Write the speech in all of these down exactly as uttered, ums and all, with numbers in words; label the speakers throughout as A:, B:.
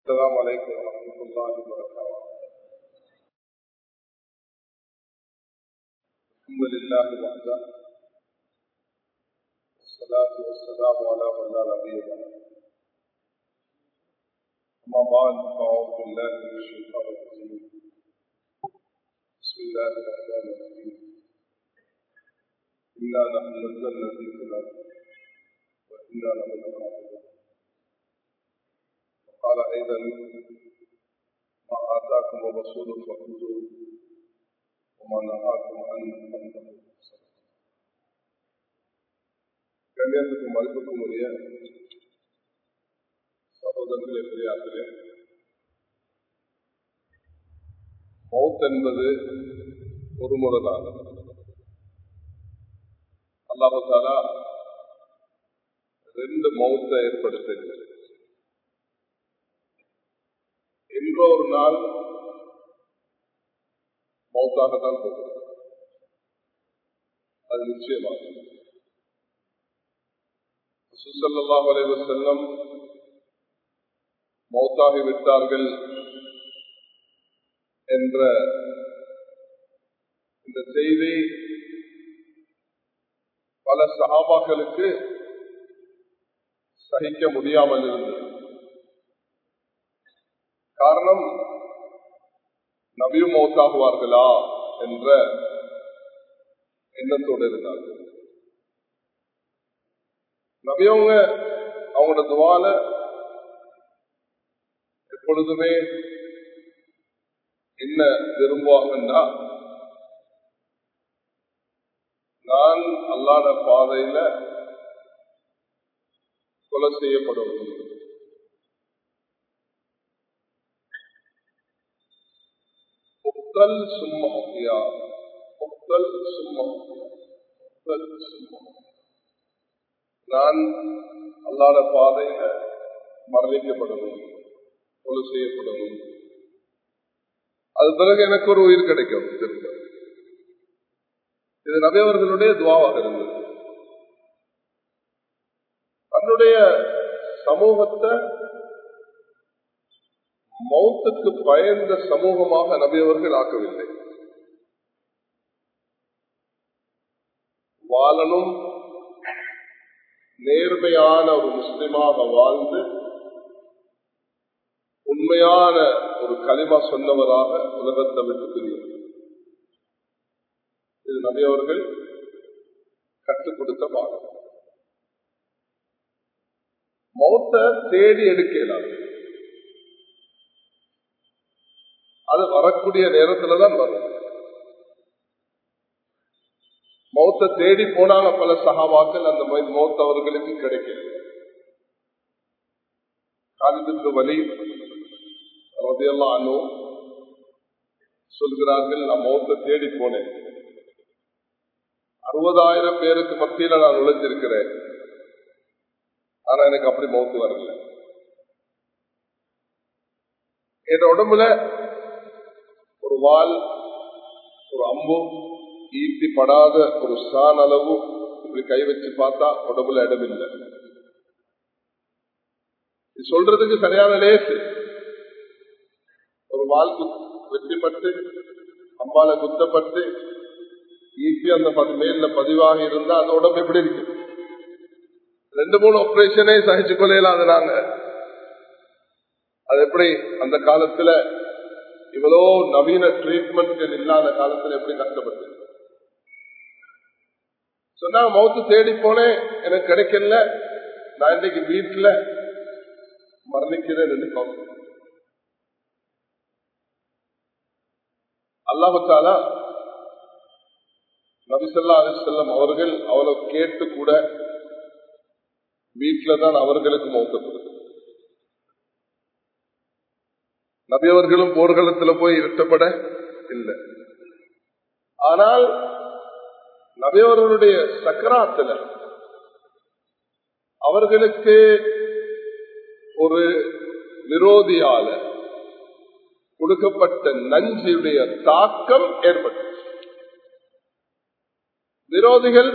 A: السلام عليكم ورحمة الله وبركاته. الحمد لله وحده والصلاة والسلام على من لا نبي بعده. أما بعد فأعوذ بالله من الشيطان الرجيم. بسم الله الرحمن الرحيم. إنا نحن نزلنا الذكر وإنا له لحافظون. قال أيضا ما آتاكم الرسول فخذوه وما نهاكم عنه فانتهوا. கண்ணியத்துக்கும் மதிப்புக்கும் உரிய சகோதரர்களே பெரியார்களே, மௌத் என்பது ஒரு முறைதான். அல்லாஹ் தஆலா ரெண்டு மௌத்தை ஏற்படுத்துகிறது. என்றோ ஒரு நாள் மௌத்தாகத்தான் போகிறது, அது நிச்சயமாக. ரசூல் ஸல்லல்லாஹு அலைஹி வஸல்லம் மௌத்தாகி விட்டார்கள் என்ற இந்த செய்தி பல சஹாபாக்களுக்கு சகிக்க முடியாமல் இருந்தது. காரணம், நபியும் மௌத்தாகுவார்களா என்ற எண்ணத்தோடு இருந்தார்கள். நபியவங்க அவங்களோட துவால எப்பொழுதுமே என்ன விரும்புவாங்கன்னா, நான் அல்லாஹ்வுடைய பாதையில கொலை செய்யப்படுவது, சும்மா சும்மா நான் அல்லாஹ்வுடைய பாதையில மரணிக்கப்படணும், கொலை செய்யப்படணும். அது பிறகு எனக்கு ஒரு உயிர் கிடைக்கும். இது நபி அவர்களுடைய துஆவாக இருந்தது. தன்னுடைய சமூகத்தை மௌத்துக்கு பயந்த சமூகமாக நபி அவர்கள் ஆக்கவில்லை. வாழனும் நேர்மையான ஒரு முஸ்லிமாக வாழ்ந்து உண்மையான ஒரு கலிமா சொன்னவராக உலகத்தை விட்டு பிரியும். இது நபி அவர்கள் கற்றுக் கொடுத்த பாடம். மௌத்தை தேடி எடுக்கலாம், அது வரக்கூடிய நேரத்துல தான் வரும். மௌத்தை தேடி போனாங்க பல சஹாபாக்கள், அந்த மௌத் அவர்களுக்கு கிடைக்கல. காலித் வலீத் ரலியல்லாஹு அன்ஹு சொல்கிறார்கள், நான் மௌத்தை தேடி போனேன், அறுபதாயிரம் பேருக்கு மத்தியில நான் நுழைஞ்சிருக்கிறேன், ஆனா எனக்கு அப்படி மௌத்து வரல. என் உடம்புல ஒரு வால், ஒரு அம்பு, ஈட்டி படாத ஒரு சான் அளவு இப்படி கை வச்சு பார்த்தா உடம்புல இடமில்லை. சொல்றதுக்கு சரியான லேசு. ஒரு வால் வெற்றிப்பட்டு அம்பால குத்தப்பட்டு ஈட்டி அந்த மேல பதிவாக இருந்தா அந்த உடம்பு எப்படி இருக்கு? ரெண்டு மூணு ஆபரேஷனே சகிச்சு கொள்ளையிலாத நாங்க. அது எப்படி அந்த காலத்துல இவ்வளோ நவீன ட்ரீட்மெண்ட் இல்லாத காலத்துல எப்படி கஷ்டப்பட்டு சொன்னா, மௌத்து தேடி போனேன், எனக்கு கிடைக்கல, நான் இன்னைக்கு வீட்டுல மரணிக்கிறேன் என்று சொல்றேன். அல்லாஹ் தஆலா நபி ஸல்லல்லாஹு அலைஹி வஸல்லம் அவர்கள் அவ்வளவு கேட்டு கூட வீட்டில்தான் அவர்களுக்கு மௌத்து கொடுத்து, நபி அவர்களும் போர்க்களத்துல போய் இருட்டப்பட இல்லை. ஆனால் நபி அவர்களுடைய சக்கராத்துல அவர்களுக்கு ஒரு விரோதியால கொடுக்கப்பட்ட நஞ்சுடைய தாக்கம் ஏற்பட்டது. விரோதிகள்,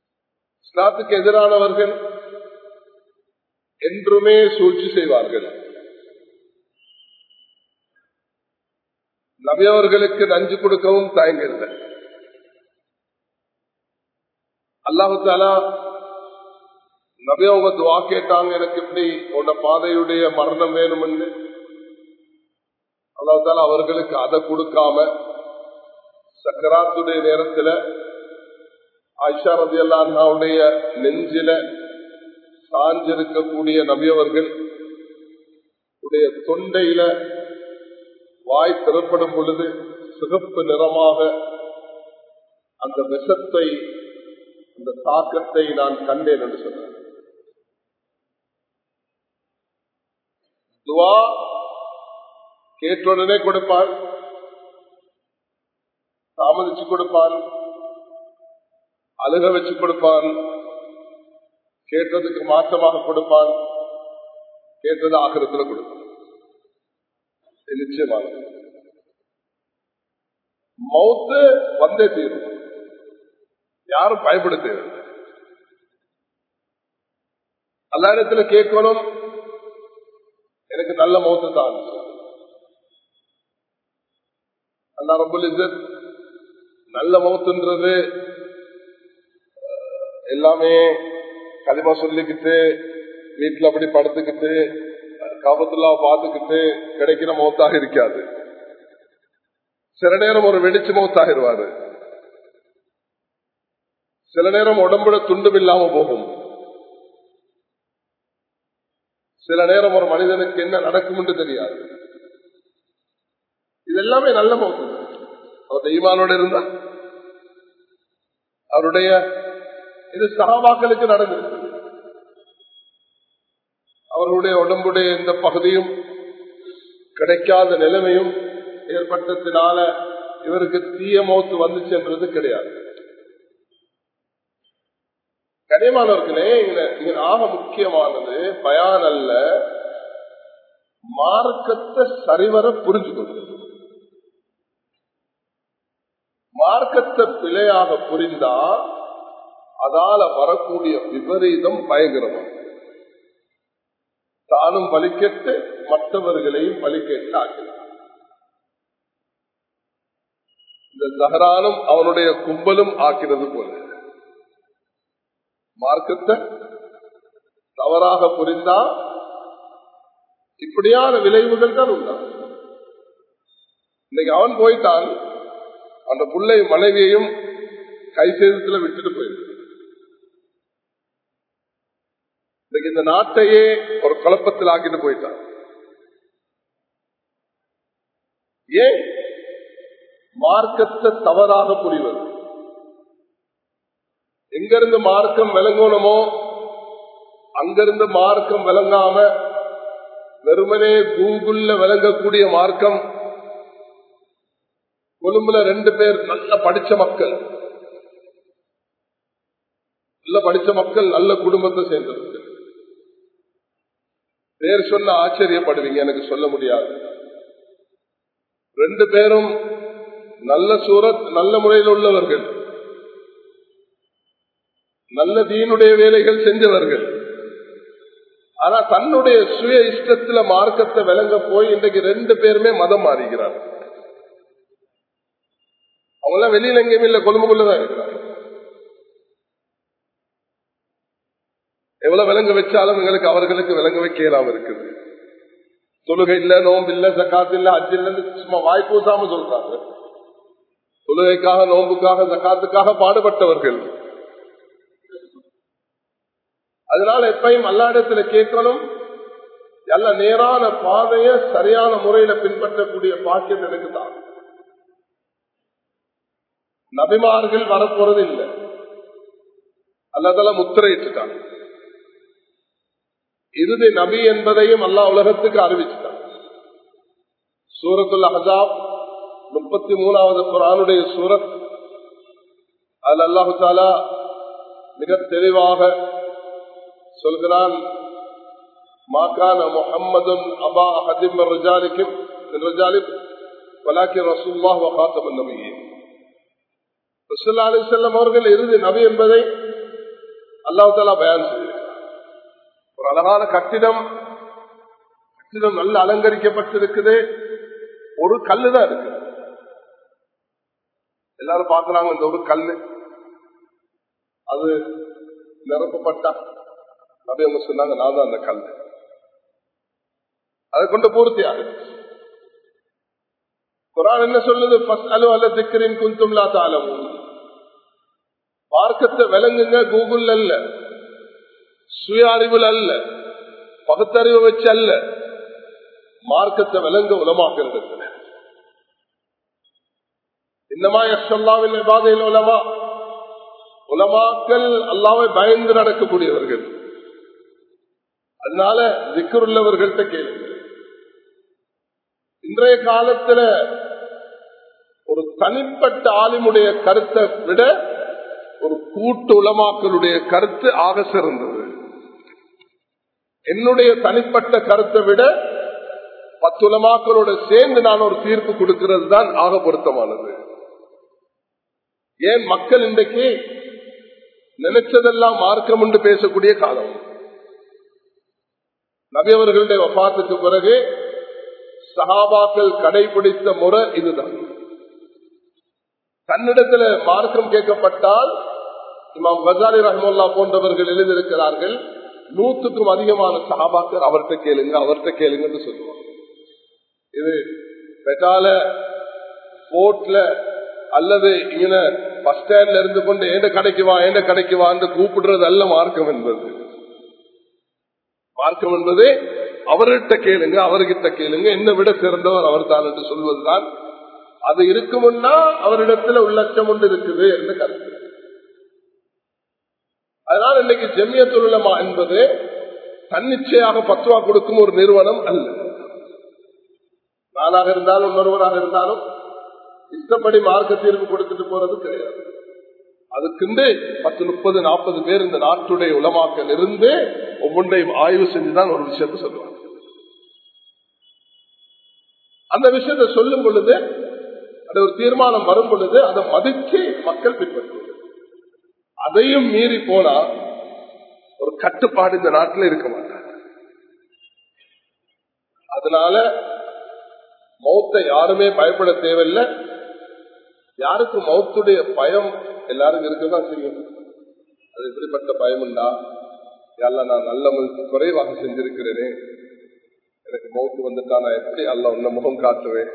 A: இஸ்லாத்துக்கு எதிரானவர்கள் என்றுமே சூழ்ச்சி செய்வார்கள். நபியவர்களுக்கு நஞ்சு கொடுக்கவும் தயங்க இல்லை. அல்லாஹு தஆலா நபி அவங்க துஆ கேட்டாங்க, எனக்கு இப்படி உன்ன பாதையுடைய மரணம் வேணும் என்று. அல்லாஹு தஆலா அவர்களுக்கு அதை கொடுக்காம சக்கராத்துடைய நேரத்தில் ஆயிஷா ரலியல்லாஹு அன்ஹாவுடைய நெஞ்சில சாஞ்சிருக்கக்கூடிய நபியவர்கள் உடைய தொண்டையில வாய் திறப்படும் பொழுது சிகப்பு நிறமாக அந்த விஷத்தை, அந்த தாக்கத்தை நான் கண்டேன் என்று சொன்னார். துவா கேட்டுடனே கொடுப்பான், தாமதிச்சு கொடுப்பான், அழுக வச்சு கொடுப்பான், கேட்டதுக்கு மாற்றமாக கொடுப்பான், கேட்டது ஆக்கிரத்தில் கொடுப்பான். நிச்சயமாக மௌத்து வந்தே தீரும், யாரும் பயப்பட தேவையில்லை. அல்லா இடத்துல கேட்கணும், எனக்கு நல்ல மௌத்து தான். அல்லாஹ் ரப்பல் இஸ்ஸத் நல்ல மௌத்துன்றது எல்லாமே கலிமா சொல்லிக்கிட்டு வீட்டுல அப்படி படுத்துக்கிட்டு காபத்துல்லா பார்த்துக்கிட்டு கிடைக்கிற மௌத்தாக இருக்காது. சில நேரம் ஒரு வெடிச்சு மௌத்தாகிடுவாரு, சில நேரம் உடம்புல துண்டும் இல்லாம போகும், சில நேரம் ஒரு மனிதனுக்கு என்ன நடக்கும் என்று தெரியாது. இது எல்லாமே நல்ல மௌத்து. அவர் ஈமானோடு இருந்தா அவருடைய இது சஹாபாக்களுக்கு நடந்திருக்கு. அவர்களுடைய உடம்புடைய இந்த பகுதியும் கிடைக்காத நிலைமையும் ஏற்பட்டதினால இவருக்கு தீய மௌத்து வந்துச்சு என்றது கிடையாது. கனிமானவர்களே, இங்க ஆக முக்கியமானது பயான் அல்ல, மார்க்கத்தை சரிவர புரிஞ்சு கொள்வது. மார்க்கத்தை பிழையாக புரிந்தா அதால வரக்கூடிய விபரீதம் பயங்கரமாக தானும் பலிக்கட்டு மற்றவர்களையும் பலிக்கட்டு ஆக்கிறார். இந்த ஜஹரானும் அவனுடைய கும்பலும் ஆக்கிறது போல மார்க்கத்தை தவறாக புரிந்தா இப்படியான விளைவுகள் தான் உண்டாகும். இன்னைக்கு அவன் போயிட்டான், அந்த புள்ளை மனைவியையும் கை சேதத்தில் விட்டுட்டு போயிருக்கு. இன்னைக்கு இந்த நாட்டையே ஒரு குழப்பத்தில் ஆக்கிட்டு போயிட்டான். ஏன்? மார்க்கத்தை தவறாக புரிவது. எங்கிருந்து மார்க்கம் விளங்கணுமோ அங்கிருந்து மார்க்கம் விளங்காம வெறுமனே கூகுள்ல விளங்கக்கூடிய மார்க்கம். கொழும்புல ரெண்டு பேர் நல்ல படிச்ச மக்கள், நல்ல படிச்ச மக்கள், நல்ல குடும்பத்தை சேர்ந்தவர்கள். பேர் சொன்ன ஆச்சரியப்படுவீங்க, எனக்கு சொல்ல முடியாது. ரெண்டு பேரும் நல்ல சூரத், நல்ல முறையில் உள்ளவர்கள், நல்ல தீனுடைய வேலைகள் செஞ்சவர்கள். ஆனா தன்னுடைய சுய இஷ்டத்துல மார்க்கத்தை விளங்க போய் இன்றைக்கு ரெண்டு பேருமே மதம் மாறுகிறார். அவங்களாம் வெளியில எங்கேயுமே இல்ல, கொழும்புக்குள்ளதான் இருக்கிறார். எவ்வளவு விளங்க வச்சாலும் எங்களுக்கு அவர்களுக்கு விளங்க வைக்கலாம் இருக்குது. தொழுகை இல்ல, நோம்பு இல்ல, ஜக்காத் இல்ல, அஜ் இல்லன்னு சும்மா வாய்ப்பூசாம சொல்றாங்க. தொழுகைக்காக, நோம்புக்காக, ஜக்காத்துக்காக பாடுபட்டவர்கள். அதனால எப்பயும் அல்லா இடத்துல கேட்கணும், எல்லா நேரான பாதைய சரியான முறையில பின்பற்றக்கூடிய பாக்கியம் எனக்கு தான். நபிமார்கள் வரப்போறது இல்லை, அல்லதெல்லாம் முத்திரையிட்டுட்டாங்க. இறுதி நபி என்பதையும் அல்லாஹ் உலகத்துக்கு அறிவிச்சுட்டான். சூரத்துல் அஹ்ஸாப் முப்பத்தி மூணாவது குர்ஆனுடைய சூரத். அதில் அல்லாஹு தஆலா மிக தெளிவாக சொல்கிறான், மாகான முஹம்மதுன் அபா அஹதிம் மின் ரிஜாலிக்கும் மின் ரிஜாலிக்கும் வலாக்கின் ரசூலுல்லாஹ் வ காத்தமுன் நபிய்யீன். ஸல்லல்லாஹு அலைஹி வஸல்லம் அவர்கள் இறுதி நபி என்பதை அல்லாஹ் தஆலா பயான் செய்கிறார். ஒரு அழகான கட்டிடம், கட்டிடம் நல்ல அலங்கரிக்கப்பட்டிருக்குது. ஒரு கல்லுதான் இருக்கு, எல்லாரும் பாக்குறாங்க இந்த ஒரு கல்லு அது நிரப்பப்பட்டா நபி அவங்க சொன்னாங்க நான் தான் அந்த கல். அதை கொண்டு பூர்த்தி ஆகுது. குர்ஆன் என்ன சொல்லுது? ஃபஸ்அலு அல திக்ரின் குன்தும் லா தஅலமூன். மார்க்கத்தை விளங்குங்க. கூகுள் அல்ல, சுய அறிவில் அல்ல, பகுத்தறிவு வச்சு அல்ல, மார்க்கத்தை விளங்க உலமாக்கிறது. இன்னமா யஹ்ஷல்லாஹு இபாதில் உலமா. உலமாக்கள் அல்லாஹ்வை பயந்து நடக்கக்கூடியவர்கள். அதனால திக்ர் உள்ளவர்கள்ட்ட கேளுங்க. இன்றைய காலத்துல ஒரு தனிப்பட்ட ஆலிமுடைய கருத்தை விட ஒரு கூட்டு உலமாக்களுடைய கருத்து ஆக சிறந்தது. என்னுடைய தனிப்பட்ட கருத்தை விட பத்து உலமாக்களோட சேர்ந்து நான் ஒரு தீர்ப்பு கொடுக்கிறது தான் ஆக பொருத்தமானது. ஏன் மக்கள் இன்றைக்கு நினைச்சதெல்லாம் மார்க்கம் என்று பேசக்கூடிய காலம். நபி அவர்களுடைய வஃபாத்துக்கு பிறகு சஹாபாக்கள் கடைபிடித்த முறை இதுதான். தன்னிடத்தில் மார்க்கம் கேட்கப்பட்டால் இமாம் கஸாலி ரஹ்மத்துல்லாஹ் போன்றவர்கள் எழுதியிருக்கிறார்கள், நூற்றுக்கும் அதிகமான சஹாபாக்கள் அவர்கிட்ட கேளுங்க அவர்கிட்ட கேளுங்கன்னு சொல்லுவாங்க. இது பெட்டால போட்ல அல்லது இங்க பஸ் ஸ்டாண்ட்ல இருந்து கொண்டு ஏண்ட கடைக்கு வா ஏண்ட கடைக்கு வான்னு கூப்பிடுறது அல்ல மார்க்கம் என்பது. மார்க்கம் என்பது அவர்கிட்ட கேளுங்க அவர்கிட்ட கேளுங்க, என்ன விட சிறந்தவர் அவர் தான் என்று சொல்வதுதான். அது இருக்கும்னா அவரிடத்துல உள்ளட்சம் ஒன்று இருக்குது என்று கருத்து. அதனால இன்னைக்கு ஜமியத்துல் உலமா என்பது தன்னிச்சையாக பத்வா கொடுக்கும் ஒரு நிறுவனம் அல்ல. நானாக இருந்தாலும் ஒருவராக இருந்தாலும் இஷ்டப்படி மார்க்க தீர்வு கொடுத்துட்டு போறது கிடையாது. அதுக்குண்டு பத்து முப்பது நாற்பது பேர் இந்த நாட்டுடைய உலமாக்கள் இருந்து ஒவ்வொன்றையும் ஆய்வு செஞ்சுதான் ஒரு விஷயத்தை சொல்லுவாங்க. அந்த விஷயத்தை சொல்லும் பொழுது அது ஒரு தீர்மானம் வரும் பொழுது அதை மதிச்சு மக்கள் பின்பற்றுவாங்க. அதையும் மீறி போனா ஒரு கட்டுப்பாடு இந்த நாட்டில் இருக்க மாட்டாங்க. அதனால மௌத்தை யாருமே பயப்பட தேவையில்லை. யாருக்கு மௌத்துடைய பயம் எல்லாருக்கும் இருக்குதான் செய்யும். அது எப்படிப்பட்ட பயம் உண்டா? எல்லாம் நான் நல்ல குறைவாக செஞ்சிருக்கிறேனே, எனக்கு மௌத்து வந்துட்டா நான் எப்படி அல்ல உன்ன முகம் காட்டுவேன்.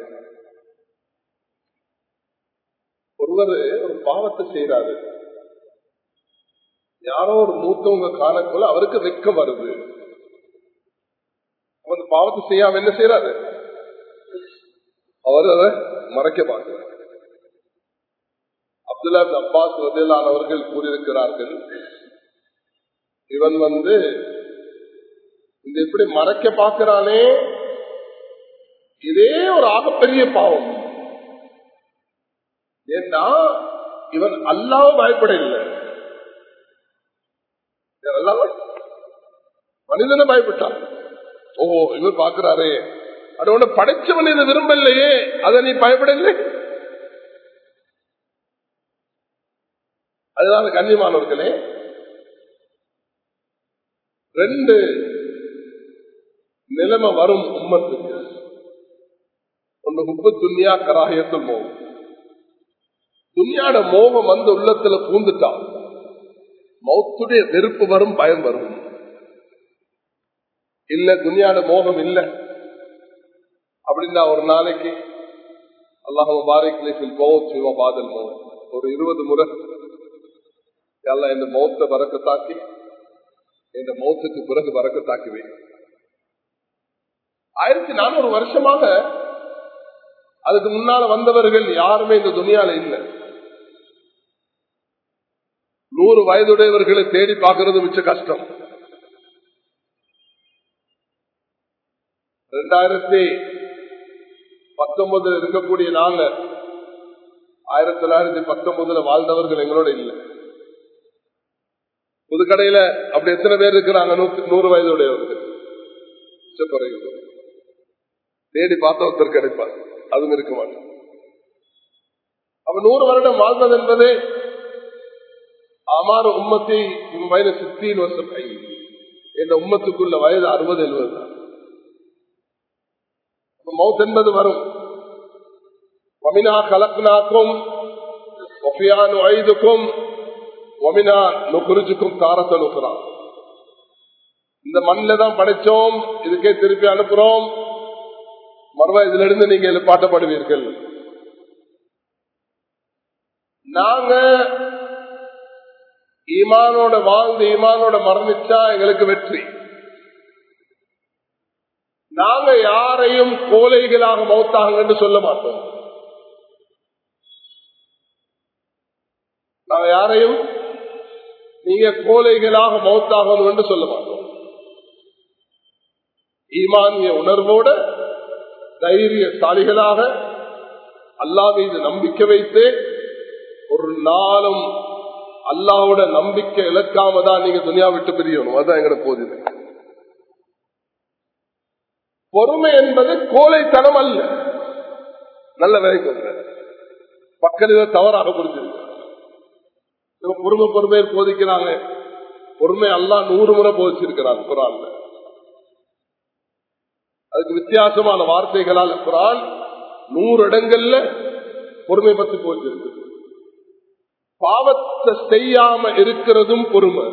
A: ஒருவர் ஒரு பாவத்தை செய்யறாரு, யாரோ ஒரு மூத்தவங்க காணக்குள்ள அவருக்கு வெக்கம் வருது. அந்த பாவத்தை செய்யாம என்ன செய்யறாரு? அவர் அதை மறைக்க பார்க்கிறார். அப்துல்லா அப்பாஸ் ரலியல்லாஹு அவர்கள் கூறியிருக்கிறார்கள், இவன் வந்து இந்த இப்படி மறைக்க பார்க்கிறானே இதே ஒரு ஆகப்பெரிய பாவம். ஏன்னா இவன் அல்லாஹ்வை பயப்பட இல்லை, மனிதனை பயப்பட்டான். ஓ இவர் பார்க்கிறாரே, அதோட படைச்சவன் இதை விரும்பலையே, அதை நீ பயப்படலை. அதுதான் கண்ணியமானவர்களே, ரெண்டு நிலைமை வரும் உம்மத்துக்கு. ஒன்று ஹுப்பு துன்யா கராஹியத்துல் மௌத். துன்யாட மோகம் வந்து உள்ளத்துல பூந்துட்டான், மௌத்துடைய வெறுப்பு வரும், பயம் வரும். இல்ல துன்யாட மோகம் இல்ல அப்படின்னா ஒரு நாளைக்கு அல்லாஹ் பாரிக் லி ஃபில் மௌத் வ பாதல் மௌத் ஒரு இருபது முறை அல்லாஹ் இந்த மௌத்தை பரக்கத்தாக்கி இந்த மௌத்துக்கு பிறகு பரக்கத்தாக்குவேன். ஆயிரத்தி நானூறு வருஷமாக அதுக்கு முன்னால வந்தவர்கள் யாருமே இந்த துனியால இல்லை. நூறு வயதுடையவர்களை தேடி பார்க்கறது மிச்ச கஷ்டம். ரெண்டாயிரத்தி பத்தொன்பதுல இருக்கக்கூடிய நாங்க ஆயிரத்தி தொள்ளாயிரத்தி பத்தொன்பதுல வாழ்ந்தவர்கள் எங்களோட இல்லை. புதுக்கடையில அப்படி எத்தனை பேர் இருக்கிறாங்க? நூறு வயதுடையவர்கள் தேடி பார்த்த ஒருத்தர் கிடைப்பார், அதுவும் இருக்க மாட்டோம். அப்ப நூறு வருடம் வாழ்ந்தது என்பது அமாறு உம்மத்தை வயது சித்தின் வருஷம் என்ற உம்மத்துக்குள்ள வயது அறுபது எழுபது தான். மௌத் என்பது வரும். வமினா கலக்னாக்கும் வஃபியான் ஐதுக்கும் ஒமினா நுகுருஜுக்கும் தாரத்தல் உக்ரா. இந்த மண்ணில தான் படைச்சோம், இதுக்கே திருப்பி அனுப்புறோம், மறுவா இதுல இருந்து நீங்க எழுப்பாட்டப்படுவீர்கள். நாங்க ஈமானோட வாழ்ந்து ஈமானோட மரணிச்சா எங்களுக்கு வெற்றி. நாங்க யாரையும் கோழைகளாக மௌத்தாங்கன்னு சொல்ல மாட்டோம். நாங்க யாரையும் நீங்க கோழைகளாக மௌத்தாகணும் என்று சொல்ல மாட்டோம். ஈமானிய உணர்வோட தைரியசாலிகளாக அல்லாஹ் மீது நம்பிக்கை வைத்து ஒரு நாளும் அல்லாஹ்வோட நம்பிக்கை இழக்காம தான் நீங்க துனியா விட்டு பிரியணும். அதுதான் எங்கட போதிது. பொறுமை என்பது கோழைத்தனம் அல்ல. நல்ல வேலைக்கு மக்கள் இதை தவறாக புரிஞ்சிருக்க. பொறுமை பொறுமையை போதிக்கிறாங்க. பொறுமை அல்லாஹ் நூறு முறை போதிச்சிருக்கிறான் குர்ஆன்ல. அதுக்கு வித்தியாசமான வார்த்தைகளால் குர்ஆன் நூறு இடங்கள்ல பொறுமை பத்தி போதிச்சிருக்கு. பாவத்தை செய்யாம இருக்கிறதும் பொறுமை,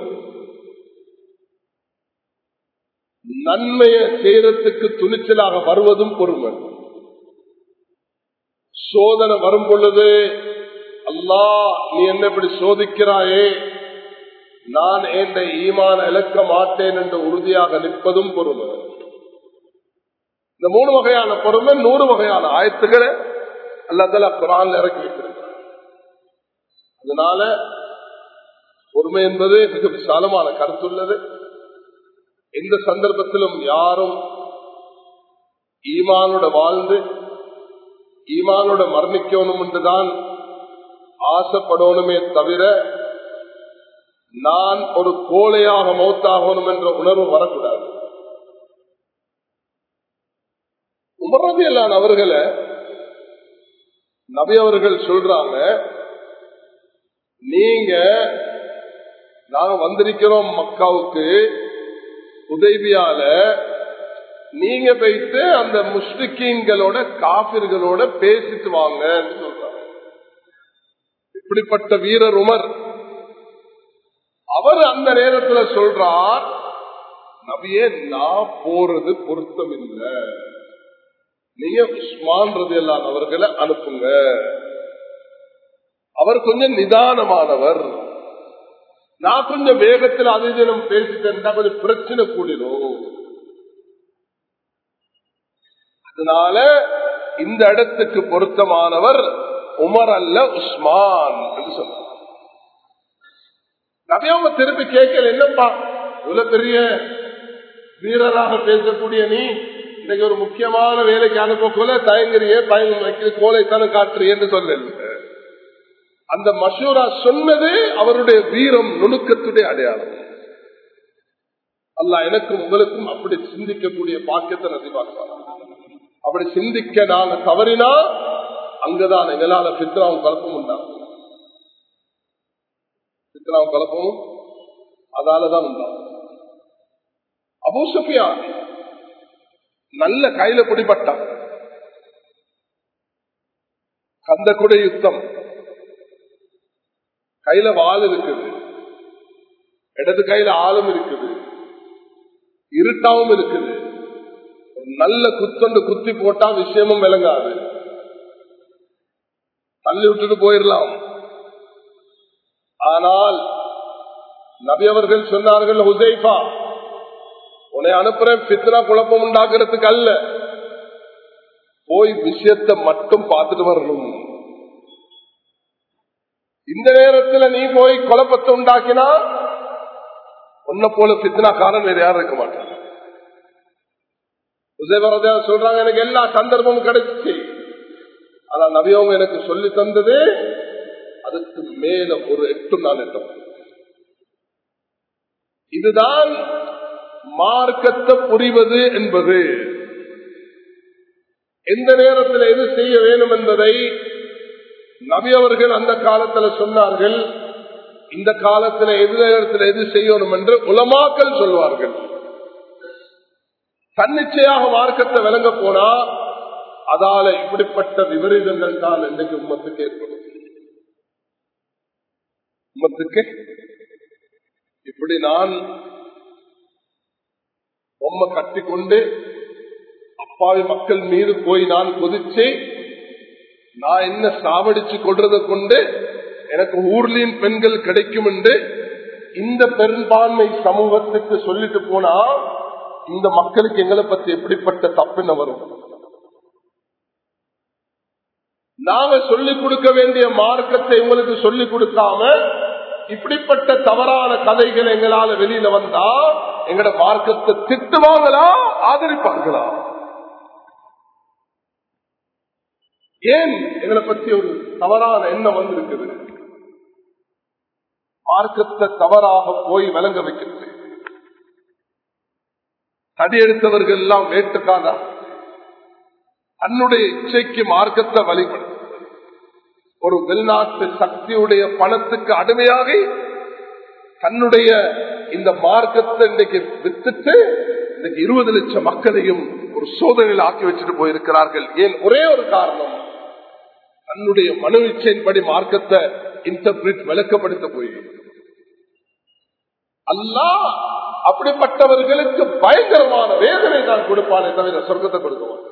A: நன்மையை செய்யறதுக்கு துணிச்சலாக வருவதும் பொறுமை. சோதனை வரும் பொழுது அல்லாஹ் நீ என்ன இப்படி சோதிக்கிறாயே, நான் என்ற ஈமான இழக்க மாட்டேன் என்று உறுதியாக நிற்பதும் பொறுமை. இந்த மூணு வகையான பொறுமை நூறு வகையான ஆயத்துக்களை அல்லாஹ் தஆலா குர்ஆன்ல இறக்கி வைத்திருக்கிறார். அதனால பொறுமை என்பது மிக விசாலமான கருத்துள்ளது. எந்த சந்தர்ப்பத்திலும் யாரும் ஈமானோட வாழ்ந்து ஈமானோட மரணிக்கணும் என்றுதான் ஆசைப்படணுமே தவிர நான் ஒரு கோழையாக மௌத்தாகணும் என்ற உணர்வு வரக்கூடாது. உமர் ரலியல்லாஹு அவர்களை நபி அவர்கள் சொல்றாங்க, நீங்க நாங்க வந்திருக்கிறோம் மக்காவுக்கு உதைபியால, நீங்க போயிட்டு அந்த முஸ்லிக்கீன்களோட காபிர்களோட பேசிட்டு வாங்க சொல்றாங்க. இப்படிப்பட்ட வீரர் உமர். அவர் அந்த நேரத்தில் சொல்றார், நபியே நான் போறது பொருத்தம் இல்லை, நீங்க உஸ்மான் ரலியல்லாஹு அவர்களை அனுப்புங்க. அவர் கொஞ்சம் நிதானமானவர், நான் கொஞ்சம் வேகத்தில் அதே தினம் பேசிட்டேன், கொஞ்சம் பிரச்சனை கூடிடும். அதனால இந்த இடத்துக்கு பொருத்தமானவர் உமர் அல்ல உஸ்மான் என்று சொன்னார். நபியாவ திருப்பி கேட்கல, என்னப்பா இவ்வளவு பெரிய வீரராக பேசக்கூடிய நீ இன்னைக்கு ஒரு முக்கியமான வேலைக்கு அனுப்பக்குள்ள தயங்குறிய பயன் வைக்கிற கோலைத்தான காட்டுறிய என்று சொல்ல. அந்த மஷூரா சொன்னது அவருடைய வீரம் நுணுக்கத்துடைய அடையாளம். அல்லாஹ் எனக்கும் உங்களுக்கும் அப்படி சிந்திக்கக்கூடிய பாக்கியத்தை நசிவாக்குவார். அப்படி சிந்திக்க நாங்க தவறினா அங்கதான் எங்களால பித்ராவும் கலப்பம் உண்டாகும். பித்ராவும் கலப்பமும் அதாலதான் உண்டாகும். அபூ சுஃபியான் நல்ல கையில பிடிபட்டான். கந்தக்குடை யுத்தம், கையில வாள் இருக்குது, இடது கையில ஆளும் இருக்குது, இருட்டாவும் இருக்குது. நல்ல குத்தொண்டு குத்தி போட்டா விஷயமும் விளங்காது, தள்ளி விட்டுட்டு போயிடலாம். ஆனால் நபி அவர்கள் சொன்னார்கள், ஹுதைஃபா உன்னை அனுப்புறேன் பித்னா குழப்பம் உண்டாக்குறதுக்கு அல்ல, போய் விஷயத்தை மட்டும் பார்த்துட்டு வரணும். இந்த நேரத்தில் நீ போய் குழப்பத்தை உண்டாக்கினா உன்னை போல பித்னா காரன் வேற யாரும் இருக்க மாட்டாங்க. சொல்றாங்க, எனக்கு எல்லா சந்தர்ப்பமும் கிடைச்சிச்சு, ஆனா நபியவங்க எனக்கு சொல்லி தந்தது அதுக்கு மேல ஒரு எட்டு நாள் எட்டும். இதுதான் மார்க்கத்தை புரிவது என்பது. எந்த நேரத்தில் எது செய்ய வேண்டும் என்பதை நபி அவர்கள் அந்த காலத்தில் சொன்னார்கள். இந்த காலத்தில் எது நேரத்தில் எது செய்யணும் என்று உலமாக்கள் சொல்வார்கள். தன்னிச்சையாக மார்க்கத்தை விளங்க போனா அதால இப்படிப்பட்ட விபரீதங்கள் தான் இன்றைக்கு உம்மத்துக்கு ஏற்படும். உம்மத்துக்கு இப்படி நான் பொம்மை கட்டிக்கொண்டு அப்பாவி மக்கள் மீது போய் நான் கொதிச்சு நான் என்ன சாவடிச்சு கொள்றதை கொண்டு எனக்கு ஊர்லின் பெண்கள் கிடைக்கும் என்று இந்த பெரும்பான்மை சமூகத்துக்கு சொல்லிட்டு போனா இந்த மக்களுக்கு எங்களை பத்தி எப்படிப்பட்ட தப்புன்னு வரும்? நாங்க சொல்லிக் கொடுக்க வேண்டிய மார்க்கத்தை உங்களுக்கு சொல்லிக் கொடுக்காம இப்படிப்பட்ட தவறான கதைகள் எங்களால வெளியில வந்தா எங்கட மார்க்கத்தை திட்டுவாங்களா ஆதரிப்பாங்களா? ஏன் எங்களை பத்தி ஒரு தவறான எண்ணம் வந்திருக்குது? மார்க்கத்தை தவறாக போய் விளங்க வைக்கிறது. தடி எடுத்தவர்கள் எல்லாம் வேட்டுக்கான தன்னுடைய இச்சைக்கு மார்க்கத்தை வழிபடும் ஒரு வெளிநாட்டு சக்தியுடைய பணத்துக்கு அடிமையாகி தன்னுடைய இந்த மார்க்கத்தை இன்றைக்கு வித்துட்டு இன்னைக்கு இருபது லட்சம் மக்களையும் ஒரு சோதனையில் ஆக்கி வச்சுட்டு போயிருக்கிறார்கள். ஏன்? ஒரே ஒரு காரணம், தன்னுடைய மனு இச்சையின்படி மார்க்கத்தை இன்டர்பிரேட் விளக்கப்படுத்த போய் அல்லாஹ் அப்படிப்பட்டவர்களுக்கு பயங்கரமான வேதனை தான் கொடுப்பானே தவிர சொர்க்கத்தை கொடுக்குவான்.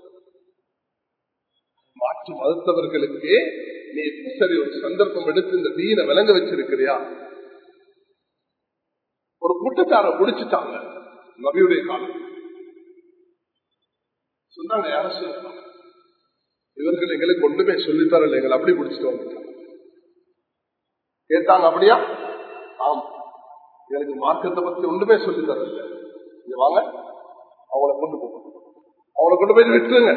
A: மாற்று மதத்தவர்களுக்கு நீ சரி ஒரு சந்தர்ப்பம் எடுத்து இந்த தீனை விளங்க வச்சிருக்கிறியா? ஒரு கூட்டத்தார முடிச்சுட்டாங்க நபியுடைய காலம். சொன்னாங்க யார சொல்லுவாங்க, இவர்கள் எங்களுக்கு ஒன்றுமே சொல்லித்தரல, எங்களை அப்படி முடிச்சுட்டு வந்துட்டாங்க. கேட்டாங்க அப்படியா? ஆம், எனக்கு மார்க்கத்தை பத்தி ஒன்றுமே சொல்லி தரல. இங்க வாங்க, அவங்கள கொண்டு போங்க, அவங்கள கொண்டு போய் விட்டுருங்க.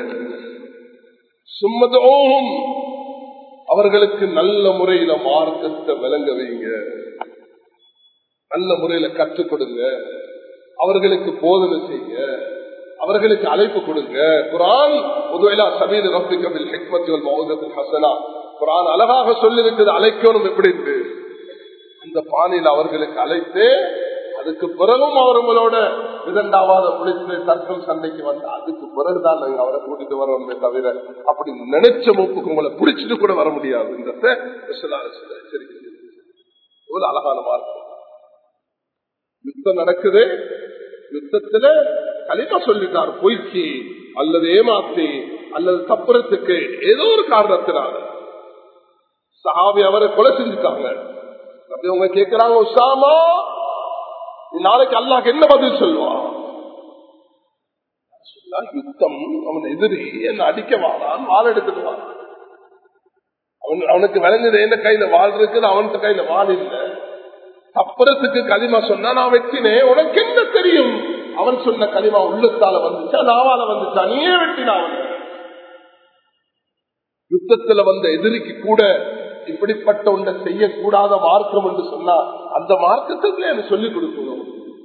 A: சும்மதோம், அவர்களுக்கு நல்ல முறையில மார்க்கத்தை விளங்க வைங்க, நல்ல முறையில கற்றுக் கொடுங்க, அவர்களுக்கு போதனை செய்யுங்க, அவர்களுக்கு அழைப்பு கொடுங்க. குர்ஆன் உதுஇலா சபீல் ரப்பிக பில் ஹிக்மத்தி வல் மௌஇதத்தில் ஹஸனா, குர்ஆன் அழகாக சொல்லி இருக்குது அழைக்கணும் எப்படி இருக்கு. அந்த பாணியில் அவர்களுக்கு அழைத்து அதுக்கு பிறகும் அவர்களோட விதண்டாவாத முடித்து தர்க்கம் சண்டைக்கு வந்து அதுக்கு பிறகுதான் நாங்க அவரை கூட்டிட்டு வரோமே தவிர அப்படி நினைச்ச மூப்புக்கு உங்களை பிடிச்சிட்டு கூட வர முடியாது. எவ்வளவு அழகான மார்க்கம். யுத்தம் நடக்குது, யுத்தத்துல கலிமா சொல்லிட்டார் பொய்க்கு அல்லது ஏமாத்தி அல்லது தப்புறத்துக்கு ஏதோ ஒரு காரணத்தினால சஹாபி அவரை கொலை செஞ்சுட்டாங்க. அப்படி அவங்க கேட்கிறாங்க, உசாமா நாளைக்கு அல்லாஹ்க்கு என்ன பதில் சொல்லுவான்? யுத்தம், அவன் எதிரி என்ன அடிக்க வாழான், வாழ எடுத்துட்டு வாழ. அவன் அவனுக்கு விளங்குது என்ன கையில வாழ் இருக்குது, அவனுக்கு கையில வாழ் இல்லை. தப்புறத்துக்கு களிமா சொன்னா நான் வெட்டினேன், உனக்கு என்ன தெரியும்? அவன் சொன்ன களிமா உள்ளத்தால வந்துச்சா நாவால வந்துச்சா? நீயே வெட்டினா? யுத்தத்துல வந்த எதிரிக்கு கூட இப்படிப்பட்ட ஒன்றை செய்யக்கூடாத மார்க்கம் என்று சொன்னா அந்த மார்க்கத்துக்கு எனக்கு சொல்லிக் கொடுக்கணும்.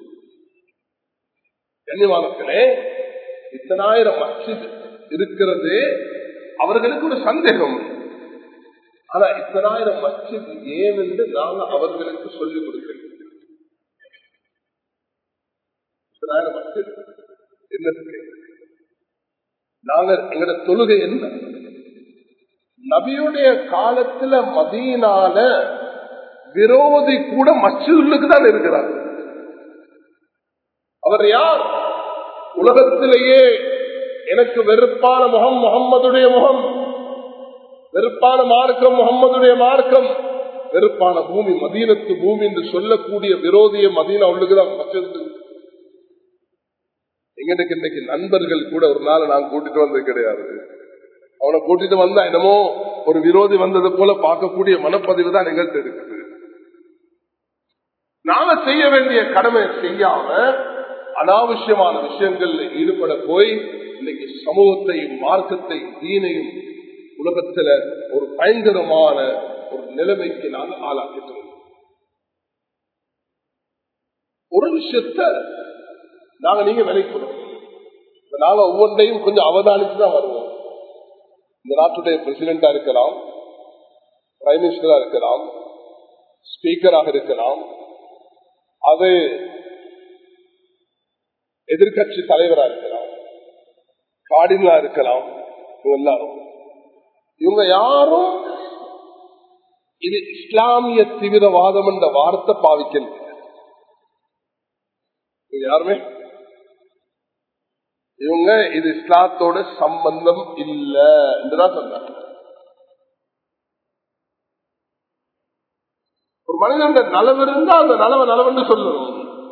A: கண்ணியமானே, இத்தனாயிரம் மஸ்ஜித் இருக்கிறது, அவர்களுக்கு ஒரு சந்தேகம். ஆனா இத்தனாயிரம் மஸ்ஜித் ஏன் என்று நாங்க அவர்களுக்கு சொல்லிக் கொடுக்கிறோம். இத்தனாயிரம் மஸ்ஜித் என்னத்துக்கு? நாங்க எங்களோட தொழுகை என்ன? நபியுடைய காலத்துல மதீனால விரோதி கூட மஸ்ஜிதுக்கு தான் இருக்கிறார். அவர் யார்? உலகத்திலேயே எனக்கு வெறுப்பான முகம் முகம்மதுடைய முகம், வெறுப்பான மார்க்கம் முகம்மதுடைய மார்க்கம், வெறுப்பான பூமி மதீனத்து பூமி என்று சொல்லக்கூடிய விரோதிய மதீனா உள்ளுக்குதான் மஸ்ஜிது. எங்களுக்கு இன்னைக்கு நண்பர்கள் கூட ஒரு நாள் நான் கூட்டிட்டு வந்தது கிடையாது. அவனை கூட்டிட்டு வந்தா என்னமோ ஒரு விரோதி வந்தது போல பார்க்கக்கூடிய மனப்பதிவு தான் எங்கள்கிட்ட இருக்குது. நாம செய்ய வேண்டிய கடமை செய்யாம அனாவசியமான விஷயங்கள்ல ஈடுபட போய் இன்னைக்கு சமூகத்தையும் மார்க்கத்தையும் தீனையும் உலகத்துல ஒரு பயங்கரமான ஒரு நிலைமைக்கு நாங்கள் ஆளாக்கிட்டோம். ஒரு விஷயத்த நாங்க நீங்க விளைக்கணும். நாங்க ஒவ்வொன்றையும் கொஞ்சம் அவதானிச்சுதான் வருவோம். இந்த நாட்டுடைய பிரசிடென்டா இருக்கலாம், பிரைம் மினிஸ்டரா இருக்கலாம், ஸ்பீக்கராக இருக்கலாம், அது எதிர்கட்சி தலைவராக இருக்கலாம், கார்டினலா இருக்கலாம். எல்லாரும் இவங்க யாரும் இது இஸ்லாமிய தீவிரவாதம் என்ற வார்த்தை பாவிக்கல யாருமே. இவங்க இது இஸ்லாத்தோட சம்பந்தம் இல்ல என்றுதான் சொன்னாங்க. ஒரு மனிதன் நலவு இருந்தா அந்த நலவை நலவென்று சொல்லணும்.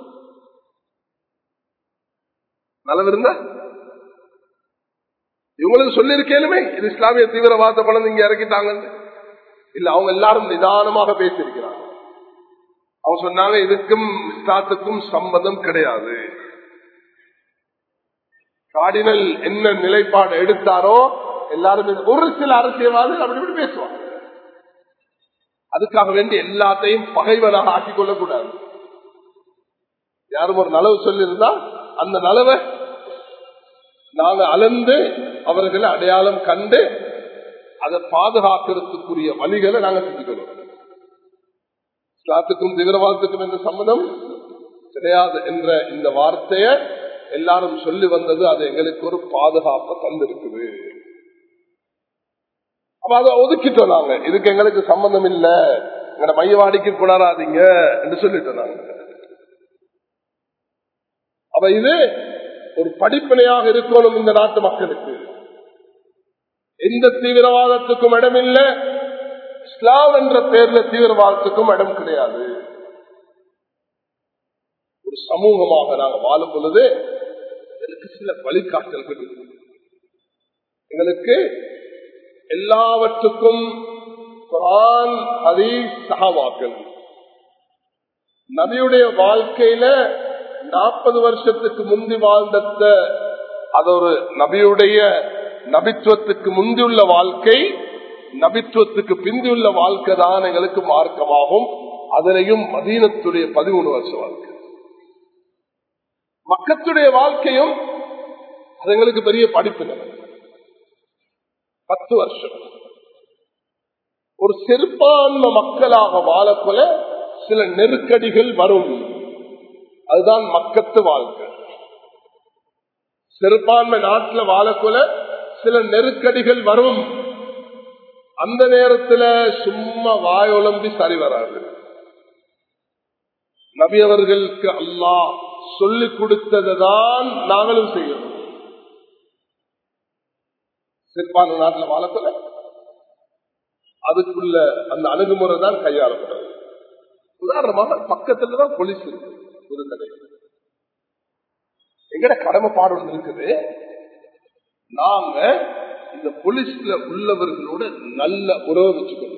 A: நலவு இருந்தா இவங்களுக்கு சொல்லி இருக்கேனுமே இது இஸ்லாமிய தீவிரவாத பணம் இங்க இறக்கிட்டாங்க இல்ல. அவங்க எல்லாரும் நிதானமாக பேசியிருக்கிறாங்க. அவங்க சொன்னாங்க இதுக்கும் இஸ்லாத்துக்கும் சம்பந்தம் கிடையாது. கார்டினல் என்ன நிலைப்பாடு எடுத்தாரோ எல்லாரும் ஒரு சில அரசியல்வாதிகள் அப்படி இப்படி பேசுவாங்க. அதுக்காக வேண்டி எல்லாத்தையும் பகைவனாக ஆக்கிக் கொள்ளக்கூடாது. யாரும் ஒரு நலவு சொல்லியிருந்தா அந்த நலவை நாங்க அளந்து அவர்களை அடையாளம் கண்டு அதை பாதுகாக்கிறதுக்குரிய வழிகளை நாங்கள் செஞ்சுக்கணும். இஸ்லாத்துக்கும் தீவிரவாதத்துக்கும் என்ற சம்பந்தம் கிடையாது என்ற இந்த வார்த்தைய எல்லாரும் சொல்லி வந்தது அது எங்களுக்கு ஒரு பாதுகாப்பை தந்திருக்குது. அப்ப அதை ஒதுக்கிட்டோம். நாங்க இதுக்கு எங்களுக்கு சம்பந்தம் இல்ல, எங்களை மையவாடிக்கு கொண்டாடாதீங்க என்று சொல்லிட்டோம் நாங்க. அப்ப இது ஒரு படிப்பினையாக இருக்கணும் இந்த நாட்டு மக்களுக்கு. எந்த தீவிரவாதத்துக்கும் இடமில்லை, இஸ்லாம் என்ற பேர்ல தீவிரவாதத்துக்கும் இடம் கிடையாது. ஒரு சமூகமாக நாங்கள் வாழும் பொழுது எங்களுக்கு சில வழிகாட்டல்கள் இருக்கு. எங்களுக்கு எல்லாவற்றுக்கும் குர்ஆன், ஹதீஸ், சஹாபாக்கள் நபியுடைய வாழ்க்கையில நாற்பது வருஷத்துக்கு முந்தி வாழ்ந்த அது ஒரு நபியுடைய நபித்துவத்துக்கு முந்தியுள்ள வாழ்க்கை, நபித்துவத்துக்கு பிந்தியுள்ள வாழ்க்கை தான் எங்களுக்கு மார்க்கமாகும். அதிலையும் மதீனத்துடைய பதிமூணு வருஷ வாழ்க்கை, மக்கத்துடைய வாழ்க்கையும் அது எங்களுக்கு பெரிய படிப்பு. பத்து வருஷம் ஒரு சிறுபான்மை மக்களாக வாழக்குள்ள சில நெருக்கடிகள் வரும். அதுதான் மக்கத்து வாழ்க்கை. சிறுபான்மை நாட்டில் வாழக்குள்ள சில நெருக்கடிகள் வரும். அந்த நேரத்தில் சும்மா வாயொலம்பி சரி வராது. நபி அவர்களுக்கு அல்லாஹ் சொல்லிக் கொடுத்ததான் நாங்களும் செய்யணும். சிறுபான்மை நாட்டில் வாழக்குள்ள அதுக்குள்ள அந்த அணுகுமுறை தான் கையாளப்படுறது. உதாரணமாக பக்கத்துலதான் போலீஸ் இருக்கு. ஒரு கடை எங்கட கடமைப்பாடு ஒன்று இருக்குது. நாங்க இந்த போலீஸ்ல உள்ளவர்களோட நல்ல உறவு வச்சுக்கணும்.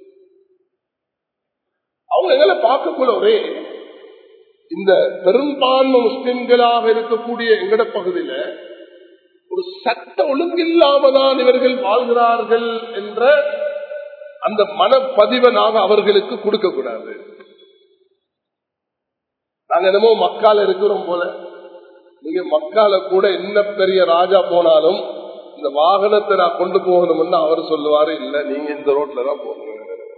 A: அவங்க எங்களை பார்க்கக்குள்ள ஒரே இந்த பெரும்பான்மை முஸ்லிம்களாக இருக்கக்கூடிய எங்கட பகுதியில ஒரு சட்ட ஒழுங்கில்லாம தான் இவர்கள் வாழ்கிறார்கள் என்ற அந்த மனப்பதிவை நாங்க அவர்களுக்கு கொடுக்க கூடாது. நாங்க என்னமோ மக்கால இருக்கிறோம் போல. நீங்க மக்கால கூட என்ன பெரிய ராஜா போனாலும் இந்த வாகனத்தை நான் கொண்டு போகணும்னு அவர் சொல்லுவாரு, இல்ல நீங்க இந்த ரோட்ல தான் போகணும்.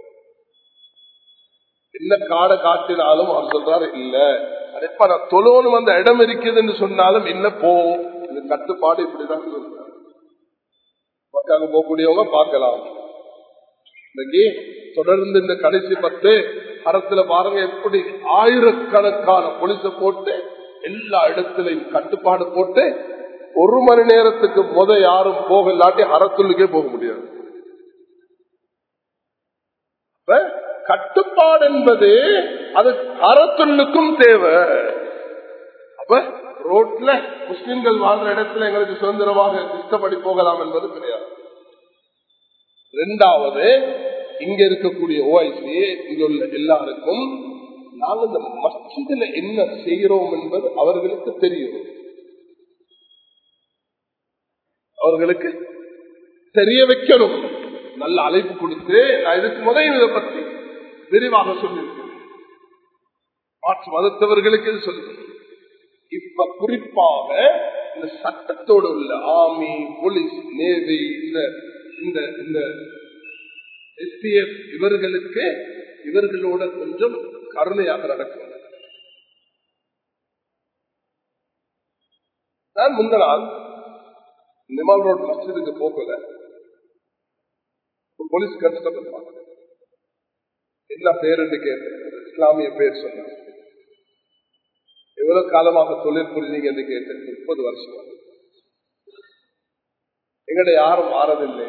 A: என்ன காடை காட்டினாலும் அவர் சொல்றாரு, இல்ல அதப்ப நான் தொழணும் அந்த இடம் இருக்குதுன்னு சொன்னாலும் இல்ல போ, இந்த கட்டுப்பாடு இப்படிதான் சொல்றாரு. மக்காங்க போகக்கூடியவங்க பார்க்கலாம். இன்னைக்கு தொடர்ந்து இந்த கடைசி பத்து அரசுல பாருங்க எப்படி ஆயிரக்கணக்கான போலீஸ போட்டு எல்லா இடத்திலையும் கட்டுப்பாடு போட்டு ஒரு மணி நேரத்துக்கு முத யாரும் போக இல்லாட்டி அரசுக்கே போக முடியாது. கட்டுப்பாடு என்பது அது அரசுக்கும் தேவை. அப்ப ரோட்ல முஸ்லிம்கள் வாழ்ற இடத்துல எங்களுக்கு சுதந்திரமாக இஷ்டப்படி போகலாம் என்பது கிடையாது. இரண்டாவது, இங்க இருக்கக்கூடிய ஓஐசி இங்க உள்ள எல்லாருக்கும் நாங்கள் இந்த மஸ்ஜிதுல என்ன செய்கிறோம் என்பது அவர்களுக்கு தெரியும். அவர்களுக்கு தெரிய வைக்கணும். நல்ல அழைப்பு கொடுத்து நான் இதுக்கு முதல் இதை பற்றி விரிவாக சொல்லியிருக்கிறேன். மாற்று மதத்தவர்களுக்கு இது சொல்லுங்க. இப்ப குறிப்பாக இந்த சட்டத்தோடு உள்ள ஆர்மி, போலீஸ், நேவி, இந்த இந்த எஸ்பிஎஃப் இவர்களுக்கு இவர்களோட கொஞ்சம் கருணையாக நடக்கும். நான் முந்த நாள் நிமால் ரோட் மஸ்ஜிதுக்கு போகல போலீஸ் கான்ஸ்டபிள் பார்த்தேன். என்ன பேர் என்று கேட்டேன். இஸ்லாமிய பேர் சொன்னார். எவ்வளவு காலமாக தொழில் புரிஞ்சீங்க என்று கேட்டேன். முப்பது வருஷம். எங்கட யாரும் மாறதில்லை.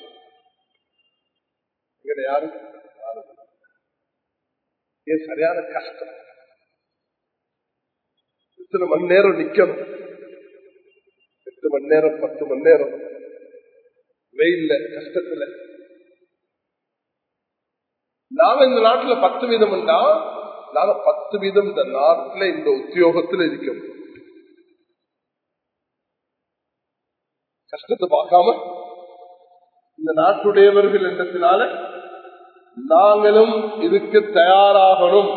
A: எங்கட யாரும் மாறதில்லை. ஏன் சரியான கஷ்டம். எத்தனை மணி நேரம் நிக்கணும், எட்டு மணி நேரம் பத்து மணி நேரம் வெயில்ல கஷ்டத்துல. நாங்க இந்த நாட்டுல பத்து வீதம் உண்டா, நாங்க பத்து வீதம் இந்த நாட்டுல இந்த உத்தியோகத்துல இருக்கோம். கஷ்டத்தை பார்க்காம இந்த நாட்டுடையவர்கள் என்றதுனால நாங்களும் இதுக்கு தயாராகணும்.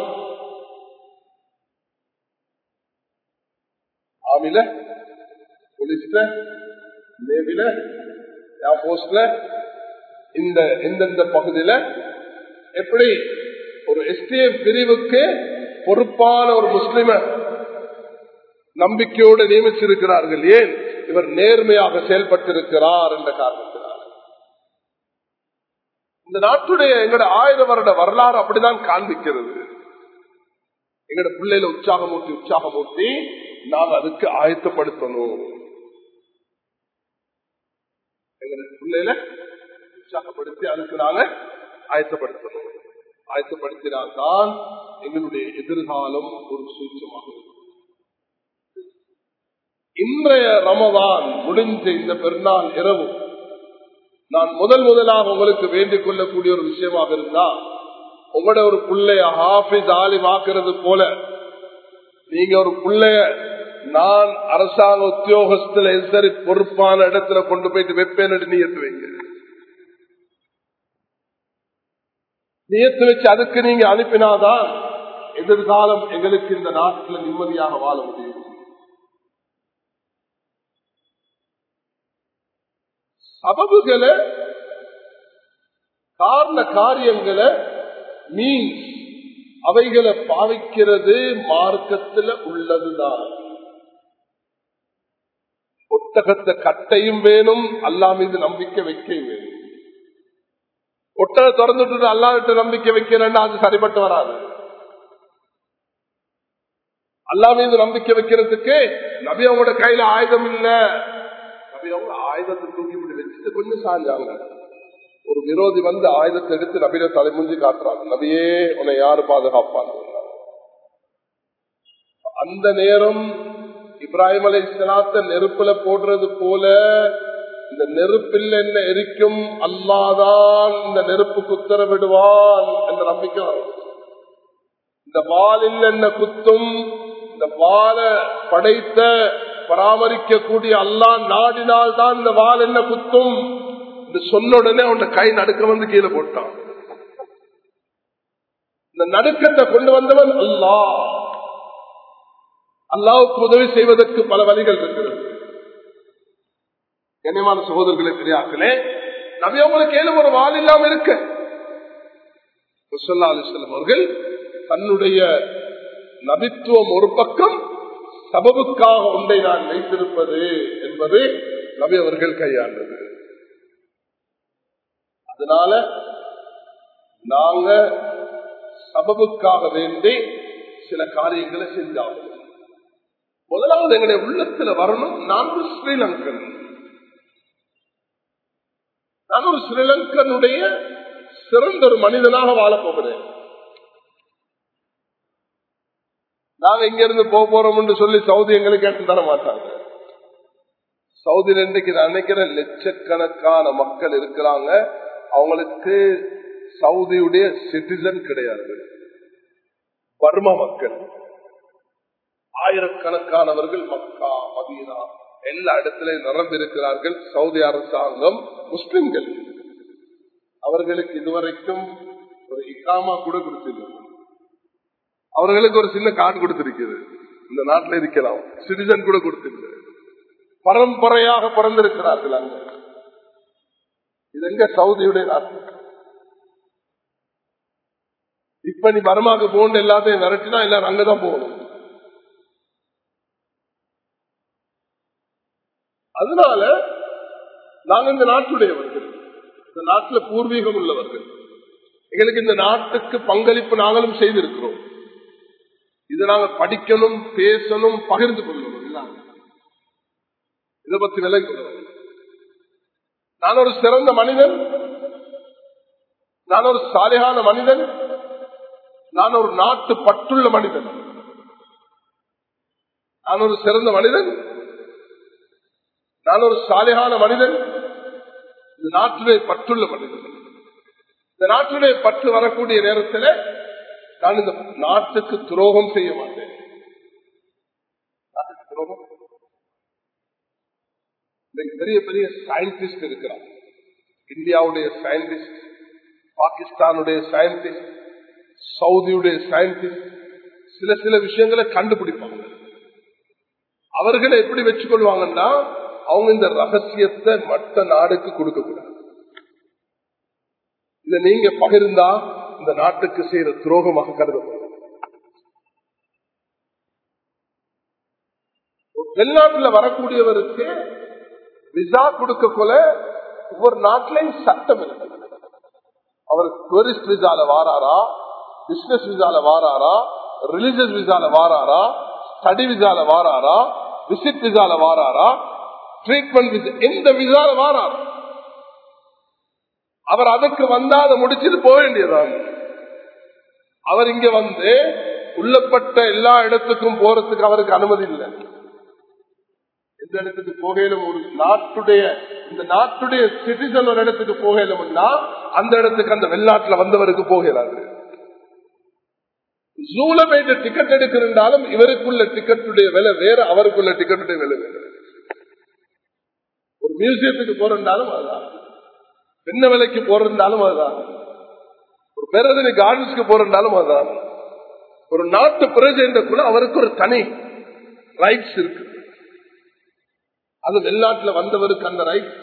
A: ஆமில, போலீஸ்ல, நேவில, ஏர்போர்ஸ்ல, இந்த எந்தெந்த பகுதியில எப்படி ஒரு எஸ்டிஎஃப் பிரிவுக்கு பொறுப்பான ஒரு முஸ்லிம நம்பிக்கையோடு நியமிச்சிருக்கிறார்கள். ஏன்? இவர் நேர்மையாக செயல்பட்டிருக்கிறார் என்ற காரணத்தினால். இந்த நாட்டுடைய எங்கட ஆயிரம் வருட வரலாறு அப்படிதான் காண்பிக்கிறது. எங்கட பிள்ளையில உற்சாகமூட்டி உற்சாகமூட்டி நாம் அதுக்கு ஆயத்தப்படுத்தணும். எங்கட பிள்ளையில உற்சாகப்படுத்தி அதுக்கு நாங்க ஆயத்தப்படுத்தணும். ஆயத்தப்படுத்தினால்தான் எங்களுடைய எதிர்காலம் ஒரு சூட்சமாக இருக்கும். இன்றைய ரமதான் முடிஞ்ச இந்த பெருநாள் இரவு நான் முதல் முதலாக உங்களுக்கு வேண்டிக் கொள்ளக்கூடிய ஒரு விஷயமாக இருந்தா, உங்களோட ஒரு பிள்ளைய ஹாஃபிஸ் ஆலிம் ஆக்குறது போல நீங்க ஒரு பிள்ளைய நான் அரசாங்க உத்தியோகத்துல சரி பொறுப்பான இடத்துல கொண்டு போயிட்டு வெப்பேன் நியத்து வைங்க. நியத்து வச்சு அதுக்கு நீங்க அனுப்பினாதான் எதிர்காலம் எங்களுக்கு இந்த நாட்டில் நிம்மதியாக வாழ முடியும். சபபுகளை, காரண காரியங்களை, மீன்ஸ் அவைகளை பாவிக்கிறது மார்க்கத்தில் உள்ளதுதான். ஒட்டகத்தை கட்டையும் வேணும், அல்லாஹ் மீது நம்பிக்கை வைக்கையும் வேணும். ஒட்டகை திறந்துட்டு அல்லாஹ்விட்ட நம்பிக்கை வைக்கிறேன்னா அது சரிபட்டு வராது. அல்லாஹ் மீது நம்பிக்கை வைக்கிறதுக்கு நபி அவங்களோட கையில ஆயுதம் இல்ல. நபி அவங்க ஆயுதத்தை தூக்கி விட்டு வச்சுட்டு கொஞ்சம் சாஞ்சாங்க. ஒரு விரோதி வந்து ஆயுதத்தை எடுத்து நபியில தலைமுஞ்சி காட்டுறாங்க. நபியே உன்னை யாரு பாதுகாப்பாங்க? அந்த நேரம் இப்ராஹிம் அலைஹிஸ்ஸலாத்தை நெருப்புல போடுறது போல இந்த நெருப்பில் என்ன எரிக்கும், அல்லாதான் இந்த நெருப்புக்கு உத்தரவிடுவான் என்ற நம்பிக்கை வரும். இந்த வாலில் என்ன குத்தும், இந்த வாலை படைத்த பராமரிக்கக்கூடிய அல்லாஹ் நாடினால் தான் இந்த வால் என்ன குத்தும் இந்த சொன்ன உடனே அவன் கை நடுக்க வந்து கீழே போட்டான். இந்த நடுக்கத்தை கொண்டு வந்தவன் அல்லாஹ். அல்லாஹ்வுக்கு உதவி செய்வதற்கு பல வழிகள் இருக்கிறது. கண்ணியமான சகோதரர்களே, பெரியார்களே, நபி அவங்களுக்கு ஏழும் ஒரு வால் இல்லாம இருக்க ஸல்லல்லாஹு அலைஹி வஸல்லம் அவர்கள் தன்னுடைய நபித்துவம் ஒரு பக்கம், சபபுக்காக ஒன்றை நான் வைத்திருப்பது என்பது நபி அவர்கள் கையாண்டது. அதனால நாங்க சபபுக்காக வேண்டி சில காரியங்களை செஞ்சாகும். முதலாவது எங்களுடைய உள்ளத்துல வரணும், நான் ஒரு ஸ்ரீலங்கன், நான் ஒரு ஸ்ரீலங்கனுடைய சிறந்த ஒரு மனிதனாக வாழப்போகிறேன். நாங்க இங்க இருந்து போக போறோம் சொல்லி சவுதி எங்களுக்கு கேட்டு தர மாட்டாங்க. சவுதியில இன்றைக்கு நான் நினைக்கிறேன் லட்சக்கணக்கான மக்கள் இருக்கிறாங்க, அவங்களுக்கு சவுதியுடைய சிட்டிசன் கிடையாது. பர்மா மக்கள் ஆயிரக்கணக்கானவர்கள் மக்கா மதீனா எல்லா இடத்திலையும் நிரம்பியிருக்கிறார்கள். சவுதி அரசாங்கம் முஸ்லிம்கள் அவர்களுக்கு இதுவரைக்கும் ஒரு இக்காமா கூட கொடுத்திருக்கிறது. அவர்களுக்கு ஒரு சின்ன கார்டு கொடுத்திருக்கிறது, இந்த நாட்டில் இருக்கலாம், சிட்டிசன் கூட கொடுத்திருக்கு. பரம்பரையாக பிறந்திருக்கிறார்கள் அங்க. இது எங்க? சவுதியுடைய நாட்டு. இப்ப நீ பர்மாக்கு போன எல்லாத்தையும் விரட்டினா எல்லாரும் அங்கதான் போகணும். அதனால நாங்க இந்த நாட்டுடையவர்கள், இந்த நாட்டில் பூர்வீகம் உள்ளவர்கள். எங்களுக்கு இந்த நாட்டுக்கு பங்களிப்பு நாங்களும் செய்திருக்கிறோம். இதை நாங்கள் படிக்கணும், பேசணும், பகிர்ந்து கொள்ளணும். இல்லாம இதை பத்தி விலை கொள்ளணும். நான் ஒரு சிறந்த மனிதன், நான் ஒரு சாலிகான மனிதன், நான் ஒரு நாட்டு பற்றுள்ள மனிதன், நான் ஒரு சிறந்த மனிதன், நான் ஒரு சாலிகான மனிதன், இந்த நாட்டிலே பற்றுள்ள மனிதன். இந்த நாட்டிலே பற்று வரக்கூடிய நேரத்தில் நான் இந்த நாட்டுக்கு துரோகம் செய்ய மாட்டேன். நாட்டுக்கு துரோகம். பெரிய பெரிய சயின்டிஸ்ட் இருக்கிறார். இந்தியாவுடைய சயின்டிஸ்ட், பாகிஸ்தானுடைய சயின்டிஸ்ட், சவுதியுடைய சயின்டிஸ்ட் சில சில விஷயங்களை கண்டுபிடிப்பாங்க. அவர்களை எப்படி வச்சுக்கொள்வாங்கன்னா, அவங்க இந்த ரகசியத்தை மற்ற நாடுக்கு கொடுக்க கூடாது. இதை நீங்க பகிர்ந்தா இந்த நாட்டுக்கு செய்யற துரோகமாக கருதப்படும். வெளிநாட்டில் வரக்கூடியவருக்கு விசா கொடுக்க போல ஒவ்வொரு நாட்டிலையும் சட்டம் இருக்கு. அவர் டூரிஸ்ட் விசால வாராரா, பிசினஸ் விசால வாராரா, ரிலிஜியஸ் விசால வாராரா, ஸ்டடி விசால வாராரா, விசிட் விசால வாராரா, ட்ரீட்மெண்ட் விசா, எந்த விசால வாராரா, அவர் அதுக்கு வந்தா அதை முடிச்சுட்டு போக வேண்டியதான். அவர் இங்க வந்து உள்ளப்பட்ட எல்லா இடத்துக்கும் போறதுக்கு அவருக்கு அனுமதி இல்லை. எந்த இடத்துக்கு போகலும் ஒரு நாட்டுடைய இந்த நாட்டுடைய சிட்டிசன் ஒரு இடத்துக்கு போகலும்னா அந்த இடத்துக்கு அந்த வெளிநாட்டுல வந்தவருக்கு போகலாது. ஜூல போயிட்டு டிக்கெட் எடுக்கிறாலும் இவருக்குள்ள டிக்கெட்டுடைய விலை வேற, அவருக்குள்ள டிக்கெட்டுடைய விலை வேற. ஒரு மியூசியத்துக்கு போறாலும் அதுதான், என்ன விலைக்கு போறாலும் அதுதான், ஒரு பேரதனை கார்டன்ஸ்க்கு போறாலும் அதுதான். ஒரு நாட்டு பிரஜை கூட அவருக்கு ஒரு தனி ரைட்ஸ் இருக்கு. அது வெளிநாட்டுல வந்தவருக்கு அந்த ரைட்.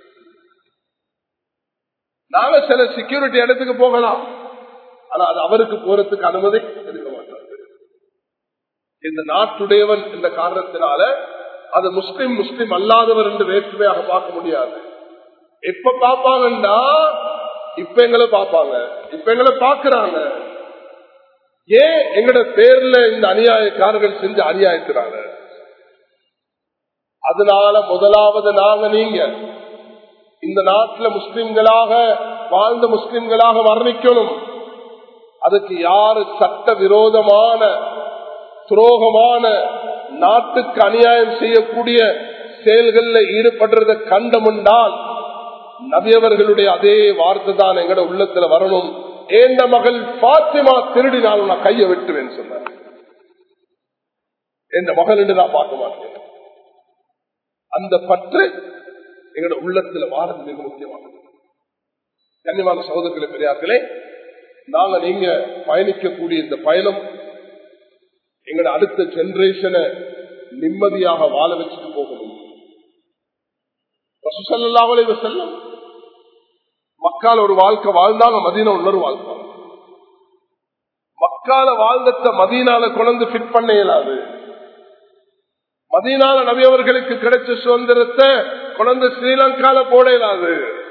A: நாங்க சில செக்யூரிட்டி இடத்துக்கு போகலாம், ஆனா அது அவருக்கு போறதுக்கு அனுமதி எடுக்க மாட்டாங்க. இந்த நாட்டுடையவன் என்ற காரணத்தினால அது முஸ்லிம் முஸ்லிம் அல்லாதவர் என்று வேற்றுமையாக பார்க்க முடியாது. எப்ப பார்ப்பாங்கன்னா இப்ப எங்களை பார்ப்பாங்க, இப்ப எங்களை பார்க்கிறாங்க. ஏன் எங்கட பேர்ல இந்த அநியாயக்காரர்கள் செஞ்சு அநியாயத்தினால. அதனால முதலாவது நாங்க நீங்க இந்த நாட்டில் முஸ்லிம்களாக வாழ்ந்த முஸ்லிம்களாக வர்ணிக்கணும். அதுக்கு யாரு சட்ட விரோதமான துரோகமான நாட்டுக்கு அநியாயம் செய்யக்கூடிய செயல்களில் ஈடுபடுறத கண்டமுண்டால் நபியவர்களுடைய அதே வார்த்தை தான் எங்கட உள்ளத்துல வரணும். ஏந்த மகள் பாத்திமா திருடினாலும் நான் கையை வெட்டுவேன் சொன்னார். எந்த மகள் என்று நான் பார்க்க மாட்டேன். அந்த பற்று எங்களோட உள்ளத்துல வாரது மிக முக்கியமானது. கண்ணியமான சகோதரர்களே, பெரியார்களே, நாங்க நீங்க பயணிக்கக்கூடிய இந்த பயணம் எங்களோட அடுத்த ஜெனரேஷனை நிம்மதியாக வாழ வச்சுட்டு போகணும். ரசூலுல்லாஹி ஸல்லல்லாஹு அலைஹி வஸல்லம் மக்கால ஒரு வாழ்க்கை வாழ்ந்தாங்க, மதீனா இன்னொரு வாழ்க்கை. மக்கால வாழ்ந்த மதீனால கொண்டு ஃபிட் பண்ண இயலாது. மதீனால நபி அவர்களுக்கு கிடைச்ச சுதந்திரத்தை கொண்டு ஸ்ரீலங்கால போட இயலாது.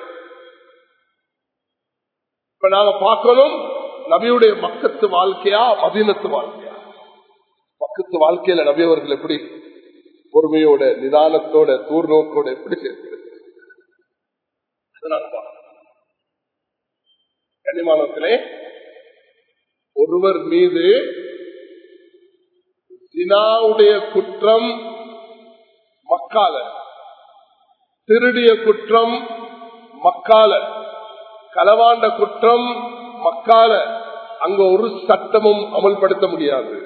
A: இப்ப நாங்க பார்க்கணும், நபியுடைய மக்கத்து வாழ்க்கையா மதீனத்து வாழ்க்கையா? மக்கத்து வாழ்க்கையில நபி அவர்கள் எப்படி பொறுமையோட நிதானத்தோட தூர்நோக்கோட எப்படி சேர்க்கிறது? கண்ணியமானவர்களே, ஒருவர் மீது ஜினாவுடைய குற்றம் மக்கால, திருடிய குற்றம் மக்கால, களவாண்ட குற்றம் மக்கால, அங்க ஒரு சட்டமும் அமல்படுத்த முடியாது.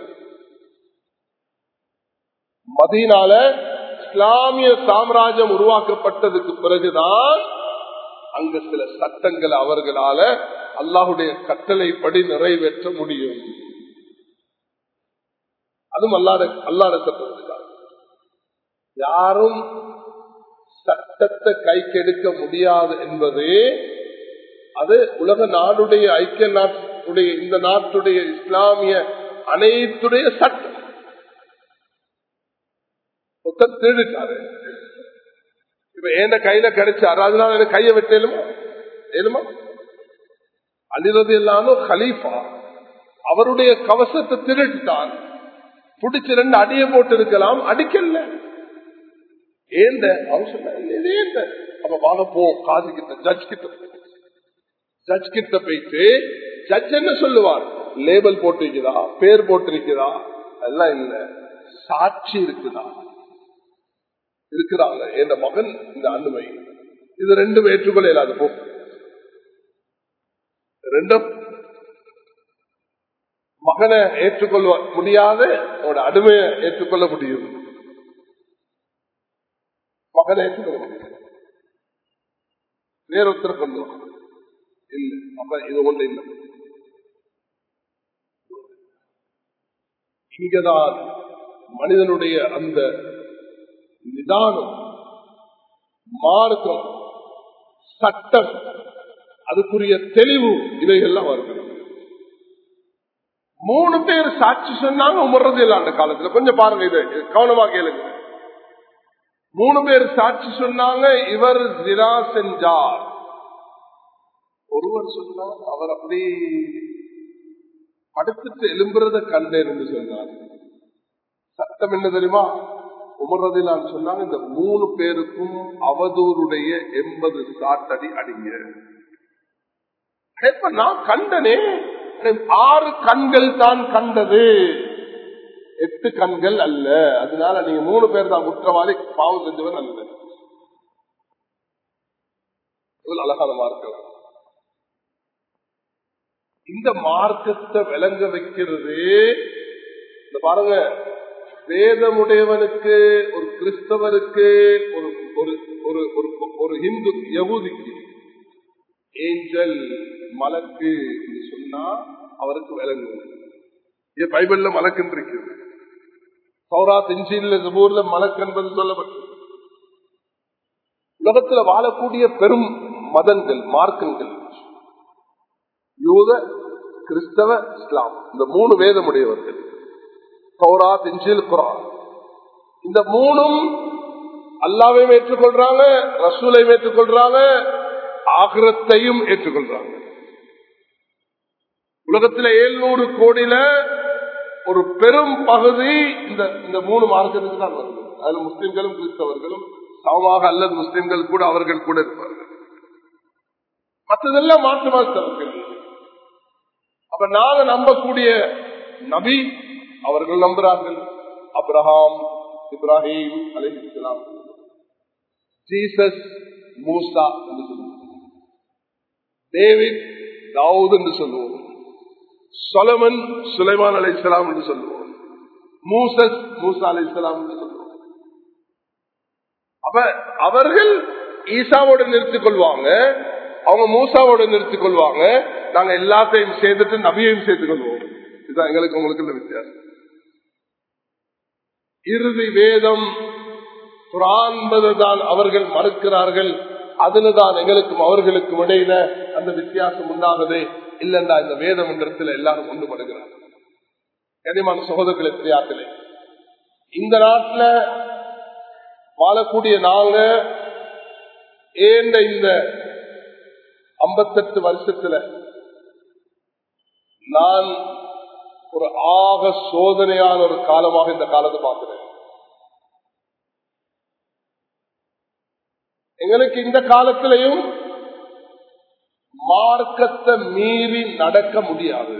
A: மதீனால இஸ்லாமிய சாம்ராஜ்யம் உருவாக்கப்பட்டதுக்கு பிறகுதான் அங்க சில சட்டங்கள் அவர்களால அல்லாஹுடைய கட்டளைப்படி நிறைவேற்ற முடியும். அதுவும் அல்லாத அல்லாத சட்டத்துக்காக. யாரும் சட்டத்தை கைக்கெடுக்க முடியாது என்பது அது உலக நாடுடைய ஐக்கிய நாட்டுடைய இந்த நாட்டுடைய இஸ்லாமிய அனைத்துடைய சட்டம். திருடிட்டாரு, இப்ப என்ன கையில கிடைச்சாரு, அதனால எனக்கு கையை வெட்டலுமா ஏழுமா? அலிரது எல்லாரும் கலீஃபா, அவருடைய கவசத்தை திருட்டான், பிடிச்சு ரெண்டு அடிய போட்டு இருக்கலாம், அடிக்கல. ஏந்த அவர் சொன்ன அப்ப வாங்க போ காது கிட்ட, ஜட்ஜ் கிட்ட. ஜட்ஜ் கிட்ட போயிட்டு ஜட்ஜ் என்ன சொல்லுவார்? லேபல் போட்டிருக்கிறா, பேர் போட்டிருக்கிறா, எல்லாம் இல்ல, சாட்சி இருக்குதா? இருக்கிறாங்க என் மகன் இந்த அண்மை, இது ரெண்டும் ஏற்றுக்கொள்ள இல்லாத போ. ரெண்டும் மகனை ஏற்றுக்கொள்ள முடியாத அவனோட அடிமையை ஏற்றுக்கொள்ள முடியும். மகனை ஏற்றுக்கொள்ள முடியும், வேற ஒருத்தர் கொண்டு இல்ல. அப்ப இது ஒன்று இல்லை. இங்கதான் மனிதனுடைய அந்த நிதானம், மார்க்கம், சட்டம், அதுக்குரிய தெளிவு, இவைகள்லாம் வருகிறது. மூணு பேர் சாட்சி சொன்னாங்க உமர்றது இல்லை அந்த காலத்துல. கொஞ்சம் பாருங்க, இது கவனமா கேளுங்க. மூணு பேர் சாட்சி சொன்னாங்க, இவர் ஜினா செஞ்சார். ஒருவர் சொன்னார் அவர் அப்படி படுத்துட்டு எலும்புறத கண்டேன் என்று சொன்னார். சட்டம் என்ன தெரியுமா? உமர்றதில் சொன்னாங்க, இந்த மூணு பேருக்கும் அவதூறுடைய எண்பது சாட்டடி அடிங்க. இப்ப நான் கண்டனே, ஆறு கண்கள் தான் கண்டது, எட்டு கண்கள் அல்ல. அதனால நீங்க மூணு பேர் தான் குற்றவாளி, பாவம் செஞ்சவன் அல்ல. அழகான மார்க்கம். இந்த மார்க்கத்தை விளங்க வைக்கிறது இந்த பாருங்க, வேதமுடையவனுக்கு, ஒரு கிறிஸ்தவருக்கு, ஒரு ஒரு ஒரு ஹிந்து யகூதிக்கு ஏஞ்சல் மலக்கு என்று சொன்னா அவருக்கு விளங்கும். இது பைபிள்ல மலக்குன்னு இருக்குது, தௌராத் இன்ஜீல்ல ஜபூர்ல மலக்கு என்பது சொல்லப்பட்டது. உலகத்துல வாழக்கூடிய பெரும் மதங்கள், மார்க்கங்கள், யூத, கிறிஸ்தவ, இஸ்லாம், இந்த மூணு வேதமுடையவர்கள், தௌராத் இன்ஜீல் குர்ஆன், இந்த மூணும் அல்லாஹ்வையும் ஏற்றுக்கொள்றாங்க, ரசூலையும் ஏற்றுக்கொள்றாங்க, ஆகிரத்தையும் ஏற்றுக்கொள்றாங்க. உலகத்தில் எழுநூறு கோடியில ஒரு பெரும் பகுதி இந்த இந்த மூணு மார்க்கத்துக்கு தான் வருது. அதுல முஸ்லிம்களும் கிறிஸ்தவர்களும் சமமாக, அல்லது முஸ்லிம்கள் கூட அவர்கள் கூட இருப்பார்கள். மற்றதெல்லாம் மாற்று மாற்றவர்கள். அப்ப நாங்க நம்பக்கூடிய நபி அவர்கள் நம்புறார்கள். அப்ரஹாம், இப்ராஹிம் அலைஹிஸ்ஸலாம், ஜீசஸ், மூசா என்று சொல்லுவோம், டேவிட், தாவூத் என்று சொல்லுவோம், சொலமன், சுலைமான் அலைஹிஸ்ஸலாம் என்று சொல்லுவோம், மூசஸ், மூசா அலைஹிஸ்ஸலாம் என்று சொல்லுவோம். அப்ப அவர்கள் ஈசாவோடு நிறுத்திக் கொள்வாங்க, அவங்க மூசாவோடு நிறுத்திக் கொள்வாங்க, நாங்க எல்லாத்தையும் சேர்த்துட்டு நபியையும் சேர்த்துக் கொள்வோம். இதுதான் எங்களுக்கு உங்களுக்கு வித்தியாசம். இறுதி வேதம் குர்ஆன் தான் அவர்கள் மறுக்கிறார்கள். அதுலதான் எங்களுக்கும் அவர்களுக்கும் இடையில அந்த வித்தியாசம் உண்டாகுது. இல்லண்டா இந்த வேதம் என்றத்தில் எல்லாரும் ஒன்றுபடுகிறார்கள். கனிமான சகோதரர்களே, பிரியாக்களே, இந்த நாட்டில் வாழக்கூடிய நாங்க ஏண்ட இந்த ஐம்பத்தெட்டு வருஷத்துல நான் ஒரு ஆக சோதனையான ஒரு காலமாக இந்த காலத்தை பார்க்கிறேன். எங்களுக்கு இந்த காலத்திலையும் மார்க்கத்தை மீறி நடக்க முடியாது.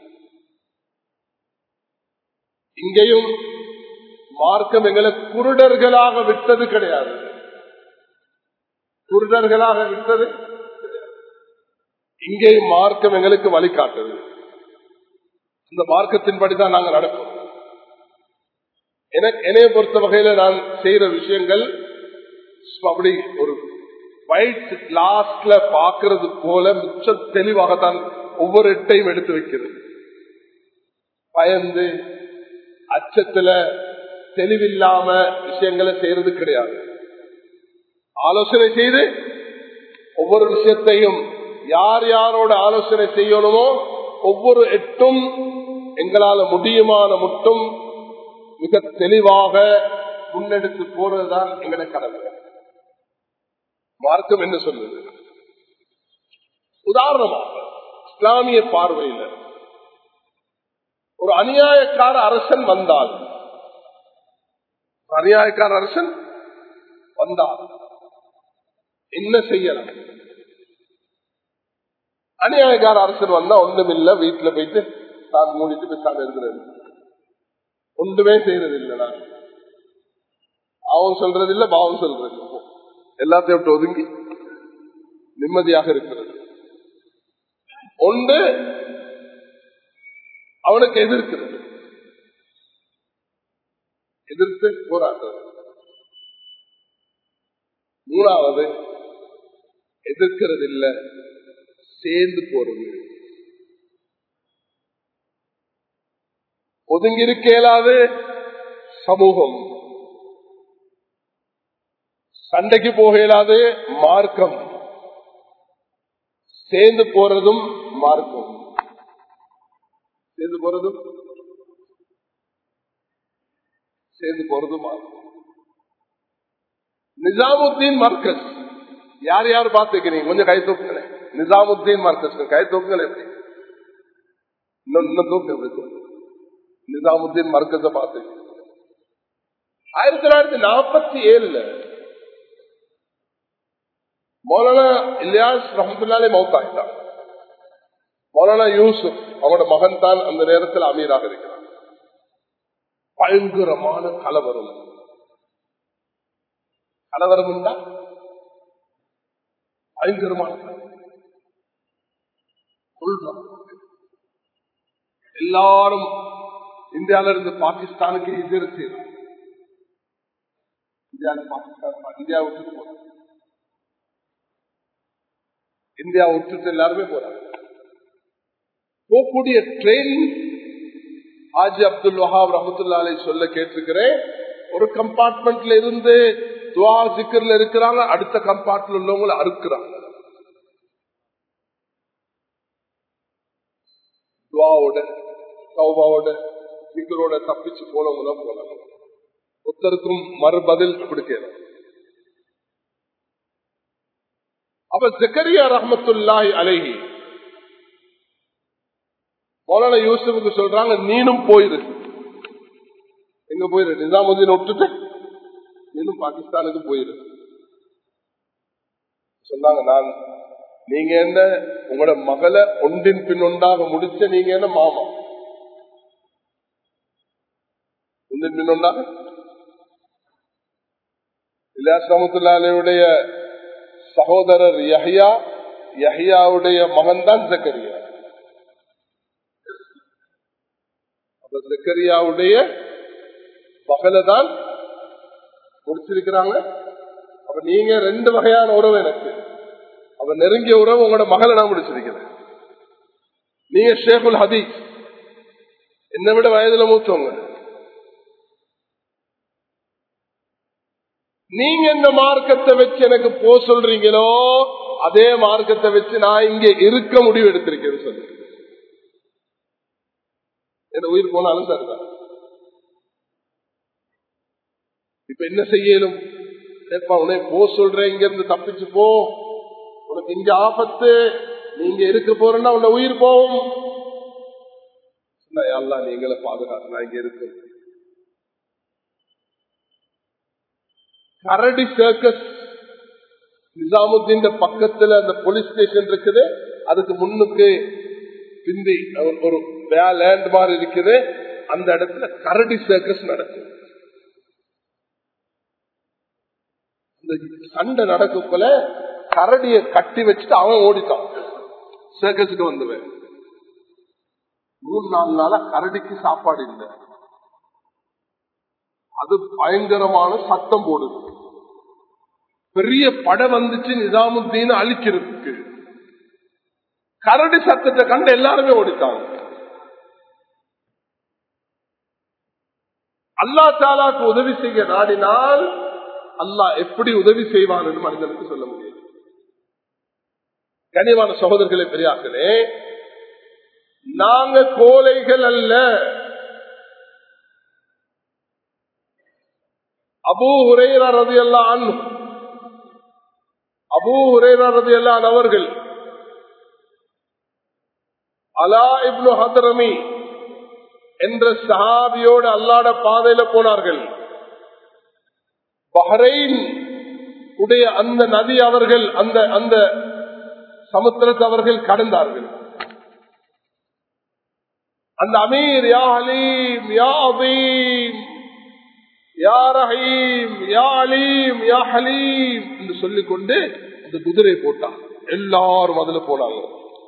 A: இங்கேயும் மார்க்கம் எங்களை குருடர்களாக விட்டது கிடையாது. குருடர்களாக விட்டது இங்கேயும் மார்க்கம் எங்களுக்கு வழிகாட்டுது. இந்த மார்க்கத்தின்படிதான் நாங்கள் நடப்போம். என்னைய பொறுத்த வகையில நான் செய்யற விஷயங்கள் அப்படி ஒரு ஒயிட் கிளாஸ்ல பாக்குறது போல மிச்ச தெளிவாகத்தான் ஒவ்வொரு எட்டையும் எடுத்து வைக்கிறது. பயந்து அச்சத்துல தெளிவில்லாம விஷயங்களை செய்யறது கிடையாது. ஆலோசனை செய்து ஒவ்வொரு விஷயத்தையும் யார் யாரோட ஆலோசனை செய்யணுமோ ஒவ்வொரு எட்டும் எங்களால முடியுமான மட்டும் மிக தெளிவாக முன்னெடுத்து போறதுதான் எங்களை கடமை. மார்க்கம் என்ன சொல்லுது? உதாரணமாக இஸ்லாமிய பார்வையில் ஒரு அநியாயக்கார அரசன் வந்தால் அநியாயக்கார அரசன் வந்தால் என்ன செய்யலாம்? அநியாயக்கார அரசன் வந்தா ஒன்றுமில்ல, வீட்டுல போயிட்டு தான் மூடிட்டு பேசாம இருக்கிறது, ஒன்றுமே செய்யறது இல்லைனா அவன் சொல்றது இல்ல, பாவம் சொல்றது, எல்லாத்தையும் விட்டு ஒதுங்கி நிம்மதியாக இருக்கிறது. ஒன்று அவனுக்கு எதிர்க்கிறது, எதிர்த்து போராடுறது. மூணாவது எதிர்க்கிறது இல்ல, சேர்ந்து போறது. ஒதுங்கி இருக்க இயலாது சமூகம், சண்டைக்கு போக இயலாது மார்க்கம், சேர்ந்து போறதும் மார்க்கம். சேர்ந்து போறதும் சேர்ந்து போறதும் மார்க்கம். நிஜாமுத்தீன் மர்கஸ் யார் யார் பார்த்துக்கிறீங்க? கொஞ்சம் கை தூக்குங்களேன். நிஜாமுத்தீன் மர்கஸ் கை தூக்குங்களேன். எப்படி இன்னும் தூக்கு எப்படி தூக்கு? நிஜாமுத்தீன் மர்கஸ பார்த்து ஆயிரத்தி தொள்ளாயிரத்தி நாற்பத்தி ஏழுல மௌலானா இலியாஸ் ரஹ்மத்துல்லாஹி மௌத்தாயிட்டார். மௌலானா யூசுப் அவனோட மகன் தான் அந்த நேரத்தில் அமீராக இருக்கிறார். பயங்கரமான கலவரம். கலவரம் உண்டா? பயங்கரமான எல்லாரும் இந்தியாவில இருந்து பாகிஸ்தானுக்கு எதிர்த்து இந்தியா பாகிஸ்தான் இந்தியா விட்டுட்டு போறாங்க. இந்தியா விட்டுட்டு எல்லாருமே போறாங்க. போகக்கூடிய ட்ரெயின் ஹாஜி அப்துல் வஹாப் ரஹ்மத்துல்லாஹி அலைஹி சொல்ல கேட்டிருக்கிறேன். ஒரு கம்பார்ட்மெண்ட்ல இருந்து துவா ஜிக்ர்ல இருக்கிறாங்க, அடுத்த கம்பார்ட்மெண்ட் உள்ளவங்களை அறுக்கிறாங்க. துவாவோட தௌபாவோட ஜிக்ரோட தப்பிச்சு போனவங்க போனாங்க. ஒருத்தருக்கும் மறுபதில் கொடுக்கிறார். அப்ப ஜக்கரியா ரஹ்மத்துல்லாஹி அலைஹி மௌலானா யூசுஃபுக்கு சொல்றாங்க, நீனும் போயிரு. எங்க போயிரு? நிஜாமுதீன் விட்டுட்டு நீனும் பாகிஸ்தானுக்கு போயிரு சொன்னாங்க. நான் நீங்க என்ன உங்களோட மகளை ஒன்றின் பின் ஒன்றாக முடிச்ச நீங்க என்ன மாமா? ஒன்றின் பின் ஒன்றாக இலியாஸ் ரஹ்மத்துல்லாஹி அலைஹியுடைய சகோதரர் யஹ்யா, யஹ்யாவுடைய மகன் தான் ஜக்கரியா. ஜக்கரியாவுடைய மகளை தான் முடிச்சிருக்கிறாங்க. அப்ப நீங்க ரெண்டு வகையான உறவு எனக்கு. அப்ப நெருங்கிய உறவு உங்களோட மகளை நான் முடிச்சிருக்கிறேன். நீங்க ஷேகுல் ஹதீஸ், என்னை விட வயதுல மூத்தவங்க. நீங்க என்ன மார்க்கத்தை வச்சு எனக்கு போ சொல்றீங்களோ அதே மார்க்கத்தை வச்சு நான் இங்க இருக்க முடிவு எடுத்திருக்கேன்னு சொல்லி என்ன உயிர் போனாலும் சரிதான். இப்ப என்ன செய்யணும்? உனக்கு போ சொல்றேன், இங்க இருந்து தப்பிச்சு போ, உனக்கு இங்க ஆபத்து, நீங்க இருக்க போறேன்னா உன்னை உயிர் போகும். அல்லா நீங்களை பாதுகாத்து நான் இங்க இருக்கு. கரடி சர்க்கஸ் நிஜாமுத்தீன் பக்கத்துல அந்த போலீஸ் ஸ்டேஷன் இருக்குது, அதுக்கு முன்னுக்கு பிந்தி ஒரு லேண்ட் மாதிரி இருக்குது. அந்த இடத்துல கரடி சர்க்கஸ் நடக்கும். அந்த சண்டை நடக்குள்ள கரடிய கட்டி வச்சுட்டு அவன் ஓடிட்டான். சர்க்கஸுக்கு வந்துவேன். மூணு நாலு நாளா கரடிக்கு சாப்பாடு இல்லை. அது பயங்கரமான சத்தம் போடுது. பெரிய படம் வந்துச்சு நிஜாமுத்தீன் அழிக்கிறதுக்கு. கரடி சத்தத்தை கண்டு எல்லாருமே ஓடிட்டாங்க. அல்லாஹ் தஆலாக்கு உதவி செய்ய நாடினால் அல்லாஹ் எப்படி உதவி செய்வான் என்று மனிதனுக்கு சொல்ல முடியாது. கனிவான சகோதரர்களே, பெரியார்களே, நாங்க கோழைகள் அல்ல. அபூ ஹுரைரா ரலியல்லாஹு அன்ஹு அபூ ஹுரைரா ரலியல்லாஹு அன்ஹு அவர்கள் அலா இப்னு ஹத்ரமி என்ற சஹாபியோடு அல்லாஹ்வுடைய பாதையில போனார்கள். பஹ்ரைன் உடைய அந்த நதி அவர்கள் அந்த அந்த சமுத்திரத்தை அவர்கள் கடந்தார்கள். அந்த அமீர் யா ஹலீம் யா அதீம் யா ரஹீம் யா அலீம் யா ஹலீம் என்று சொல்லிக்கொண்டு அந்த குதிரை போட்டார். எல்லாரும் அதுல போனாங்க.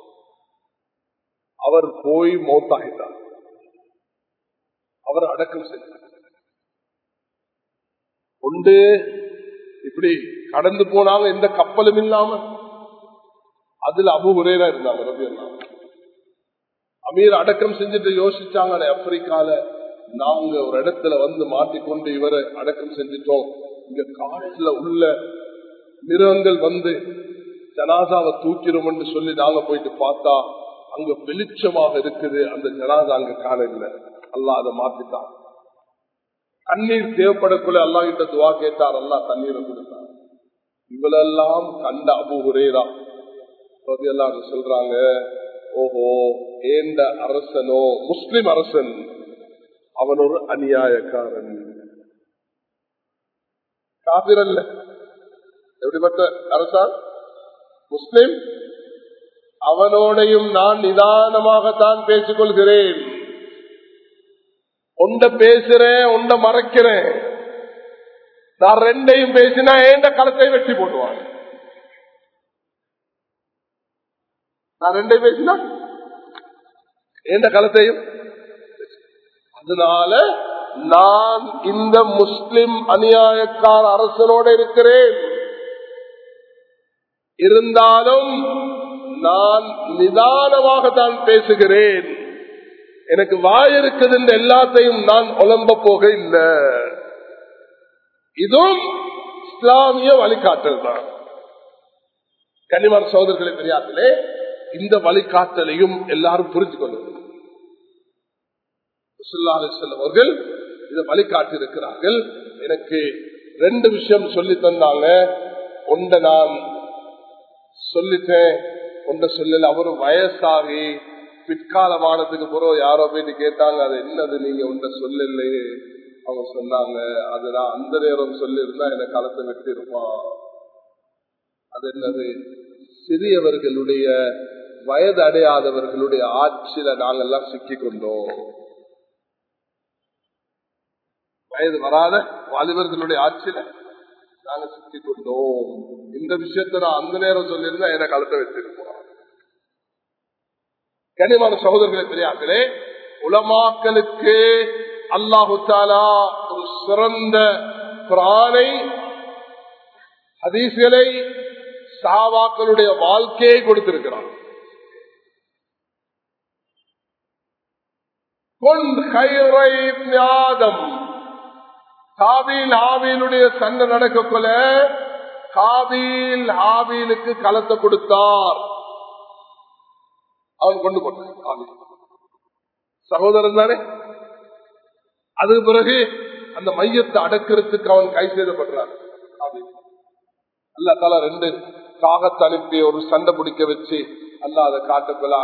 A: அவர் போய் மௌத்தாகிட்டார். அவர் அடக்கம் செய்தார். கொண்டு இப்படி கடந்து போனாங்க, எந்த கப்பலும் இல்லாம. அதுல அபூ ஹுரைரா இருந்தாங்க ரலியல்லாஹு அன்ஹு. அமீர் அடக்கம் செஞ்சுட்டு யோசிச்சாங்க, ஆப்பிரிக்கால நாங்க ஒரு இடத்துல வந்து மாட்டிக்கொண்டு இவரை அடக்கம் செஞ்சிட்டோம். இங்க காட்டுல உள்ள மிருகங்கள் வந்து ஜனாசாவை தூக்கிறோம் என்று சொல்லி நாங்க போயிட்டு பார்த்தா அங்க வெளிச்சமாக இருக்குது. அந்த ஜனாசா அங்க காண இல்லை. அல்லாஹ் அதை மாத்திட்டான். தண்ணீர் தேவைப்படக்குள்ள அல்லாஹ் கிட்ட துவா கேட்டார். அல்லாஹ் தண்ணீரை கொடுத்தார். இவளெல்லாம் கண்ட அபூ ஹுரைரா ரலியல்லாஹு அன்ஹு சொல்றாங்க, ஓஹோ ஏண்ட அரசனோ முஸ்லிம் அரசன், அவன் ஒரு அநியாயக்காரன், காபிர் அல்ல. எப்படிப்பட்ட அரசான்? முஸ்லிம். அவனோடையும் நான் நிதானமாகத்தான் பேசிக் கொள்கிறேன். ஒண்ட பேசுறேன், ஒண்ட மறைக்கிறேன். நான் ரெண்டையும் பேசினா ஏண்ட களத்தை வெட்டி போடுவான். நான் ரெண்டையும் பேசினா ஏண்ட களத்தையும். அதனால நான் இந்த முஸ்லிம் அநியாயக்கார அரசனோட இருக்கிறேன். இருந்தாலும் நான் நிதானமாகத்தான் பேசுகிறேன். எனக்கு வாய் இருக்குது என்று எல்லாத்தையும் நான் ஒலம்ப போக இல்லை. இதுவும் இஸ்லாமிய வழிகாட்டல் தான். கன்னிமார் சகோதரர்களை பெரியார்களே, இந்த வழிகாட்டலையும் எல்லாரும் புரிஞ்சு கொள்ளுங்கள். ஸல்லல்லாஹு அலைஹி வஸல்லம் அவர்கள் இதை வழிகாட்டி இருக்கிறார்கள். எனக்கு ரெண்டு விஷயம் சொல்லி தந்தாங்க. ஒன்றை நான் சொல்லிட்டேன், ஒன்றை சொல்லல. அவரு வயசாகி பிற்காலமானதுக்கு பிறகு யாரோ போயிட்டு கேட்டாங்க, அது என்னது நீங்க ஒன்றை சொல்லலையே. அவங்க சொன்னாங்க, அது நான் அந்த நேரம் சொல்லியிருந்தா என்ன களத்தை வெட்டி இருப்பான். அது என்னது? சிறியவர்களுடைய வயது அடையாதவர்களுடைய ஆட்சியில நாங்கெல்லாம் சிக்கிக் கொண்டோம். வயது வராத வாலிபர்களுடைய ஆட்சியில நாங்க சிக்கிக் கொண்டோம். இந்த விஷயத்த நான் அந்த நேரம் சொல்லியிருந்தா என்ன களத்தை வச்சிருப்போம். கனிமான சகோதரர்களை பெரியார்களே, உலமாக்களுக்கு அல்லாஹு தஆலா ஒரு சிறந்த குர்ஆனை, ஹதீஸ்களை, சஹாபாக்களுடைய வாழ்க்கையை கொடுத்திருக்கிறார். குன் கைர இப்னு ஆதம், காபீல் ஹாபீலுடைய சண்டை நடக்கக்குள்ள காபீல் ஹாபீலுக்கு களத்தை கொடுத்தார். அவன் கொண்டு போட்டான். சகோதரன் தானே. அதுக்கு பிறகு அந்த மையத்தை அடக்கிறதுக்கு அவன் கை செய்தப்படுறான். அல்லா தாலா ரெண்டு காகத்தை அனுப்பி ஒரு சண்டை பிடிக்க வச்சு அல்லா அதை காட்டக்குள்ள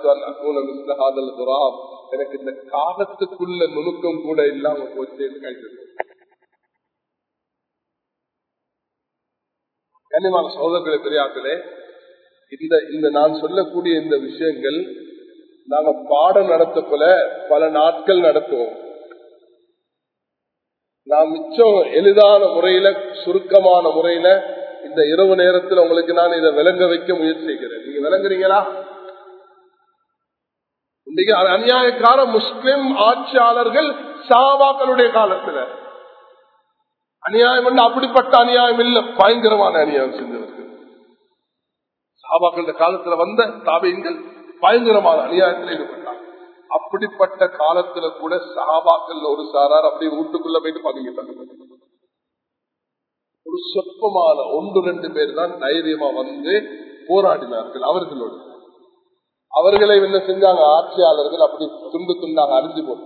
A: எனக்கு இந்த காகத்துக்குள்ள நுணுக்கம் கூட இல்லாம போச்சு கை செய்த. கண்ணியமான சகோதரர்களே பெரியார்களே, இந்த இந்த நான் சொல்லக்கூடிய இந்த விஷயங்கள் நாங்க பாடம் நடத்தக்குள்ள பல நாட்கள் நடத்துவோம். நான் மிச்சம் எளிதான முறையில, சுருக்கமான முறையில இந்த இரவு நேரத்தில் உங்களுக்கு நான் இதை விளங்க வைக்க முயற்சி செய்கிறேன். நீங்க விளங்குறீங்களா? இன்னைக்கு அநியாயக்கார முஸ்லிம் ஆட்சியாளர்கள் சஹாபாக்களுடைய காலத்துல அநியாயம் இல்ல, அப்படிப்பட்ட அநியாயம் இல்ல, பயங்கரமான அநியாயம் செஞ்சவர்கள். சஹாபாக்களுடைய காலத்துல வந்த தாபீன்கள் பயங்கரமான அநியாயத்தில் ஈடுபட்டாங்க. அப்படிப்பட்ட காலத்துல கூட சஹாபாக்கள் ஒரு சாரார் அப்படியே வீட்டுக்குள்ள போயிட்டு பதுங்கிட்டாங்க. ஒரு சொற்பமான ஒன்று ரெண்டு பேர் தான் தைரியமா வந்து போராடினார்கள் அவர்களோடு. அவர்களை என்ன செஞ்சாங்க? ஆட்சியாளர்கள் அப்படி துண்டு துண்டாக அறிஞ்சு போட்டு.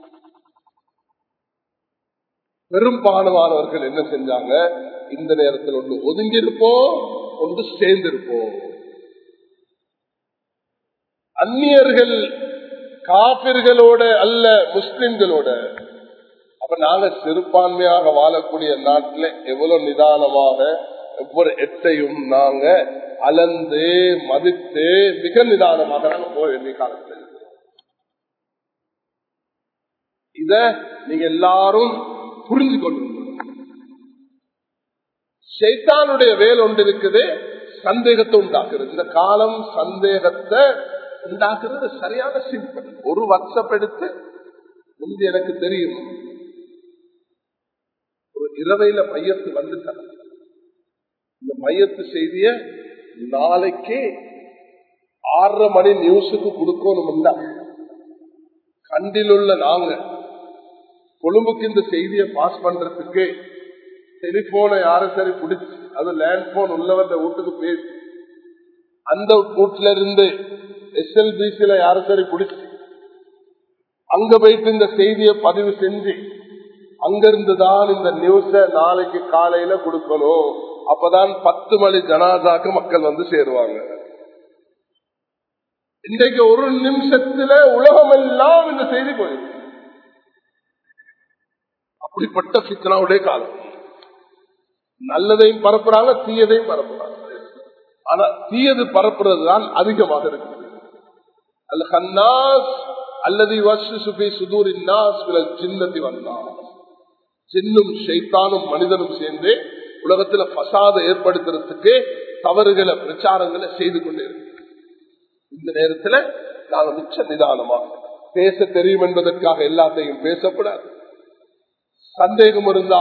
A: பெரும்பாலானவர்கள் என்ன செஞ்சாங்க? இந்த நேரத்தில் ஒன்று ஒதுங்கி இருப்போம், ஒன்று சேர்ந்து இருப்போம். அந்நியர்கள் காபிர்களோட அல்ல, முஸ்லிம்களோட. அப்ப நாங்க சிறுபான்மையாக வாழக்கூடிய நாட்டில் எவ்வளவு நிதானமாக ஒவ்வொரு எட்டையும் நாங்க அளந்து மதித்து மிக நிதானமாக நாங்க போக வேண்டிய காலத்தில் இத நீங்க எல்லாரும் புரிஞ்சு கொண்டு. ஷைத்தானுடைய வேல் ஒன்று இருக்குது, சந்தேகத்தை உண்டாக்குறது. இந்த காலம் சந்தேகத்தை உண்டாக்குறது சரியான சிம்பிள். ஒரு வாட்ஸ்அப் எடுத்து முந்தி எனக்கு தெரியும் ஒரு இரவையில மையத்து வந்துட்டாங்க. இந்த மையத்து செய்திய நாளைக்கு ஆறரை மணி நியூஸுக்கு கொடுக்கணும். கண்டில் உள்ள நாங்க கொழும்புக்கு இந்த செய்தியை பாஸ் பண்றதுக்கு டெலிபோனை யாரும் சரி பிடிச்சு, அது லேண்ட் போன் உள்ளவந்த வீட்டுக்கு பேசி அந்த வீட்டுல இருந்து எஸ்எல்பிசில யாரும் சரி பிடிச்சு அங்க போயிட்டு இந்த செய்தியை பதிவு செஞ்சு அங்கிருந்துதான் இந்த நியூஸ நாளைக்கு காலையில கொடுக்கணும். அப்பதான் பத்து மணி ஜனாதாக்கு மக்கள் வந்து சேருவாங்க. இன்றைக்கு ஒரு நிமிஷத்துல உலகம் எல்லாம் இந்த செய்தி போயிருக்கு. அப்படிப்பட்ட ஃபித்னாவுடைய காலம். நல்லதையும் பரப்புறாங்க, தீயதையும் பரப்புறாங்க. ஆனா தீயது பரப்புறது தான் அதிகமாக இருக்குது. அல் ஹன்னாஸ் அல்லது வஸ்ஸுபி சுதூரின் நாஸ் மினல் ஜின்னதி வன்னாஸ். ஜின்னும் ஷைத்தானும் மனிதனும் சேர்ந்து உலகத்துல பசாத ஏற்படுத்துறதுக்கு தவறுகளை பிரச்சாரங்களை செய்து கொண்டே இருக்கு. இந்த நேரத்துல நாங்க மிச்ச நிதானமாக பேச தெரியும் என்பதற்காக எல்லாத்தையும் பேசக்கூடாது. சந்தேகம் இருந்தா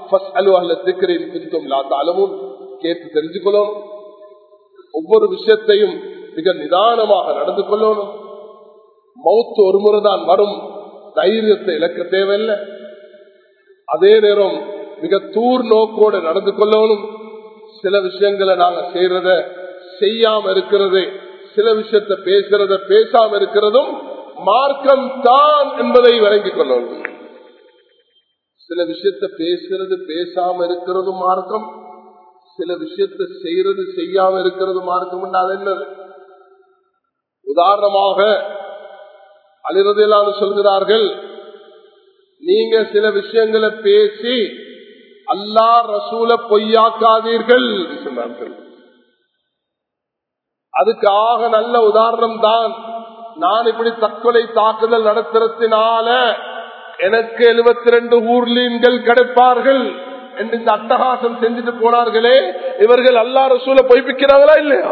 A: கேட்டு தெரிஞ்சுக்கணும். ஒவ்வொரு விஷயத்தையும் மிக நிதானமாக நடந்து கொள்ளணும். மௌத்து ஒரு முறைதான் வரும், தைரியத்தை இழக்க தேவையில்லை. அதே நேரம் மிக தூர் நோக்கோடு நடந்து கொள்ளணும். சில விஷயங்களை நாங்க செய்யறத செய்யாம இருக்கிறது, சில விஷயத்தை பேசுறத பேசாம இருக்கிறதும் மார்க்கம் தான் என்பதை விளங்கிக் கொள்ளணும். சில விஷயத்தை பேசுறது பேசாம இருக்கிறது மார்க்கம், சில விஷயத்தை செய்யறது செய்யாம இருக்கிறது மார்க்கம். அது என்னது? உதாரணமாக அலிரதியல்லாஹு சொல்கிறார்கள், நீங்க சில விஷயங்களை பேசி அல்லாஹ் ரசூல பொய்யாக்காதீர்கள் சொன்னார்கள். அதுக்காக நல்ல உதாரணம் தான், நான் இப்படி தற்கொலை தாக்குதல் நடத்துறதுனால எனக்கு எழுபத்தி ரெண்டு ஊர்லீன்கள் கிடைப்பார்கள் என்று இந்த அட்டகாசம் செஞ்சுட்டு போனார்களே, இவர்கள் அல்லாஹ் ரசூல பொய்ப்பிக்கிறாங்களா இல்லையா?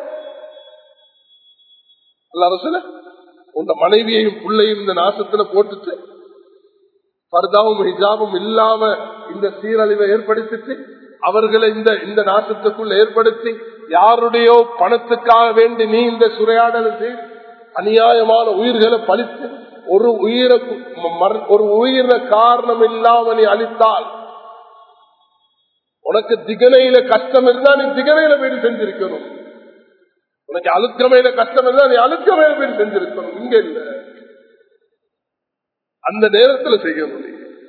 A: அல்லாஹ் ரசூல உங்க மனைவியையும் பிள்ளையும் இந்த நாசத்துல போட்டுட்டு பர்தாவும் ஹிஜாபும் இல்லாம இந்த சீரழிவை ஏற்படுத்திட்டு அவர்களை இந்த இந்த நாசத்துக்குள் ஏற்படுத்தி யாருடையோ பணத்துக்காக வேண்டி நீ இந்த சுரையாடலை செய்து அநியாயமான உயிர்களை பழித்து ஒரு உயிரை ஒரு உயிரை காரணம் இல்லாம நீ அழித்தால் உனக்கு திகனையில கஷ்டம் இருந்தா நீ திகனையில போய் செஞ்சிருக்கணும். உனக்கு அழுக்கமையில கஷ்டம் இருந்தா நீ அழுக்கமையில போய் செஞ்சிருக்கணும். இங்க இல்ல, அந்த நேரத்தில் செய்யணும்.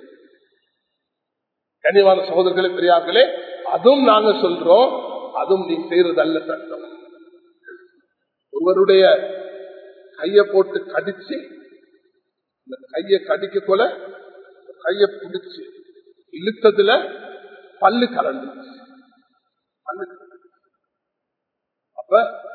A: கனிவான சகோதரர்களே பெரியார்களே, அதுவும் நாங்க சொல்றோம், அதுவும் நீ செய்யறது அல்ல சட்டம். ஒருவருடைய கைய போட்டு கடிச்சு இந்த கைய கடிக்க போல கைய பிடிச்சு இழுத்ததுல பல்லு கலந்து அப்ப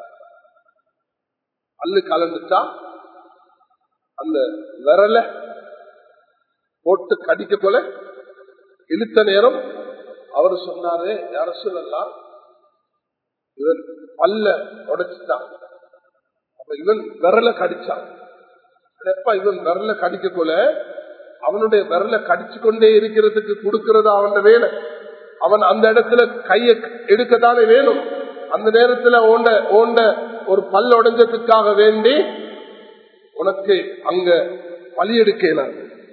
A: பல்லு கலந்துட்டா அந்த விரல போட்டு கடிக்க போல இழுத்த நேரம் அவர் சொன்னாரு, யார சொல்லலாம், இவன் பல்ல உடைச்சுட்டான். அப்ப இவன் விரல கடிச்சான். எப்ப இவன் விரல கடிக்க போல அவனுடைய விரல கடிச்சு கொண்டே இருக்கிறதுக்கு கொடுக்கறது அவன் வேலை. அவன் அந்த இடத்துல கையை எடுக்கத்தானே வேணும். அந்த நேரத்துல ஓண்ட ஓண்ட ஒரு பல் உடைஞ்சதுக்காக வேண்டி உனக்கு அங்க பலி எடுக்கலாம்.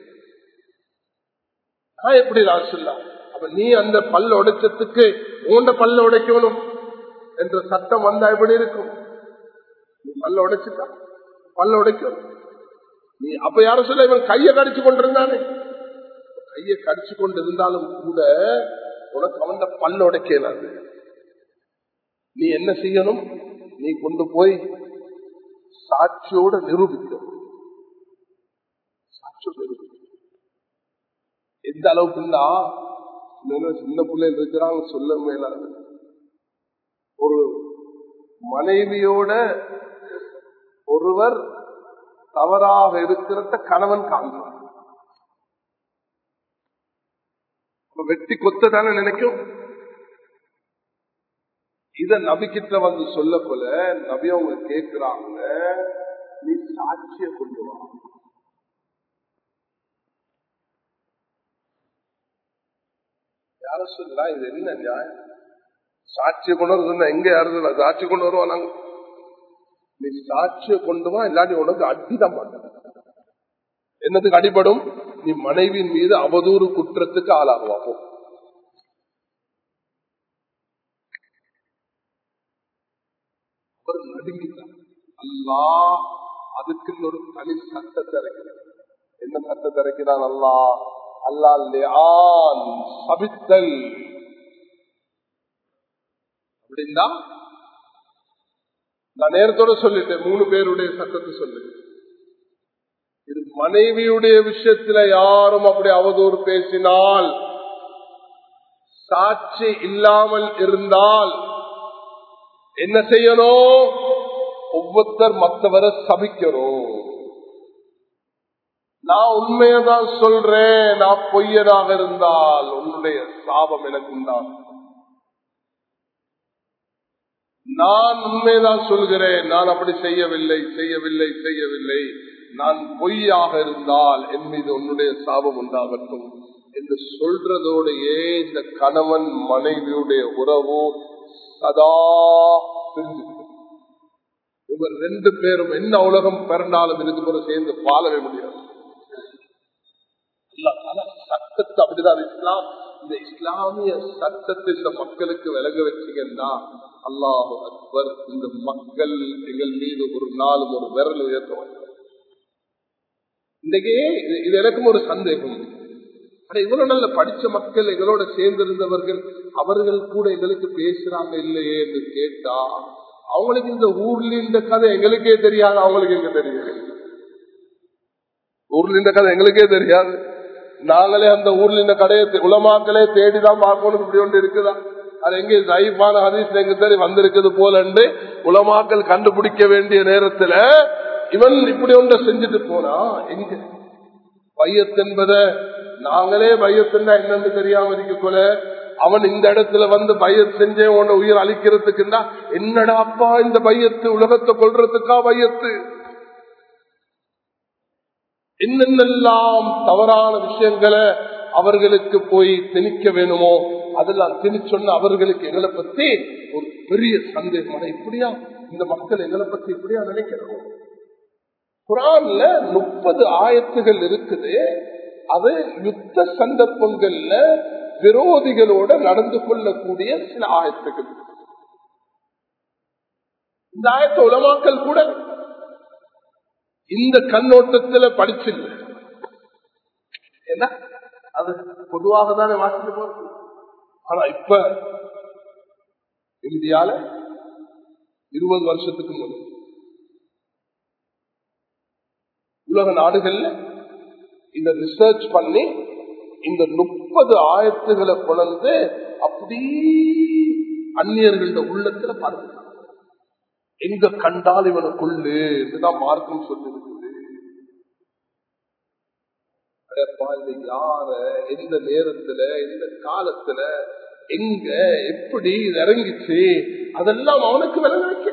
A: நான் எப்படி நான் சொல்லலாம்? அப்ப நீ அந்த பல் உடைச்சதுக்கு ஓண்ட பல்ல உடைக்கணும் என்ற சட்டம் வந்தா எப்படி இருக்கும்? நீ பல்ல உடைச்சுட்டா பல்ல உடைக்கணும். நீ அப்ப யாரும் சொல்ல இவன் கையை கடிச்சு கொண்டிருந்தானே, கையை கடிச்சு கொண்டு இருந்தாலும் கூட உனக்கு அவன் பல்ல உடைக்கலாது. நீ என்ன செய்யணும்? நீ கொண்டு போய் சாட்சியோட நிரூபிக்கிறது. சாட்சியோட நிரூபிக்க எந்த அளவுக்குன்னா சின்ன பிள்ளைகள் இருக்கிறாங்க சொல்ல மேலாது. ஒரு மனைவியோட ஒருவர் தவறாக இருக்கிறத கணவன் காண்பார். வெட்டி கொத்த தானே நினைக்கும். இத நபிக்கிட்ட வந்து சொல்ல போல நபி அவங்க கேட்கிறாங்க, நீ சாட்சிய கொண்டு வா. யார சொல்லா இது என்ன நியாயம்? சாட்சிய கொண்டு வர எங்க யாரு சாட்சி கொண்டு வருவா? நாங்க நீ சாட்சிய கொண்டு வா, இல்லாட்டி உனக்கு அடிதான் மாட்டேன். என்னத்துக்கு அடிபடும்? நீ மனைவியின் மீது அவதூறு குற்றத்துக்கு ஆளாகுவாகும். அவர் நடுங்கிட்டார். அல்லாஹ் அதுக்கு ஒரு தனி சட்டத்தை இறக்கிறார். என்ன சட்டத்தை இறக்கிறான் அல்லாஹ்? அல்லாஹ் லிஆன் சபித்தல் அப்படின்னா நான் நேரத்தோட சொல்லிட்டேன். மூணு பேருடைய சட்டத்தை சொல்லு. இது மனைவியுடைய விஷயத்துல யாரும் அப்படி அவதூறு பேசினால், சாட்சி இல்லாமல் இருந்தால் என்ன செய்யணும்? ஒவ்வொருத்தர் மற்றவரை சபிக்கணும். நான் உண்மையதான் சொல்றேன், நான் பொய்யனாக இருந்தால் உன்னுடைய சாபம் எனக்கு உண்டான். நான் உண்மைதான் சொல்கிறேன், நான் அப்படி செய்யவில்லை செய்யவில்லை செய்யவில்லை நான் பொய்யாக இருந்தால் என் மீது உன்னுடைய சாபம் உண்டாகட்டும் என்று சொல்றதோடையே இந்த கணவன் மனைவியுடைய உறவு சதா பிரிஞ்சு. இவர் ரெண்டு பேரும் என்ன உலகம் பிறந்தாலும் இதுக்கு போல சேர்ந்து வாழவே முடியாது. சட்டத்தை அப்படிதான் இஸ்லாம். இந்த இஸ்லாமிய சட்டத்தை இந்த மக்களுக்கு விளங்க வச்சீங்கன்னா அல்லாஹ் அக்பர், இந்த மக்கள் எங்கள் மீது ஒரு நாளும் ஒரு விரல் உயர்த்த. இன்றைக்கே இது எனக்கும் ஒரு சந்தேகம். ஆனா இவ்வளவு நல்ல படிச்ச மக்கள் எங்களோட சேர்ந்திருந்தவர்கள் அவர்கள் கூட எங்களுக்கு பேசுறாங்க இல்லையே என்று கேட்டா, அவங்களுக்கு இந்த ஊர்ல இந்த கதை எங்களுக்கே தெரியாது. அவங்களுக்கு எங்க தெரியாது? ஊர்ல இந்த கதை எங்களுக்கே தெரியாது. நாங்களே அந்த ஊர்ல இந்த கடையை உலமாக்களே தேடிதான் பார்க்கணும். இப்படி ஒன்று இருக்குதா? அது எங்கே தைப்பான ஹதீஸ் எங்க சரி வந்திருக்குது போல என்று உலமாக்கள் கண்டுபிடிக்க வேண்டிய நேரத்துல இவன் இப்படி ஒன்றை செஞ்சுட்டு போனா எங்க பையத் என்பதை நாங்களே பையத்துன்னா என்னன்னு தெரியாம இருக்க போல அவன் இந்த இடத்துல வந்து பையத் செஞ்சே உன்னை உயிர் அழிக்கிறதுக்குன்னா என்னடா அப்பா இந்த பையத்து உலகத்தை கொள்றதுக்கா பையத்து? என்னென்னெல்லாம் தவறான விஷயங்களை அவர்களுக்கு போய் திணிக்க வேணுமோ அதெல்லாம் திணிச்சொன்ன அவர்களுக்கு எங்களை பத்தி ஒரு பெரிய சந்தேகம். இப்படியா இந்த மக்கள் எங்களை பத்தி இப்படியா நினைக்கிறோம்? குர்ஆன்ல முப்பது ஆயத்துகள் இருக்குது. அது யுத்த சந்தர்ப்பங்கள்ல விரோதிகளோட நடந்து கொள்ளக்கூடிய சில ஆயத்துகள். இந்த ஆயத்த உலமாக்கள் கூட இந்த கண்ணோட்டத்துல படிச்சில்லை. ஏன்னா அது பொதுவாக தானே வாசிட்டு போறது. ஆனா இப்ப இந்தியால இருபது வருஷத்துக்கு முன் உலக நாடுகள்ல இந்த ரிசர்ச் பண்ணி இந்த முப்பது ஆயத்துகளை கொண்டு அப்படி அந்நியர்கள உள்ளத்துல பார்த்து எங்க கண்டால் இவனுக்குள்ளு இதுதான் மார்க்கம் சொல்லிருக்குது. யார எந்த நேரத்துல எந்த காலத்துல எங்க எப்படி இறங்கிச்சு அதெல்லாம் அவனுக்கு விளங்க வைக்க.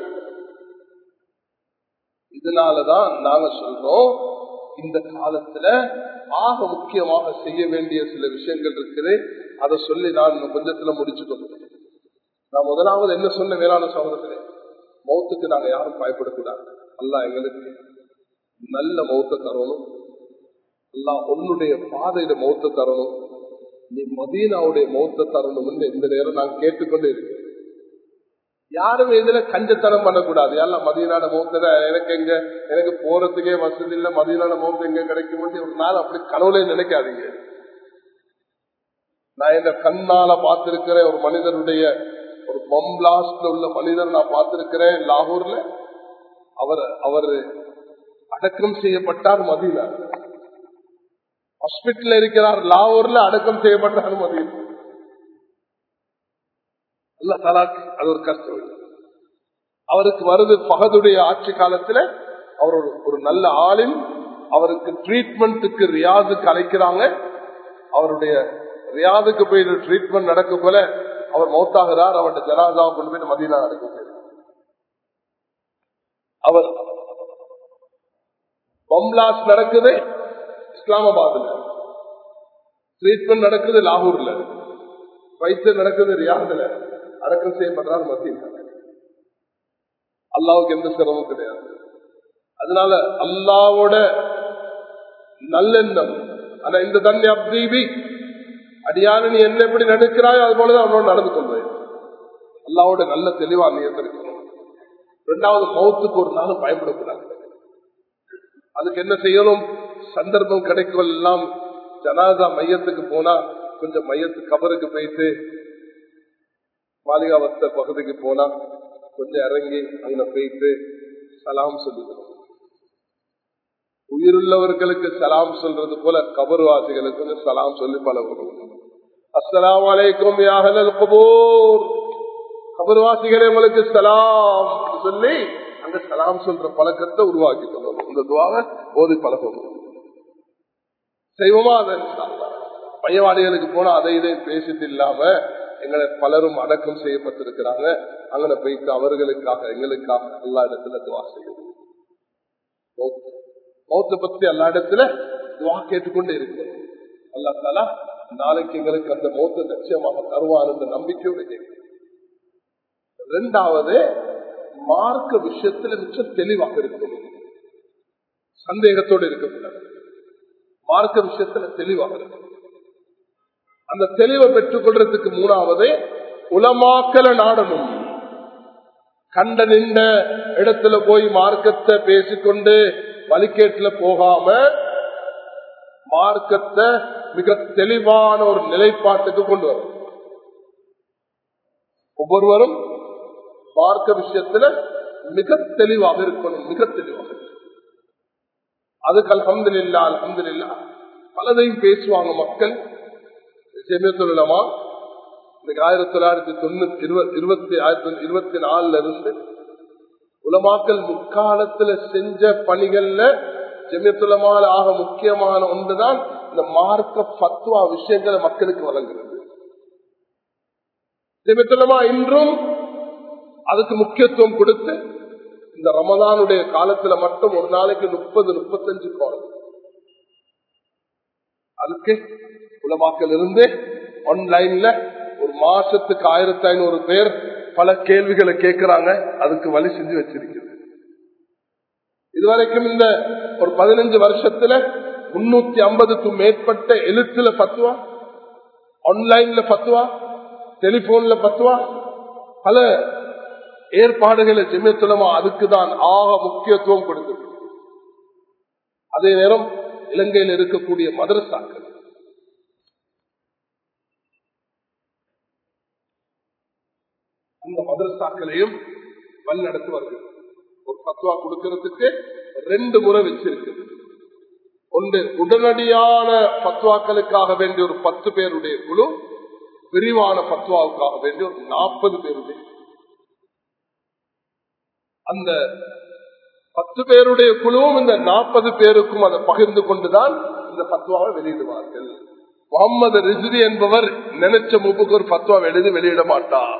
A: இதனாலதான் நாங்க சொல்றோம் இந்த காலத்துல ஆக முக்கியமாக செய்ய வேண்டிய சில விஷயங்கள் இருக்குது. அதை சொல்லி நான் கொஞ்சத்துல முடிச்சுட்டோம். நான் முதலாவது என்ன சொன்ன வேளாண் சகோதரர்களே, மௌத்துக்கு நாங்க யாரும் பயப்படக்கூடாது. அல்லாஹ் எங்களுக்கு நல்ல மௌத்த தரணும். அல்லாஹ் உன்னுடைய பாதையில மௌத்த தரணும். நீ மதீனாவுடைய மௌத்த தரணும் இந்த நேரம் நான் கேட்டுக்கொண்டே இருக்கேன். யாரும் இதுல கஞ்சத்தனம் பண்ணக்கூடாது. எல்லாம் மதீனான மௌத்த எனக்கு எங்க எனக்கு போறதுக்கே வசதி இல்ல, மதீனான மௌத்த எங்க கிடைக்கும் ஒரு நாள் அப்படி கனவுல நினைக்காதீங்க. நான் இந்த கண்ணால பார்த்திருக்கிறேன் ஒரு மனிதனுடைய ஒரு பம் பிளாஸ்ட்ல உள்ள மனிதர் நான் பார்த்திருக்கிறேன் லாகூர்ல. அவர் அவர் அடக்கம் செய்யப்பட்டார் மதீனா. ஹாஸ்பிட்டல் இருக்கிறார் லாகூர்ல, அடக்கம் செய்யப்பட்டார் மதீனா. அல்ல தலாக்கு அது ஒரு கஷ்டம். அவருக்கு வருது பகதுடைய ஆட்சி காலத்துல அவர் ஒரு நல்ல ஆளின் அவருக்கு ட்ரீட்மெண்ட்டுக்கு ரியாதுக்கு அழைக்கிறாங்க. அவருடைய ரியாதுக்கு போய் ட்ரீட்மெண்ட் நடக்க போல அவர் மௌத்தாகிறார். அவருடைய ஜனாதாவை கொண்டு போய் மதீனா நடக்க போய் அவர் பம்லாஸ் நடக்குது இஸ்லாமாபாத்ல, ட்ரீட்மெண்ட் நடக்குது லாகூர்ல, வைத்தியம் நடக்குது ரியாதுல, அடக்கம் செய்யப்படுறார் மதீனா. அல்லாவுக்கு எந்த சிரமம் கிடையாது. அதனால அல்லாவோட நல்லெண்ணம். ஆனா இந்த தன்னை அப்தீபி அடியான நீ என்ன எப்படி நடக்கிறாயோ அது போலதான் அவனோட நடந்து கொள்வது. அல்லாவோட நல்ல தெளிவா நியந்திருக்கணும். இரண்டாவது மௌத்துக்கு ஒரு நாளும் பயப்படக்கூடாது. அதுக்கு என்ன செய்யணும்? சந்தர்ப்பம் கிடைக்கும் எல்லாம் ஜனாதா மையத்துக்கு போனா கொஞ்சம் மையத்து கபருக்கு போயிட்டு மாளிகாவத்த பகுதிக்கு போனா கொஞ்சம் இறங்கி அங்க போயிட்டு சலாம் சொல்லிக்கணும். உயிருள்ளவர்களுக்கு சலாம் சொல்றது போல கபர்வாசிகளுக்கு சலாம் சொல்லி பழகணும். அஸ்ஸலாமு அலைக்கும் யா அஹ்லல் குபூர், கபர்வாசிகளே உங்களுக்கு சலாம் சொல்லி அங்க சலாம் சொல்ற பழக்கத்தை உருவாக்கி கொள்ளணும். இந்த துவாவை ஓதி பழகணும். செய்வோமா? அதை பையவாடிகளுக்கு போனா அதை இதை பேசிட்டு இல்லாம எங்களை பலரும் அடக்கம் செய்யப்பட்டிருக்கிறாங்க. அங்கே போயிட்டு அவர்களுக்காக எங்களுக்காக எல்லா இடத்துல துவா செய்யணும். மௌத்தை பத்தி எல்லா இடத்துல துவா கேட்டுக்கொண்டே இருக்கிறோம். அல்லாஹ் தஆலா நாளைக்கு எங்களுக்கு அந்த மௌத்தை நிச்சயமாக தருவார் என்ற நம்பிக்கையோடு கேட்கிறோம். இரண்டாவது, மார்க்க விஷயத்துல மிச்சம் தெளிவாக இருக்கணும். சந்தேகத்தோடு இருக்கக்கூடாது. மார்க்க விஷயத்துல தெளிவாக இருக்கணும். அந்த தெளிவை பெற்றுக் கொள்றதுக்கு மூணாவது உலமாக்கல நாடணும். கண்ட நின்ற இடத்துல போய் மார்க்கத்தை பேசிக்கொண்டு வழிகேட்டுல போகாம மார்க்கத்தை மிக தெளிவான ஒரு நிலைப்பாட்டுக்கு கொண்டு வரும். ஒவ்வொருவரும் மார்க்க விஷயத்துல மிக தெளிவாக இருக்கணும். மிக தெளிவாக அதுக்கு அல்ஹம்துலில்லாஹ் அல்ஹம்துலில்லாஹ் பலதையும் பேசுவாங்க மக்கள். ஜமியத்துல்-உலமா இன்னைக்கு ஆயிரத்தி தொள்ளாயிரத்தி தொண்ணூத்தி இருபத்தி ஆயிரத்தி இருபத்தி நாலுல இருந்து உலமாக்கள் முக்காலத்துல செஞ்ச பணிகள்ல ஜமியத்துல்-உலமால ஆக முக்கியமான ஒன்றுதான் இந்த மார்க்க ஃபத்வா விஷயங்களை மக்களுக்கு வழங்குறது. ஜமியத்துல்-உலமா இன்றும் அதுக்கு முக்கியத்துவம் கொடுத்து இந்த ரமதானுடைய காலத்துல மட்டும் ஒரு நாளைக்கு முப்பது முப்பத்தஞ்சு காலம் அதுக்கு உலமாக்கள் இருந்து ஆன்லைன்ல ஒரு மாசத்துக்கு ஆயிரத்தி ஐநூறு பேர் பல கேள்விகளை கேட்கிறாங்க. அதுக்கு வழி செஞ்சு வச்சிருக்கிறது. இதுவரைக்கும் இந்த ஒரு பதினஞ்சு வருஷத்துல முன்னூத்தி ஐம்பதுக்கும் மேற்பட்ட எழுத்துல பத்துவா, ஆன்லைன்ல பத்துவா, டெலிபோன்ல பத்துவா, பல ஏற்பாடுகளை ஜமியத்துல்-உலமா அதுக்குதான் ஆக முக்கியத்துவம் கொடுத்தது. அதே நேரம் இலங்கையில் இருக்கக்கூடிய மதரசாக்கள் அந்த மதரசாக்களையும் வழிநடத்தி வருகிறது. ஒரு பத்துவா கொடுக்கிறதுக்கு ரெண்டு முறை வச்சிருக்கு. ஒன்று உடனடியான பத்துவாக்களுக்காக வேண்டிய ஒரு பத்து பேருடைய குழு, விரிவான பத்துவாவுக்காக வேண்டிய ஒரு நாற்பது பேருடைய. அந்த பத்து பேருடைய குழுவும் இந்த நாற்பது பேருக்கும் அதை பகிர்ந்து கொண்டுதான் இந்த பத்துவாவை வெளியிடுவார்கள். முகமது ரிஸ்வி என்பவர் நினைச்ச முப்புக்கு ஒரு பத்துவா எழுதி வெளியிட மாட்டார்.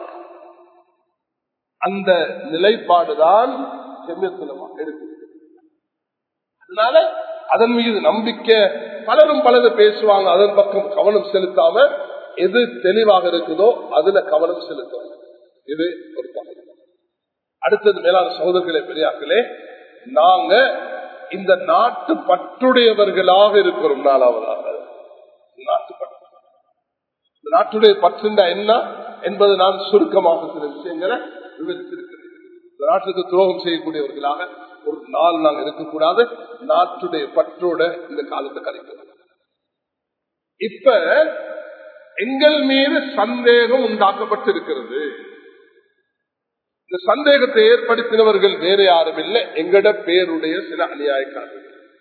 A: அந்த நிலைப்பாடுதான் ஜமியத்துல்-உலமா எடுத்து. அதனால அதன் மீது நம்பிக்கை, பலரும் பலது பேசுவாங்க, அதன் பக்கம் கவனம் செலுத்தாம எது தெளிவாக இருக்குதோ அதுல கவனம் செலுத்தும். இது ஒரு பகுதி. அடுத்தது மேலான சகோதரர்களே, பெரியார்களே, நாங்க இந்த நாட்டு பற்றுடையவர்களாக இருக்கிறோம். நாலாவதாக நாட்டு பற்று. இந்த நாட்டுடைய பற்றுண்டா என்ன என்பது நான் சுருக்கமாக சில விஷயங்களை விவரித்திருக்கிறேன். இந்த நாட்டுக்கு துரோகம் செய்யக்கூடியவர்களாக ஒரு நாள் நாங்கள் இருக்கக்கூடாது. நாட்டுடைய பற்றோட இந்த காலத்தை கழிக்கிறோம். இப்ப எங்கள் மீது சந்தேகம் உண்டாக்கப்பட்டிருக்கிறது. இந்த சந்தேகத்தை ஏற்படுத்தினவர்கள் வேற யாரும் இல்லை, எங்கட பேருடைய சில அநியாயக்காரர்கள்.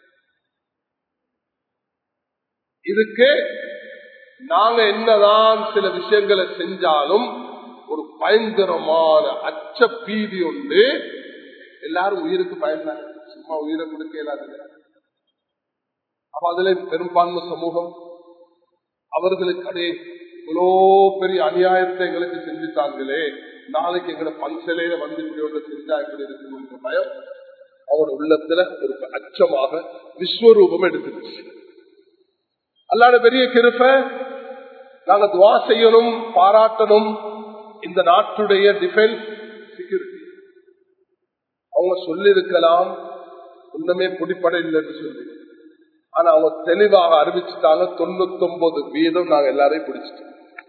A: இதுக்கு நாங்க என்னதான் சில விஷயங்களை செஞ்சாலும் ஒரு பயங்கரமான அச்ச பீதி உண்டு. எல்லாரும் உயிருக்கு பயந்தாங்க, சும்மா உயிரை கொடுக்க இயலாது. அப்ப அதுல பெரும்பான்மை சமூகம் அவர்களுக்கு அடே இவ்வளோ பெரிய அநியாயத்தை எங்களுக்கு செஞ்சுட்டாங்களே, நாளைக்கு எங்களை பஞ்சலையில வந்து இப்படி ஒன்று செஞ்சா இப்படி இருக்குன்ற பயம் அவரோட உள்ளத்துல ஒரு அச்சமாக விஸ்வரூபம் எடுத்துருச்சு. அல்லாத பெரிய கிருபை, நாங்க துவா செய்யணும், பாராட்டணும் இந்த நாட்டுடைய டிஃபென்ஸ் செக்யூரிட்டி. அவங்க சொல்லி இருக்கலாம் ஒண்ணுமே பிடிப்பட இல்லைன்னு சொல்லி, ஆனா அவங்க தெளிவாக அறிவிச்சுட்டாங்க தொண்ணூத்தி ஒன்பது வீதம் நாங்க எல்லாரையும் பிடிச்சிட்டோம்.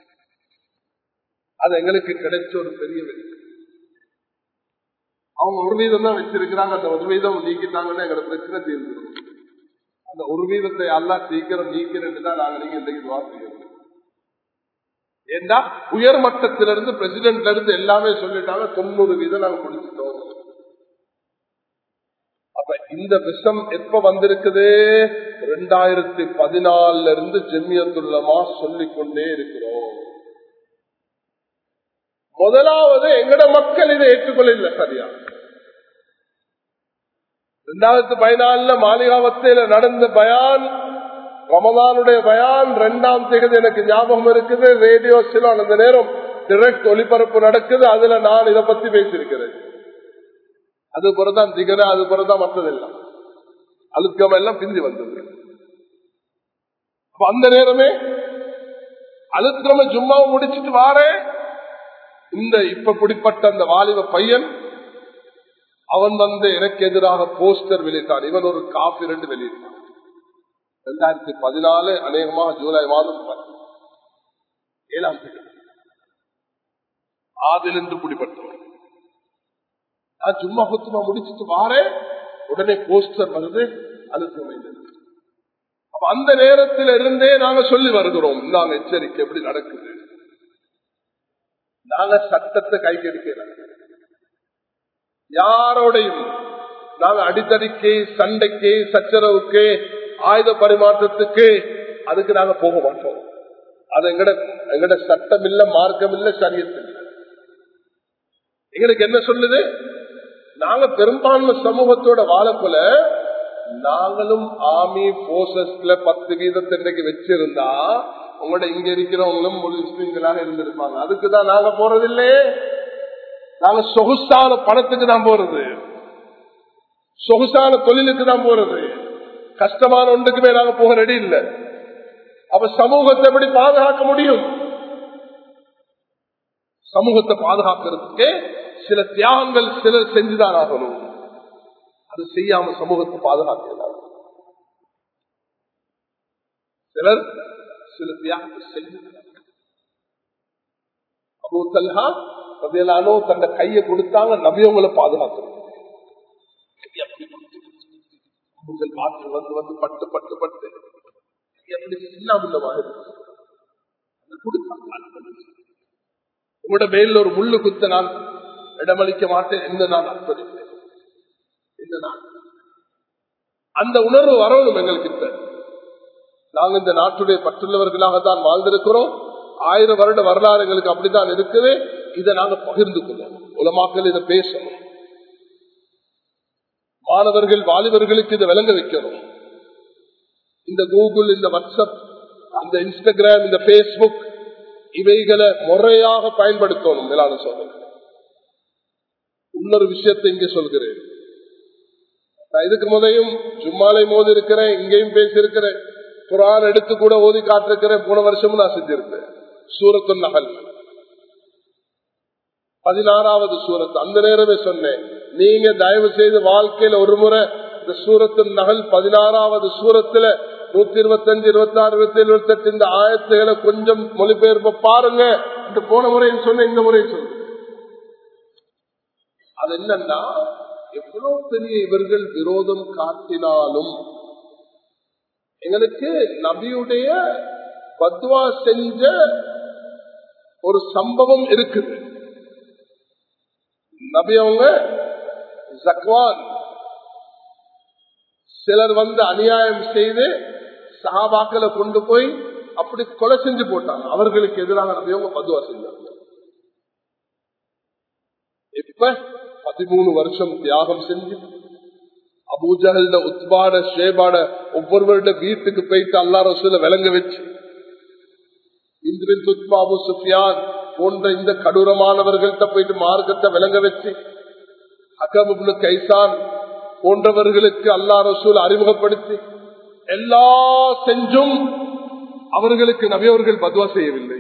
A: அது எங்களுக்கு கிடைச்ச ஒரு பெரிய வெற்றி. அவங்க ஒரு வீதம் தான் வச்சிருக்கிறாங்க, அந்த ஒரு வீதம் நீக்கிட்டாங்கன்னா எங்களோட பிரச்சனை தீர்ந்துடும். அந்த ஒரு வீதத்தை எல்லாம் சீக்கிரம் நீக்கிறேன்னு தான் நாங்க நீங்க இன்றைக்கு துவா செய்யணும். ஏன்னா உயர் மட்டத்திலிருந்து பிரசிடென்ட்ல இருந்து எல்லாமே சொல்லிட்டாங்க தொண்ணூறு வீதம் நாங்க பிடிச்சிட்டோம். அப்ப இந்த விஷம் எப்ப வந்திருக்குது? ரெண்டாயிரத்தி பதினாலுல இருந்து ஜெமியத்துல்லமா சொல்லிக் கொண்டே இருக்கிறோம். முதலாவது எங்கட மக்கள் இதை ஏற்றுக்கொள்ள சரியா. ரெண்டாயிரத்தி பதினாலுல மாளிகாவத்தையில நடந்த பயான், ரமதானுடைய பயான் இரண்டாம் தேதி எனக்கு ஞாபகம் இருக்குது. ரேடியோ சிலோன் அந்த நேரம் டைரக்ட் ஒளிபரப்பு நடக்குது, அதுல நான் இதை பத்தி பேசியிருக்கிறேன். அது பிறதான் திகன, அது பிறதான் மற்றதெல்லாம் அழுக்கம் எல்லாம் பிந்தி வந்தது. அந்த நேரமே அழுத்தம ஜும்மாவை முடிச்சுட்டு வாரே, இந்த இப்ப பிடிப்பட்ட அந்த வாலிப பையன் அவன் வந்து எனக்கு எதிராக போஸ்டர் வெளியிட்டான். இவன் ஒரு காப்பி ரெண்டு வெளியிட்டான். ரெண்டாயிரத்தி பதினாலு அநேகமாக ஜூலை மாதம் ஏழாம் தேதி ஆதில் என்று பிடிப்பட்டவன். நான் சும்மா குத்துமா முடிச்சுட்டு வாரேன், உடனே போஸ்டர் வருது அழுத்தமை. அப்ப அந்த நேரத்தில் இருந்தே நாங்க சொல்லி வருகிறோம், நாங்க எச்சரிக்கை எப்படி நடக்குது. நாங்க சட்டத்தை கைக்கெடுக்க யாரோடையும் நாங்க அடித்தடிக்கு, சண்டைக்கு, சச்சரவுக்கு, ஆயுத பரிமாற்றத்துக்கு அதுக்கு நாங்க போக மாட்டோம். அது எங்கட எங்கட சட்டம் இல்ல, மார்க்கம் இல்ல, சரியத்து இல்ல. எங்களுக்கு என்ன சொல்லுது? நாங்க பெரும்பான்மை சமூகத்தோட வாழப்போல நாங்களும் ஆர்மி போர்சஸ்ல பத்து வீதத்தை இன்றைக்கு வச்சிருந்தா உங்களோட இங்க இருக்கிறவங்களும் முஸ்லிம்களாக இருந்திருப்பாங்க. அதுக்குதான் நாங்க போறதில்லை. நாங்க சொகுசான பணத்துக்கு தான் போறது, சொகுசான தொழிலுக்கு தான் போறது. கஷ்டமான ஒன்றுக்குமே நாங்க போக ரெடி இல்லை. அப்ப சமூகத்தை எப்படி பாதுகாக்க முடியும்? சமூகத்தை பாதுகாக்கிறதுக்கு சில தியாகங்கள் சிலர் செஞ்சுதான் ஆகணும். அது செய்யாம சமூகத்தை பாதுகாக்கிறார். சிலர் சில தியாகத்தை செஞ்சுதான். அபூ தல்ஹா ரலியல்லாஹு அன்ஹு தன்னை கையை கொடுத்தாங்க, நபியவங்களை பாதுகாக்கணும். வந்து வந்து பட்டு பட்டு பட்டு எப்படி உங்களோட மேல ஒரு முள்ளு குத்த நான் இடமளிக்க மாட்டேன் என்று நான் அர்ப்பணித்தேன். அந்த உணர்வு வரணும் எங்களுக்கு. நாங்கள் இந்த நாட்டுடைய பற்றுள்ளவர்களாக தான் வாழ்ந்திருக்கிறோம். ஆயிரம் வருட வரலாறு எங்களுக்கு அப்படித்தான் இருக்குது. இதை நாங்க பகிர்ந்து கொள்ளணும், உலமாக்கள் இதை பேசணும், மாணவர்கள் வாலிபர்களுக்கு இதை விளங்க வைக்கணும். இந்த கூகுள், இந்த வாட்ஸ்அப், இந்த இன்ஸ்டாகிராம், இந்த பேஸ்புக் இவைகளை முறையாக பயன்படுத்தணும். மேலான சொல்றேன். இன்னொரு விஷயத்தை இங்கே சொல்கிறேன். நான் இதுக்கு முதலையும் ஜும்மாலை மோதி இருக்கிறேன், இங்கேயும் பேசியிருக்கிறேன், குர்ஆன் எடுத்து கூட ஓதி காட்டிருக்கிறேன். போன வருஷமும் நான் செஞ்சிருக்கேன். சூரத்து நஹல் பதினாறாவது சூரத்து. அந்த நேரமே சொன்னேன், நீங்க தயவு செய்து வாழ்க்கையில ஒரு முறை இந்த சூரத்து நஹல் பதினாறாவது சூரத்துல நூத்தி இருபத்தி அஞ்சு இருபத்தி ஆறு இருபத்தி ஏழு இருபத்தி எட்டு இந்த ஆயத்துகளை கொஞ்சம் மொழிபெயர்ப்பு பாருங்க என்று போன முறையும் சொன்ன, இந்த முறையும் சொல்றேன். அது என்னன்னா, எவ்வளவு பெரிய இவர்கள் விரோதம் காட்டினாலும் எங்களுக்கு நபியுடைய பத்வா செஞ்ச ஒரு சம்பவம் இருக்குது. நபி அவங்க ஜக்வான் சிலர் வந்து அநியாயம் செய்து சஹாபாக்களை கொண்டு போய் அப்படி கொலை செஞ்சு போட்டாங்க. அவர்களுக்கு எதிராக நபி அவங்க பதுவா செஞ்சாங்க. இப்ப பதிமூணு வருஷம் தியாகம் செஞ்சு அபூஜஹல் உத்பாட ஷேபாட ஒவ்வொருவருட வீட்டுக்கு போயிட்டு அல்லாஹ் ரசூலை விளங்க வச்சு இந்திரன் துத்பா அபு சுஃபியான் போன்ற இந்த கடூரமானவர்கள்ட்ட போயிட்டு மார்க்கத்தை விளங்க வச்சு ஹக்கம் இப்னு கைசான் போன்றவர்களுக்கு அல்லாஹ் ரசூல் அறிமுகப்படுத்தி எல்லா செஞ்சும் அவர்களுக்கு நபி அவர்கள் பத்வா செய்யவில்லை.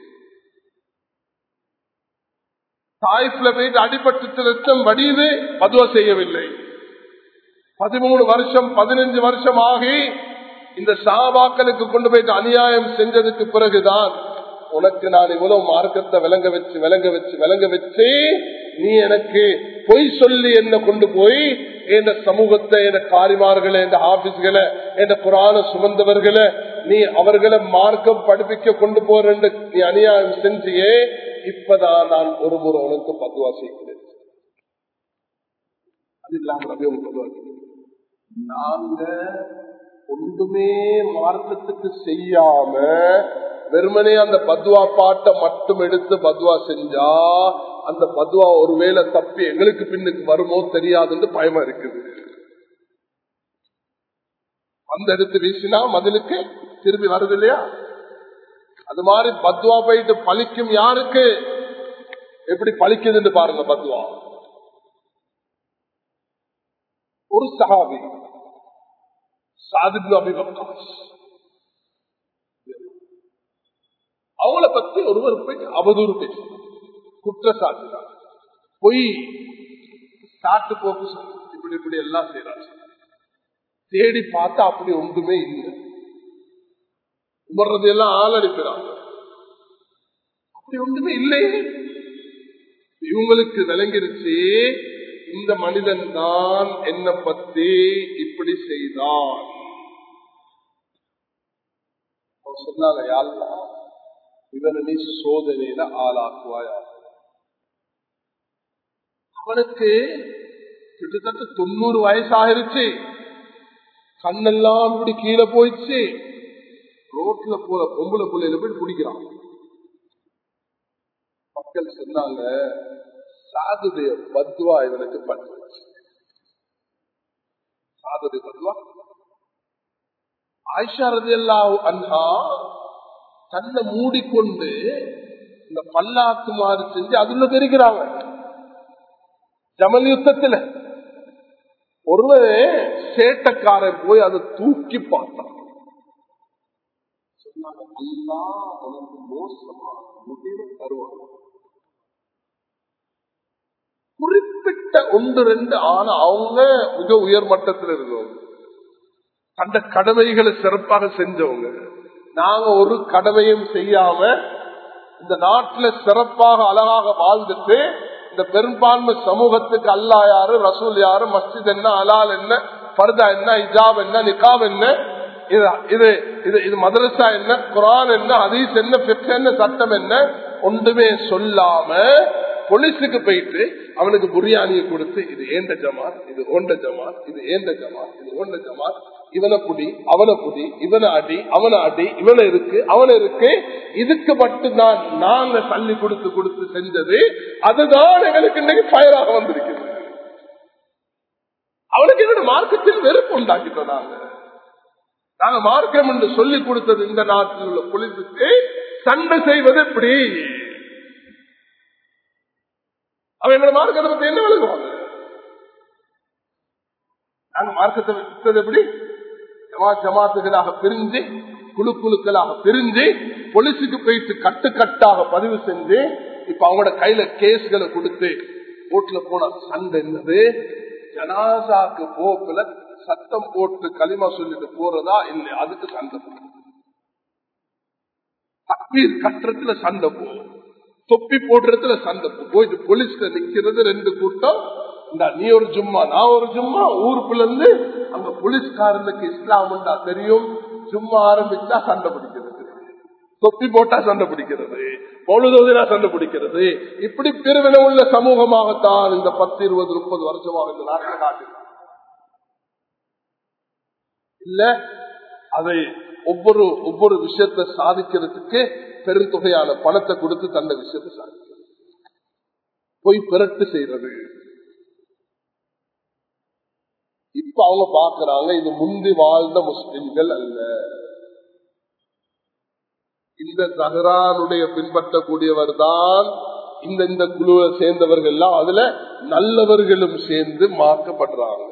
A: தாயிஃப்ல போயிட்டு அடிபட்டு ரத்தம் வடிவு பத்வா செய்யவில்லை. பதிமூணு வருஷம் பதினஞ்சு வருஷம் ஆகி இந்த சஹாபாக்களுக்கு கொண்டு போயிட்டு அநியாயம் செஞ்சதுக்கு பிறகுதான் உனக்கு நான் இவ்வளவு மார்க்கத்தை விளங்க வச்சு விளங்க வச்சு விளங்க வச்சு நீ எனக்கு பொய் சொல்லி என்ன கொண்டு போய் என் சமூகத்தை என் காரிமார்களை என் ஆபீஸ்களை என் குரான சுமந்தவர்களை நீ அவர்களை மார்க்கம் படிப்பிக்க கொண்டு போற நீ அநியாயம் செஞ்சியே இப்பதான் நான் ஒரு முறை உனக்கு பதுவா செய்கிறேன். அது இல்லாம நபி உங்க பதுவா நாங்க ஒன்றுமே மார்க்கத்துக்கு செய்யாம வெறுமனே அந்த பத்வா பாட்டை மட்டும் எடுத்து பத்வா செஞ்சா அந்த பத்வா ஒருவேளை தப்பி எங்களுக்கு பின்னுக்கு வருமோ தெரியாதுன்னு பயமா இருக்குது. அந்த எடுத்து வீசினா மதிலுக்கு திரும்பி வருது இல்லையா? அது மாதிரி பத்வா போயிட்டு பலிக்கும் யாருக்கு எப்படி பலிக்குதுன்னு பாருங்க. பத்வா ஒரு சஹாபி சாதிப் அபி வக்காஸ் அவங்கள பத்தி ஒருவர் போய் அவதூறு பேச குற்றச்சாட்டுதான் பொய் சாட்டு போக்கு இப்படி இப்படி எல்லாம் செய்யறாங்க. தேடி பார்த்தா அப்படி ஒன்றுமே இல்லை. உமர்றது எல்லாம் ஆள் அனுப்பினாங்க. அப்படி ஒன்றுமே இல்லையே. இவங்களுக்கு விளங்கிருச்சு இந்த மனிதன் தான் என்ன பத்தி இப்படி செய்தான். சொன்னாங்க யாருன்னா இவனை நீ சோதனையில ஆளாக்குவாயா. அவனுக்கு கிட்டத்தட்ட தொண்ணூறு வயசு ஆயிருச்சு. கண்ணெல்லாம் இப்படி கீழே போயிடுச்சு. ரோட்ல போற பொம்பளை பிள்ளையில போய் குடிக்கிறான். மக்கள் சொன்னாங்க சாதுடைய பத்வா இவனுக்கு பண்ணுச்சு. சாதுடைய பத்வா ஆயிஷா ரலியல்லாஹு அன்ஹா தன்னை மூடிக்கொண்டு இந்த பல்லாக்கு மாறு செஞ்சு அதுல தெரிகிறாங்க. ஜமல் யுத்தத்துல ஒருவர் சேட்டக்காரன் போய் அதை தூக்கி பார்த்தான். சொன்னாங்க அல்லாஹ் உனக்கு மோசமான முடிவை தருவாங்க. குறிப்பிட்ட ஒன்று ரெண்டு ஆனா அவங்க மிக உயர் மட்டத்தில் இருந்தவங்க, அந்த கடமைகளை சிறப்பாக செஞ்சவங்க. நாங்க ஒரு கடமையும் செய்யாம இந்த நாட்டுல சிறப்பாக அழகாக வாழ்ந்துட்டு இந்த பெரும்பான்மை சமூகத்துக்கு அல்லாஹ் யாரு, ரசூல் யாரு, மஸ்ஜித் என்ன, அலால் என்ன, பர்தா என்ன, ஹிஜாப் என்ன, நிகாப் என்ன, இது இது இது மதரசா என்ன, குர்ஆன் என்ன, ஹதீஸ் என்ன, ஃபிக்ஹ் என்ன, சட்டம் என்ன ஒன்றுமே சொல்லாம போலீஸுக்கு போயிட்டு அவனுக்கு புரியாணியை கொடுத்து இது ஏண்ட ஜமாத், இது ஓண்ட ஜமாத், இது ஏண்ட ஜமாத், இது ஓண்ட ஜமாத், இவனை புடி அவனை புடி, இவனை அடி அவனை அடி, இவனை இருக்கு அவனை இருக்கு, இதுக்கு மட்டும்தான் நாங்க தள்ளி கொடுத்து கொடுத்து செஞ்சது. அதுதான் எங்களுக்கு இன்னைக்கு ஃபயராக வந்திருக்கிறது. அவனுக்கு என்னோட மார்க்கத்தில் வெறுப்பு உண்டாக்கிட்டோம். நாங்க நாங்க மார்க்கம் என்று சொல்லி கொடுத்தது இந்த நாட்டில் உள்ள போலீஸுக்கு சண்டை செய்வது எப்படி? அவன் என்னோட மார்க்கத்தை பத்தி என்ன விளங்குவாங்க? நாங்க மார்க்கத்தை விட்டது எப்படி? ஜமாத் ஜமாத்துகளாக பிரிஞ்சு குழு குழுக்களாக பிரிஞ்சு போலீஸுக்கு போயிட்டு கட்டு கட்டாக பதிவு செஞ்சு இப்ப அவங்களோட கையில கேஸ்களை கொடுத்து கோர்ட்ல போன சண்டை என்னது? ஜனாசாக்கு போக்குல சத்தம் போட்டு களிமா சொல்லிட்டு போறதா இல்லை, அதுக்கு சண்டை போடும். தக்பீர் கட்டுறதுல சண்டை போகும், தொப்பி போடுறதுல சண்டை போயிட்டு போலீஸ்ல நிக்கிறது ரெண்டு கூட்டம். நீ ஒரு ஜும்மா நான் ஒரு ஜும்மா, ஊருக்குள்ள இருந்து அந்த போலீஸ்காரனுக்கு இஸ்லாம் தெரியும். ஜும்மா ஆரம்பிச்சா சண்டை பிடிக்கிறது, தொப்பி போட்டா சண்டை பிடிக்கிறது, பொழுதோதினா சண்டை பிடிக்கிறது. இப்படி பிரிவினை உள்ள சமூகமாகத்தான் இந்த பத்து இருபது முப்பது வருஷமாக இந்த நாட்டை காட்டு இல்ல. அதை ஒவ்வொரு ஒவ்வொரு விஷயத்தை சாதிக்கிறதுக்கு பெருந்தொகையான பணத்தை கொடுத்து தந்த விஷயத்தை சாதிக்கிறது, போய் பிறட்டு செய்யறது. இப்ப அவங்க பாக்குறாங்க இது முந்தி வாழ்ந்த முஸ்லிம்கள் அல்ல, இந்த தஹ்ரானுடைய பின்பற்றக்கூடியவர் தான் இந்த இந்த குழுவை சேர்ந்தவர்கள் எல்லாம் அதுல நல்லவர்களும் சேர்ந்து மாற்றப்படுறாங்க.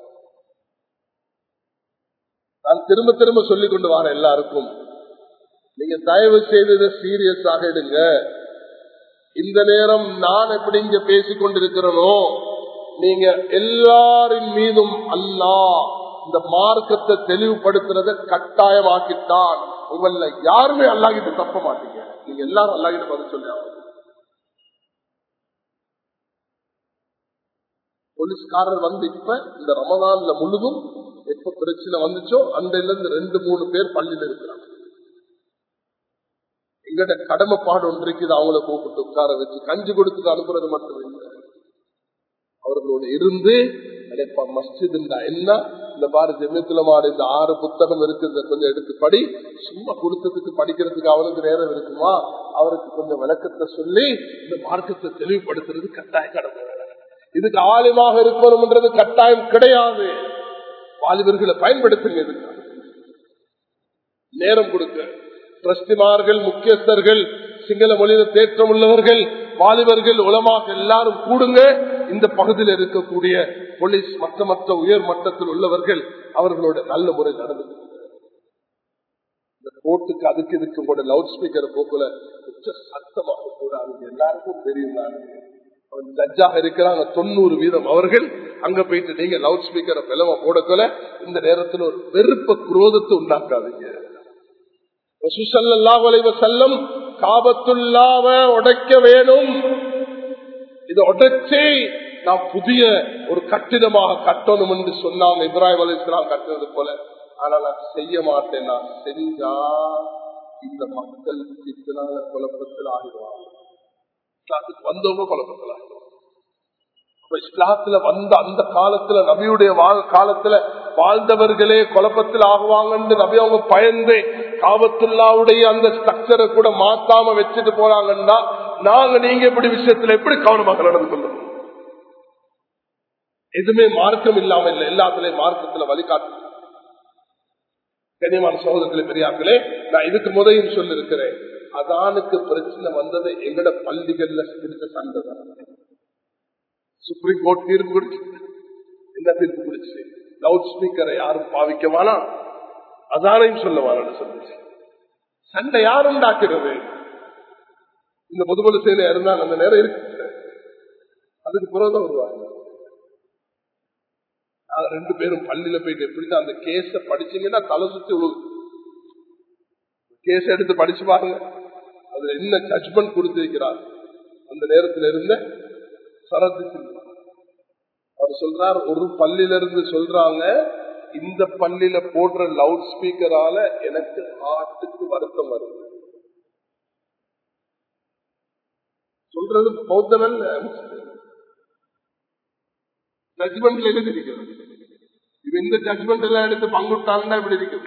A: நான் திரும்ப திரும்ப சொல்லிக் கொண்டு வரேன் எல்லாருக்கும், நீங்க தயவு செய்து சீரியஸாக எடுங்க. இந்த நேரம் நான் எப்படி இங்க பேசிக் கொண்டிருக்கிறனோ நீங்க எல்லாரின் மீதும் அல்லாஹ் இந்த மார்க்கத்தை தெளிவுபடுத்துறத கட்டாயமாக்கிட்டான். உங்கள யாருமே அல்லாஹ்கிட்ட தப்ப மாட்டீங்க, நீங்க எல்லாரும் அல்லாஹ்கிட்ட பதில் சொல்லி ஆகணும். போலீஸ்காரர் வந்து இப்ப இந்த ரமதான்ல முழுதும் எப்ப பிரச்சனை வந்துச்சோ அன்றையில இருந்து ரெண்டு மூணு பேர் பள்ளியில இருக்கிறாங்க. எங்கிட்ட கடமைப்பாடு ஒன்று இருக்குது, அவங்கள கூப்பிட்டு உட்கார வச்சு கஞ்சி கொடுத்துட்டு அனுப்புறது மட்டும் இல்லை, அவர்களோட இருந்து மஸ்ஜித் என்ன இந்த பாரு ஜெமியத்துலமாடு இந்த ஆறு புத்தகம் இருக்கு, கொஞ்சம் எடுத்து படி. சும்மா கொடுத்ததுக்கு படிக்கிறதுக்கு அவனுக்கு நேரம் இருக்குமா? அவருக்கு கொஞ்சம் விளக்கத்தை சொல்லி இந்த மார்க்கத்தை தெளிவுபடுத்துறது கட்டாய கடமை. இதுக்கு ஆலிமாக இருக்கணும்ன்றது கட்டாயம் கிடையாது. வாலிபர்களை பயன்படுத்துங்க, இதுக்கு நேரம் கொடுக்க. டிரஸ்டிமார்கள், முக்கியஸ்தர்கள், சிங்கள மொழியில தேற்றம் உள்ளவர்கள், வாலிபர்கள், உலமாக்கள் எல்லாரும் கூடுங்க. இந்த பகுதியில் இருக்கக்கூடிய போலீஸ் மற்ற மற்ற உயர் மட்டத்தில் உள்ளவர்கள் அவர்களோட நல்ல முறை நடந்து இந்த கோர்ட்டுக்கு அதுக்கு இதுக்கு கூட லவுட் ஸ்பீக்கர் போக்குல சத்தமாக கூடாது. எல்லாருக்கும் தெரியும், அவன் ஜட்ஜாக இருக்கிறாங்க தொண்ணூறு வீதம் அவர்கள் அங்க போயிட்டு நீங்க லவுட் ஸ்பீக்கரை பிளவ போடக்கொல இந்த நேரத்தில் ஒரு வெறுப்ப குரோதத்தை உண்டாக்காதீங்க. ரசூலுல்லாஹி அலைஹி வஸல்லம் காபத்துல்லாஹ்வ உடைக்க வேணும், இதை உடைச்சி நான் புதிய ஒரு கட்டிடமாக கட்டணும் என்று சொன்னாங்க. இப்ராஹிம் அலைஹிஸ்ஸலாம் கட்டினது போல. ஆனா நான் செய்ய மாட்டேன், நான் செஞ்சா இந்த மக்கள் இதனால குழப்பத்தில் ஆகிடுவாங்க. இஸ்லாத்துக்கு வந்தவங்க குழப்பத்தில் ஆகிடுவாங்க. இஸ்லாத்துல வந்த அந்த காலத்துல நபியுடைய காலத்துல வாழ்ந்தவர்களே குழப்பத்தில் ஆகுவாங்க நபி அவங்க பயந்து காபத்துல்லாவுடைய அந்த ஸ்ட்ரக்சரை கூட மாத்தாம வச்சுட்டு போறாங்கன்னா நாங்க நீங்க எப்படி விஷயத்துல எப்படி கவனமாக நடந்து கொள்ளணும்? எதுவுமே மார்க்கம் இல்லாம இல்லை, எல்லாத்துலயும் மார்க்கத்துல வழிகாட்டு. கண்ணியமான சகோதரர்களே, பெரியார்களே, நான் இதுக்கு முதலையும் சொல்லி இருக்கிறேன், அதானுக்கு பிரச்சனை வந்தது எங்கட பள்ளிகள்ல பிடிச்ச சண்டை தான். சுப்ரீம் கோர்ட் தீர்ப்பு குடிச்சு என்ன தீர்ப்பு குடிச்சு லவுட் ஸ்பீக்கரை யாரும் பாவிக்கவானா அதானையும் சொல்லவானு சொல்லிச்சு. சண்டை யார் உண்டாக்குறது? இந்த பொதுபல சேனை இருந்தாங்க அந்த நேரம் இருக்கு, அதுக்கு பிறகுதான் வருவாங்க. நாங்க ரெண்டு பேரும் பள்ளியில போயிட்டு எப்படின்னா அந்த கேஸ படிச்சீங்கன்னா தலை சுத்தி உழுகு. கேஸ் எடுத்து படிச்சு பாருங்க, அதுல என்ன ஜட்ஜ்மெண்ட் கொடுத்திருக்கிறார். அந்த நேரத்தில் இருந்த சரத்து அவர் சொல்றார், ஒரு பள்ளியில இருந்து சொல்றாங்க, இந்த பள்ளியில போடுற லவுட் ஸ்பீக்கரால எனக்கு ஹார்ட்டுக்கு வருத்தம் வருது. சொல்றது பௌத்தனல் ஜட்ஜ்மெண்ட்ல எழுதிருக்கிறது. இவ இந்த ஜட்ஜ்மெண்ட் எல்லாம் எடுத்து பங்குட்டாங்கன்னா இப்படி இருக்குது.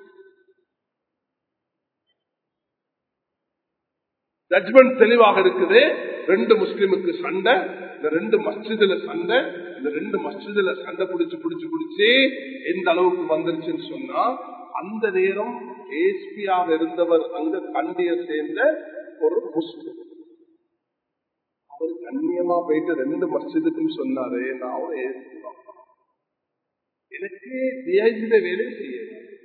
A: ஜட்ஜ்மெண்ட் தெளிவாக இருக்குது. ரெண்டு முஸ்லிமுக்கு சண்டை, இந்த ரெண்டு மஸ்ஜிதுல சண்டை, இந்த ரெண்டு மஸ்ஜிதுல சண்டை பிடிச்சு பிடிச்சு பிடிச்சு எந்த அளவுக்கு வந்துருச்சுன்னு சொன்னா, அந்த நேரம் ஏஸ்பியாக இருந்தவர் அங்க கண்டிய சேர்ந்த ஒரு முஸ்லிம், அவர் கண்ணியமா போயிட்டு ரெண்டு மஸ்ஜிதுக்கும் சொன்னாரு, நான் ஒரு ஏஸ்பி தான், எனக்கு டிஐஜிட வேலையை செய்ய,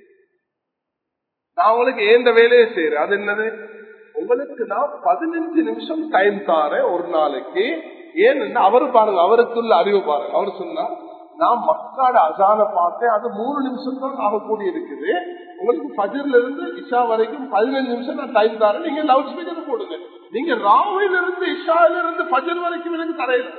A: நான் உங்களுக்கு ஏந்த வேலையை செய்யறேன். அது என்னது, உங்களுக்கு நான் பதினஞ்சு நிமிஷம் டைம் தாரேன் ஒரு நாளைக்கு. ஏன்னு அவரு பாருங்க, அவருக்குள்ள அறிவு பாருங்க. அவரு சொன்னா, நான் மக்காட அசான பார்த்தேன், அது மூணு நிமிஷம் தான் ஆகக்கூடிய இருக்குது. உங்களுக்கு ஃபஜ்ர்ல இருந்து இஷா வரைக்கும் பதினஞ்சு நிமிஷம் நான் டைம் தாரேன், நீங்க லவுட் ஸ்பீக்கர் போடுங்க. நீங்க ராவில இருந்து இஷால இருந்து ஃபஜ்ர் வரைக்கும் எனக்கு தரையில.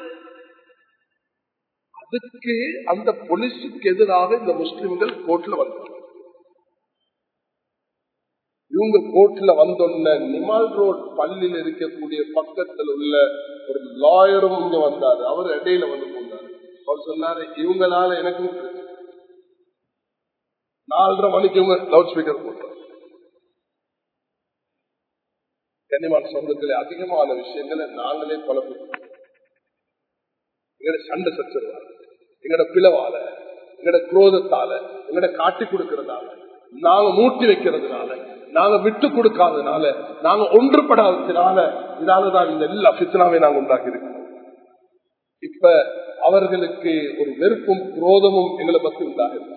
A: அதுக்கு அந்த போலீஸுக்கு எதிராக இந்த முஸ்லிம்கள் கோர்ட்ல வந்தாங்க. இவங்க கோர்ட்ல வந்தோன்ன நிமால் ரோட் பள்ளியில் இருக்கக்கூடிய பக்கத்தில் உள்ள ஒரு லாயரும் இங்க வந்தாரு. அவர் இடையில வந்து போனாரு. அவர் சொன்னாரு, இவங்களால எனக்கும் நாலரை மணிக்கு இவங்க லவுட் ஸ்பீக்கர் போட்டார். கண்ணியமான சொந்தத்திலே அதிகமான விஷயங்களை நாங்களே பழப்போம். எங்கட சண்டை சச்சரவால, எங்கட பிளவால, எங்கட குரோதத்தால, எங்கட காட்டி கொடுக்கறதால, நாங்க மூட்டி வைக்கிறதுனால, நாங்க விட்டு கொடுக்காதனால, நாங்க ஒன்றுபடாததுனால, இதாலதான் இந்த எல்லா பித்னாவை நாங்க உண்டாக்கி இருக்கோம். இப்ப அவர்களுக்கு ஒரு வெறுப்பும் குரோதமும் எங்களை பத்தி உண்டாகிறது.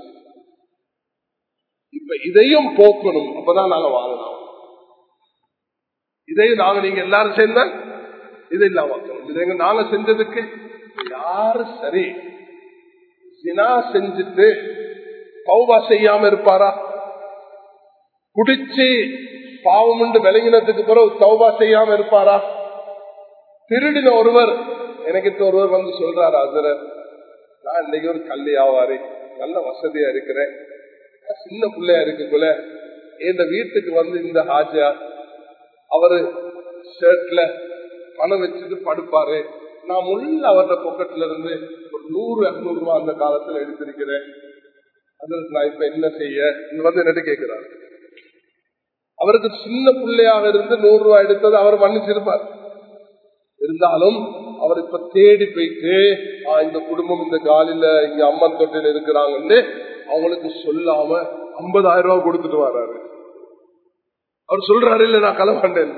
A: இப்ப இதையும் போக்கணும். அப்பதான் நாங்க வாழலாம். இதையும் நாங்க நீங்க எல்லாரும் சேர்ந்தா இதை இல்லாம இதை நாங்க செஞ்சதுக்கு யாரு சரி ஜினா செஞ்சுட்டு தௌபா செய்யாம இருப்பாரா? குடிச்சு பாவம் உண்டு விளங்கினதுக்கு பிறகு தௌபா செய்யாம இருப்பாரா? திருடின ஒருவர் எனக்கு ஒருவர் வந்து சொல்றாரு, அதுல நான் இன்னைக்கு ஒரு கல்வி ஆவாரு, நல்ல வசதியா இருக்கிறேன், சின்ன பிள்ளையா இருக்குள்ள இந்த வீட்டுக்கு வந்து இந்த ஹாஜா அவரு ஷர்ட்ல பணம் வச்சுட்டு படுப்பாரு, நான் உள்ள அவரோட பொக்கெட்ல இருந்து ஒரு நூறு இருநூறு ரூபாய் அந்த காலத்துல எடுத்திருக்கிறேன், அதற்கு நான் இப்ப என்ன செய்ய வந்து என்னட்டு கேட்கிறாரு. அவருக்கு சின்ன பிள்ளையாக இருந்து நூறு ரூபாய் எடுத்தது அவர் மன்னிச்சிருப்பார். இருந்தாலும் அவர் இப்ப தேடி போயிட்டு இந்த குடும்பம் இந்த காலில இங்க அம்மன் தொட்டில இருக்கிறாங்கன்னு அவங்களுக்கு சொல்லாம ஐம்பதாயிரம் ரூபாய் கொடுத்துட்டு வர்றாரு. அவர் சொல்றாரு, இல்ல நான் களவாண்டேன்.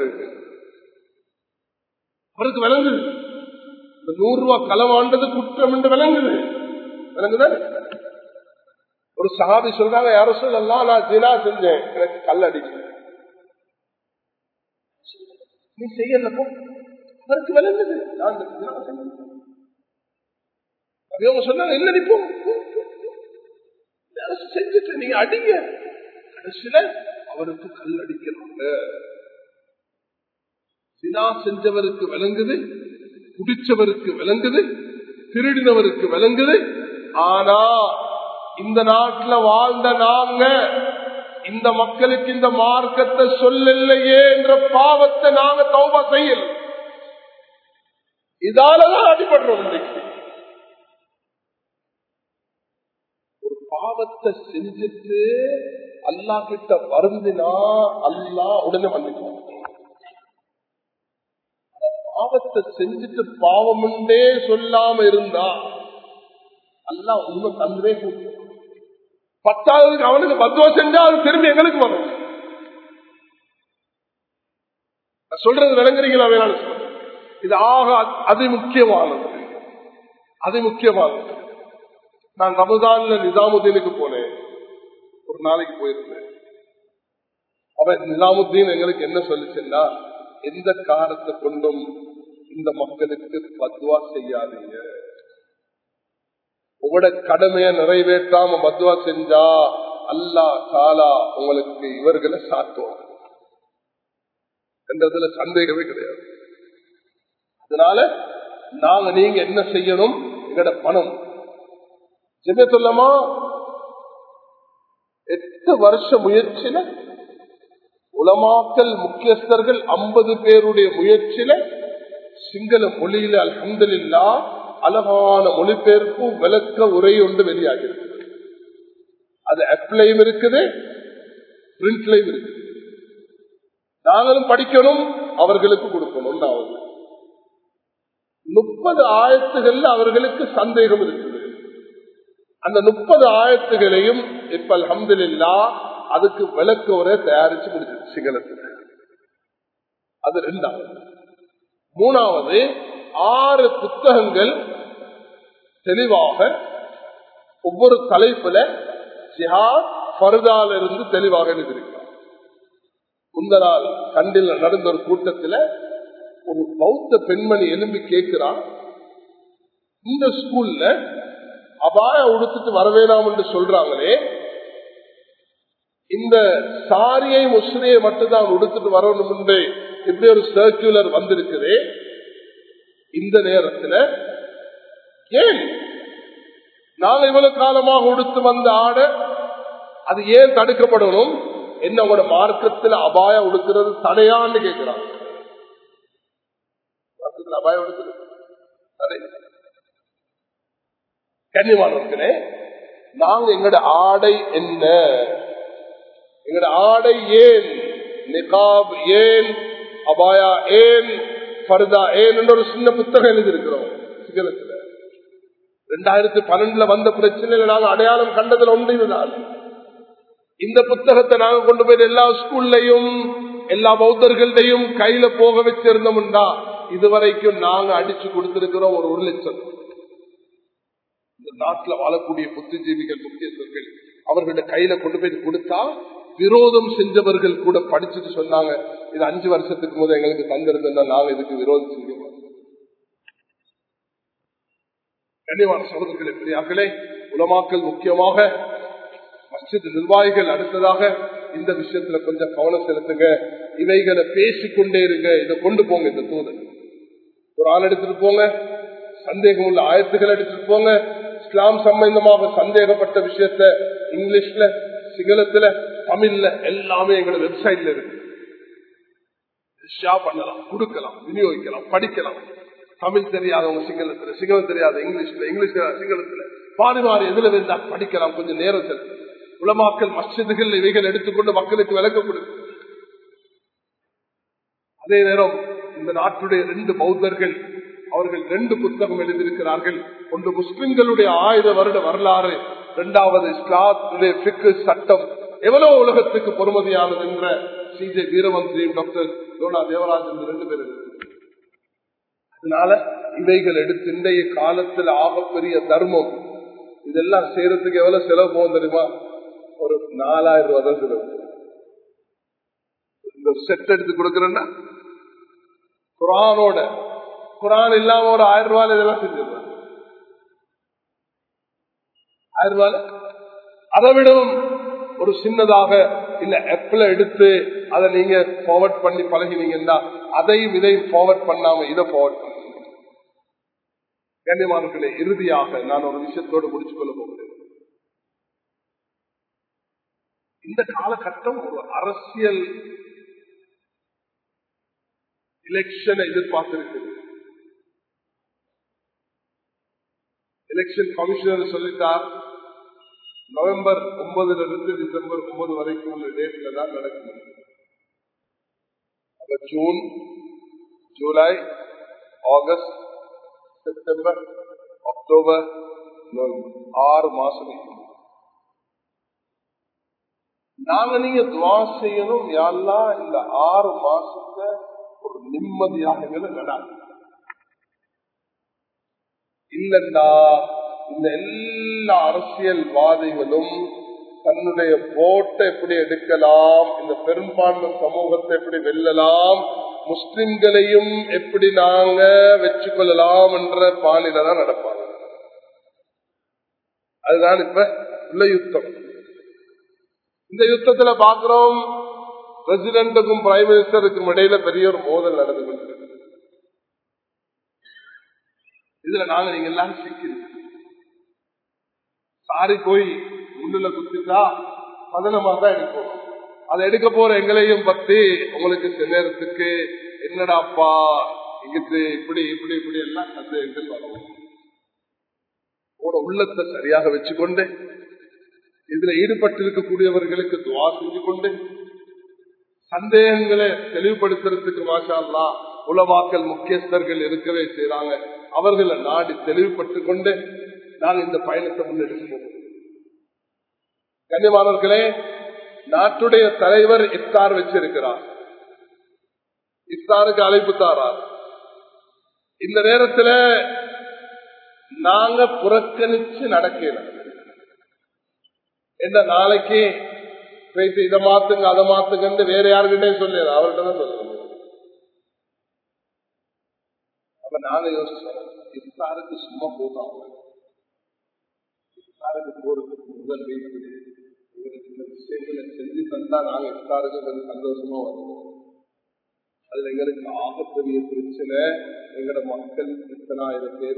A: அவருக்கு விளங்குது இந்த நூறு ரூபாய் களவாண்டது குற்றம் என்று விளங்குது. விளங்குதான். ஒரு சஹாபி சொல்றாங்க, யாரும் சொல்லலாம் நான் ஜினா செஞ்சேன், எனக்கு கல் அடிச்சு நீ செய்யல. அவருக்கு விளங்குது நான் செஞ்சேன். சொன்னாங்க, இல்ல நீ போ செஞ்சுட்டு நீங்க அடிங்க. கடைசியில அவருக்கு கல் அடிக்கிறாங்க. சினா செஞ்சவருக்கு விளங்குது, குடிச்சவருக்கு விளங்குது, திருடினவருக்கு விளங்குது. ஆனா இந்த நாட்டுல வாழ்ந்த நாங்க இந்த மக்களுக்கு இந்த மார்க்கத்தை சொல்லலையே என்ற பாவத்தை நாங்க தௌபா செய்யல. இதாலதான் அடிபடுறோம். இன்றைக்கு ஒரு பாவத்தை செஞ்சுட்டு அல்லா கிட்ட வருந்தினா அல்லா உடனே மன்னிக்கும். பாவத்தை செஞ்சுட்டு பாவமுண்டே சொல்லாம இருந்தா அல்லா உண்மை தந்தே கூட்டு. பத்தாவதுக்கு அவனுக்கு பத்துவா செஞ்சா அது திரும்பி எங்களுக்கு வரும். சொல்றது விளங்குறீங்களா? வேணாலும் சொல்றேன். இது ஆக அதி முக்கியமானது. அதி முக்கியமானது. நான் ரமதான்ல நிசாமுதீனுக்கு போனேன். ஒரு நாளைக்கு போயிருந்தேன். அவன் நிசாமுதீன் எங்களுக்கு என்ன சொல்லிச்சுன்னா, எந்த காரணத்தை கொண்டும் இந்த மக்களுக்கு பத்வா செய்யாதீங்க. உங்களோட கடமையை நிறைவேற்றாம பத்வா செஞ்சா அல்லாஹ் தஆலா உங்களுக்கு இவர்களை சாத்துவாங்க என்றதுல சந்தேகமே கிடையாது. அதனால நாங்க நீங்க என்ன செய்யணும்? எங்கட பணம் ஜெமியத்துல்லமா எட்டு வருஷ முயற்சியில உலமாக்கல் முக்கியஸ்தர்கள் ஐம்பது பேருடைய முயற்சியில சிங்கள மொழியில அல்ஹம்துலில்லாஹ் அழகான மொழிபெயர்ப்பு விளக்க உரை ஒன்று வெளியாகி இருக்குது. அது ஆப்லையும் இருக்குது, பிரிண்ட்லையும் இருக்குது. நாங்களும் படிக்கணும், அவர்களுக்கு கொடுக்கணும். முப்பது ஆயத்துகள்ல அவர்களுக்கு சந்தேகம் இருக்குது. அந்த முப்பது ஆயத்துகளையும் இப்ப அல்ஹம்துலில்லாஹ் அதுக்கு விளக்க உரை தயாரிச்சு முடிச்சு சிங்களத்தில். அது ரெண்டாவது. மூணாவது, ஆறு புத்தகங்கள் தெளிவாக ஒவ்வொரு தலைப்புல ஜிஹாத் ஃபர்தால இருந்து தெளிவாக எழுதியிருக்கிறார். முந்த நாள் கண்டில் நடந்த ஒரு கூட்டத்தில் ஒரு பௌத்த பெண்மணி எழும்பி கேட்கிறான், இந்த ஸ்கூல்ல அபாய உடுத்துட்டு வரவேணாம் என்று சொல்றாங்களே, இந்த சாரியை முஸ்லியை மட்டும்தான் உடுத்துட்டு வரணும் என்று இப்படி ஒரு சர்க்குலர் வந்திருக்குது. இந்த நேரத்தில் ஏன் நாங்கள் இவ்வளவு காலமாக உடுத்து வந்த ஆடை அது ஏன் தடுக்கப்படணும்? என்ன உங்களோட மார்க்கத்தில் அபாய உடுக்கிறது தடையான்னு கேட்கிறாங்க. மார்க்கத்தில் அபாய உடுக்கிறது தடை. கண்ணியமானவர்களே, நாங்க எங்களோட ஆடை என்ன, எங்களோட ஆடை ஏன், நிகாப் ஏன், அபாயா ஏன், ஃபர்தா ஏன் என்ற ஒரு சின்ன புத்தகம் எழுதியிருக்கிறோம். சிங்களத்தில் ரெண்டாயிரத்தி பன்னெண்டுல வந்த பிரச்சனையில நாங்க அடையாளம் கண்டதுல ஒன்று இதுதான். இந்த புத்தகத்தை நாங்க கொண்டு போய் எல்லா ஸ்கூல்லையும் எல்லா பௌத்தர்களையும் கையில போக வச்சிருந்தோம்னா இதுவரைக்கும் நாங்க அடிச்சு கொடுத்திருக்கிறோம் ஒரு ஒரு லட்சம். இந்த நாட்டில் வாழக்கூடிய புத்திஜீவிகள் முக்கியஸ்தர்கள் அவர்களுடைய கையில கொண்டு போய் கொடுத்தா விரோதம் செஞ்சவர்கள் கூட படிச்சுட்டு சொன்னாங்க, இது அஞ்சு வருஷத்துக்கு போது எங்களுக்கு தந்திருந்தா நாங்க இதுக்கு விரோதம் செய்ய மாட்டோம். கண்ணியமான சகோதரர்களே, பெரியார்களே, உலமாக்கள் முக்கியமாக மஸ்ஜித் நிர்வாகிகள் அடுத்ததாக இந்த விஷயத்துல கொஞ்சம் கவனம் செலுத்துங்க. இவைகளை பேசிக்கொண்டே இருங்க. இதை கொண்டு போங்க. இந்த தூதர் ஒரு ஆள் எடுத்துட்டு போங்க, சந்தேகம் உள்ள ஆயத்துக்கள் எடுத்துட்டு போங்க. இஸ்லாம் சம்பந்தமாக சந்தேகப்பட்ட விஷயத்த இங்கிலீஷ்ல, சிங்களத்துல, தமிழ்ல எல்லாமே எங்களோட வெப்சைட்ல இருக்கு. ஷேர் பண்ணலாம், கொடுக்கலாம், விநியோகிக்கலாம், படிக்கலாம். தமிழ் தெரியாதவங்க சிங்களத்துல, சிங்களம் தெரியாத இங்கிலீஷ்ல, இங்கிலீஷ் சிங்களத்துல மாறி மாறி எதுல இருந்தா படிக்கலாம். கொஞ்சம் நேரத்தில் உலமாக்கல் மஸ்ஜிதுகள் இவைகள் எடுத்துக்கொண்டு மக்களுக்கு விளக்க கொடுக்கும். அதே நேரம் இந்த நாட்டுடைய ரெண்டு பௌத்தர்கள் அவர்கள் ரெண்டு புத்தகம் எழுதியிருக்கிறார்கள். ஒன்று முஸ்லிம்களுடைய ஆயிரம் வருட வரலாறு, இரண்டாவது இஸ்லாத்துடைய ஃபிக்ஹ் சட்டம் எவ்வளவு உலகத்துக்கு பொறுமதியானது என்ற சி ஜே வீரமந்திரியும் டாக்டர் லோனா தேவராஜன் ரெண்டு பேர். அதனால இவைகள் எடுத்து இன்றைய காலத்தில் ஆகப்பெரிய தர்மம் இதெல்லாம் செய்யறதுக்கு எவ்வளவு செலவு போகும் தெரியுமா? ஒரு நாலாயிரம் ரூபாய் தான் செலவு. இந்த செட் எடுத்து கொடுக்கறேன்னா குரானோட, குரான் இல்லாம ஒரு ஆயிரம் ரூபாய் இதெல்லாம் செஞ்சிருவாங்க. ஆயிரம் ரூபாய் அதை விடவும் ஒரு சின்னதாக இல்ல ஆப்பிள் எடுத்து அதை நீங்க ஃபார்வர்ட் பண்ணி பழகினீங்கன்னா அதையும் இதையும் ஃபார்வர்ட் பண்ணாம இதை ஃபார்வர்ட் பண்ண. கண்ணியமானவர்களே, இறுதியாக நான் ஒரு விஷயத்தோடு முடிச்சு கொள்ள போகிறேன். இந்த காலகட்டம் ஒரு அரசியல் எலெக்ஷனை எதிர்பார்த்திருக்கிறது. எலெக்ஷன் கமிஷனர் சொல்லிட்டார், நவம்பர் ஒன்பதுல இருந்து டிசம்பர் ஒன்பது வரைக்கும் உள்ள டேட்ல தான் நடக்கும். அப்ப June, July, August, September, October, November, ஆறு மாசம். நாங்க நீங்க துவா செய்யணும், யாரெல்லாம் இந்த ஆறு மாசத்தை ஒரு நிம்மதியாக நடாது இல்லன்னா இந்த எல்லா அரசியல்வாதிகளும் தன்னுடைய ஓட்டை எப்படி எடுக்கலாம், இந்த பெரும்பான்மை சமூகத்தை எப்படி வெல்லலாம், முஸ்லிம்களையும் எப்படி நாங்க வச்சு கொள்ளலாம் என்ற பாணியில தான் நடப்பாங்க. அதுதான் இப்ப உள்ள யுத்தம். இந்த யுத்தத்துல பாக்குறோம், பிரசிடென்ட்டுக்கும் பிரைம் மினிஸ்டருக்கும் இடையில பெரிய ஒரு மோதல் நடந்து கொண்டிருக்கு. இதுல நாங்க நீங்க எல்லாம் சிக்கிறோம். சாரி போய் முன்னுல குத்திட்டா பதனமா தான் எடுப்போம். அதை எடுக்க போற எங்களையும் பத்தி உங்களுக்கு சில நேரத்துக்கு என்னடாப்பா இங்கிட்டு இப்படி இப்படி இப்படி எல்லாம் சந்தேகங்கள் வரும். உள்ளத்தை சரியாக வச்சுக்கொண்டு இதுல ஈடுபட்டிருக்கக்கூடியவர்களுக்கு துவா செஞ்சு கொண்டு சந்தேகங்களை தெளிவுபடுத்துறதுக்கு மாஷா அல்லாஹ் உலமாக்கல் முக்கியஸ்தர்கள் இருக்கவே செய்யறாங்க. அவர்களை நாடி தெளிவுபட்டுக் கொண்டு நாங்கள் இந்த பயணத்தை முன்னெடுப்போம். கண்ணியமானவர்களே, நாட்டுடைய தலைவர் இஃப்தார் வச்சிருக்கிறார், இஃப்தாருக்கு அழைப்பு தாரார். இந்த நேரத்தில் நாங்க புறக்கணிச்சு நடக்கலாம். என்ன நாளைக்கு போயிட்டு இதை மாத்துங்க அதை மாத்துங்க வேற யாருக்கிட்டே சொல்லு, அவர்கிட்ட தான் சொல்லணும். அப்ப நாங்க யோசிச்சோம், இஃப்தாருக்கு சும்மா போகாம இஃப்தாருக்கு போறதுக்கு முதல் வீட்டு இந்த விஷயங்களை செஞ்சு தந்தா நாங்க இஃப்தாருக்கு கொஞ்சம் சந்தோஷமா வருவோம். அதுல எங்களுக்கு ஆகப்பெரிய பிரச்சனை, எங்களோட மக்கள் எத்தனாயிரம் பேர்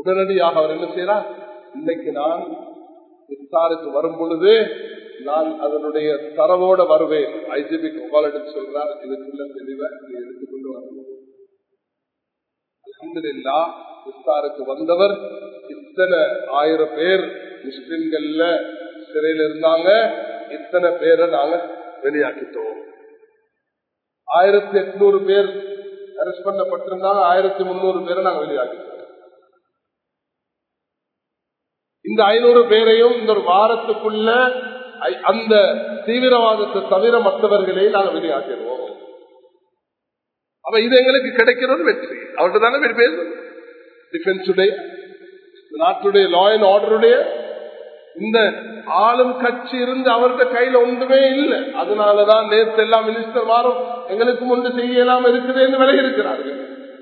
A: உடனடியாக அவர் என்ன செய்யறார், இன்னைக்கு நான் இஃப்தாருக்கு வரும் பொழுது நான் அதனுடைய தரவோட வருவேன். ஐஜிபி கோபாலிடம் சொல்றார், இதுக்குள்ள தெளிவை எடுத்துக்கொண்டு வரணும். அல்ஹம்துலில்லாஹ் இஃப்தாருக்கு வந்தவர் இத்தனை ஆயிரம் பேர் முஸ்லிம்கள்ல சிறையில் இருந்தாங்க, இத்தனை பேரை நாங்க வெளியாக்கிட்டோம். ஆயிரத்தி எட்நூறு பேர் அரெஸ்ட் பண்ணப்பட்டிருந்தாங்க, ஆயிரத்தி முன்னூறு பேரை நாங்க வெளியாக்கிட்டோம். இந்த ஐநூறு பேரையும் இந்த ஒரு வாரத்துக்குள்ள அந்த தீவிரவாதத்தை தவிர மற்றவர்களை நாங்கள் வெளியாக்கிடுவோம். அப்ப இது எங்களுக்கு கிடைக்கிற ஒரு வெற்றி. அவர்கிட்ட தானே பேசும் டிஃபென்ஸுடைய நாட்டுடைய லா அண்ட் ஆர்டருடைய இந்த ஆளும் கட்சி இருந்து அவருடைய கையில ஒன்றுமே இல்லை. அதனாலதான் நேற்று எல்லாம் மினிஸ்டர் மாறும் எங்களுக்கு முன்பு செய்யலாம் இருக்குது என்று விலகி இருக்கிறார்கள்.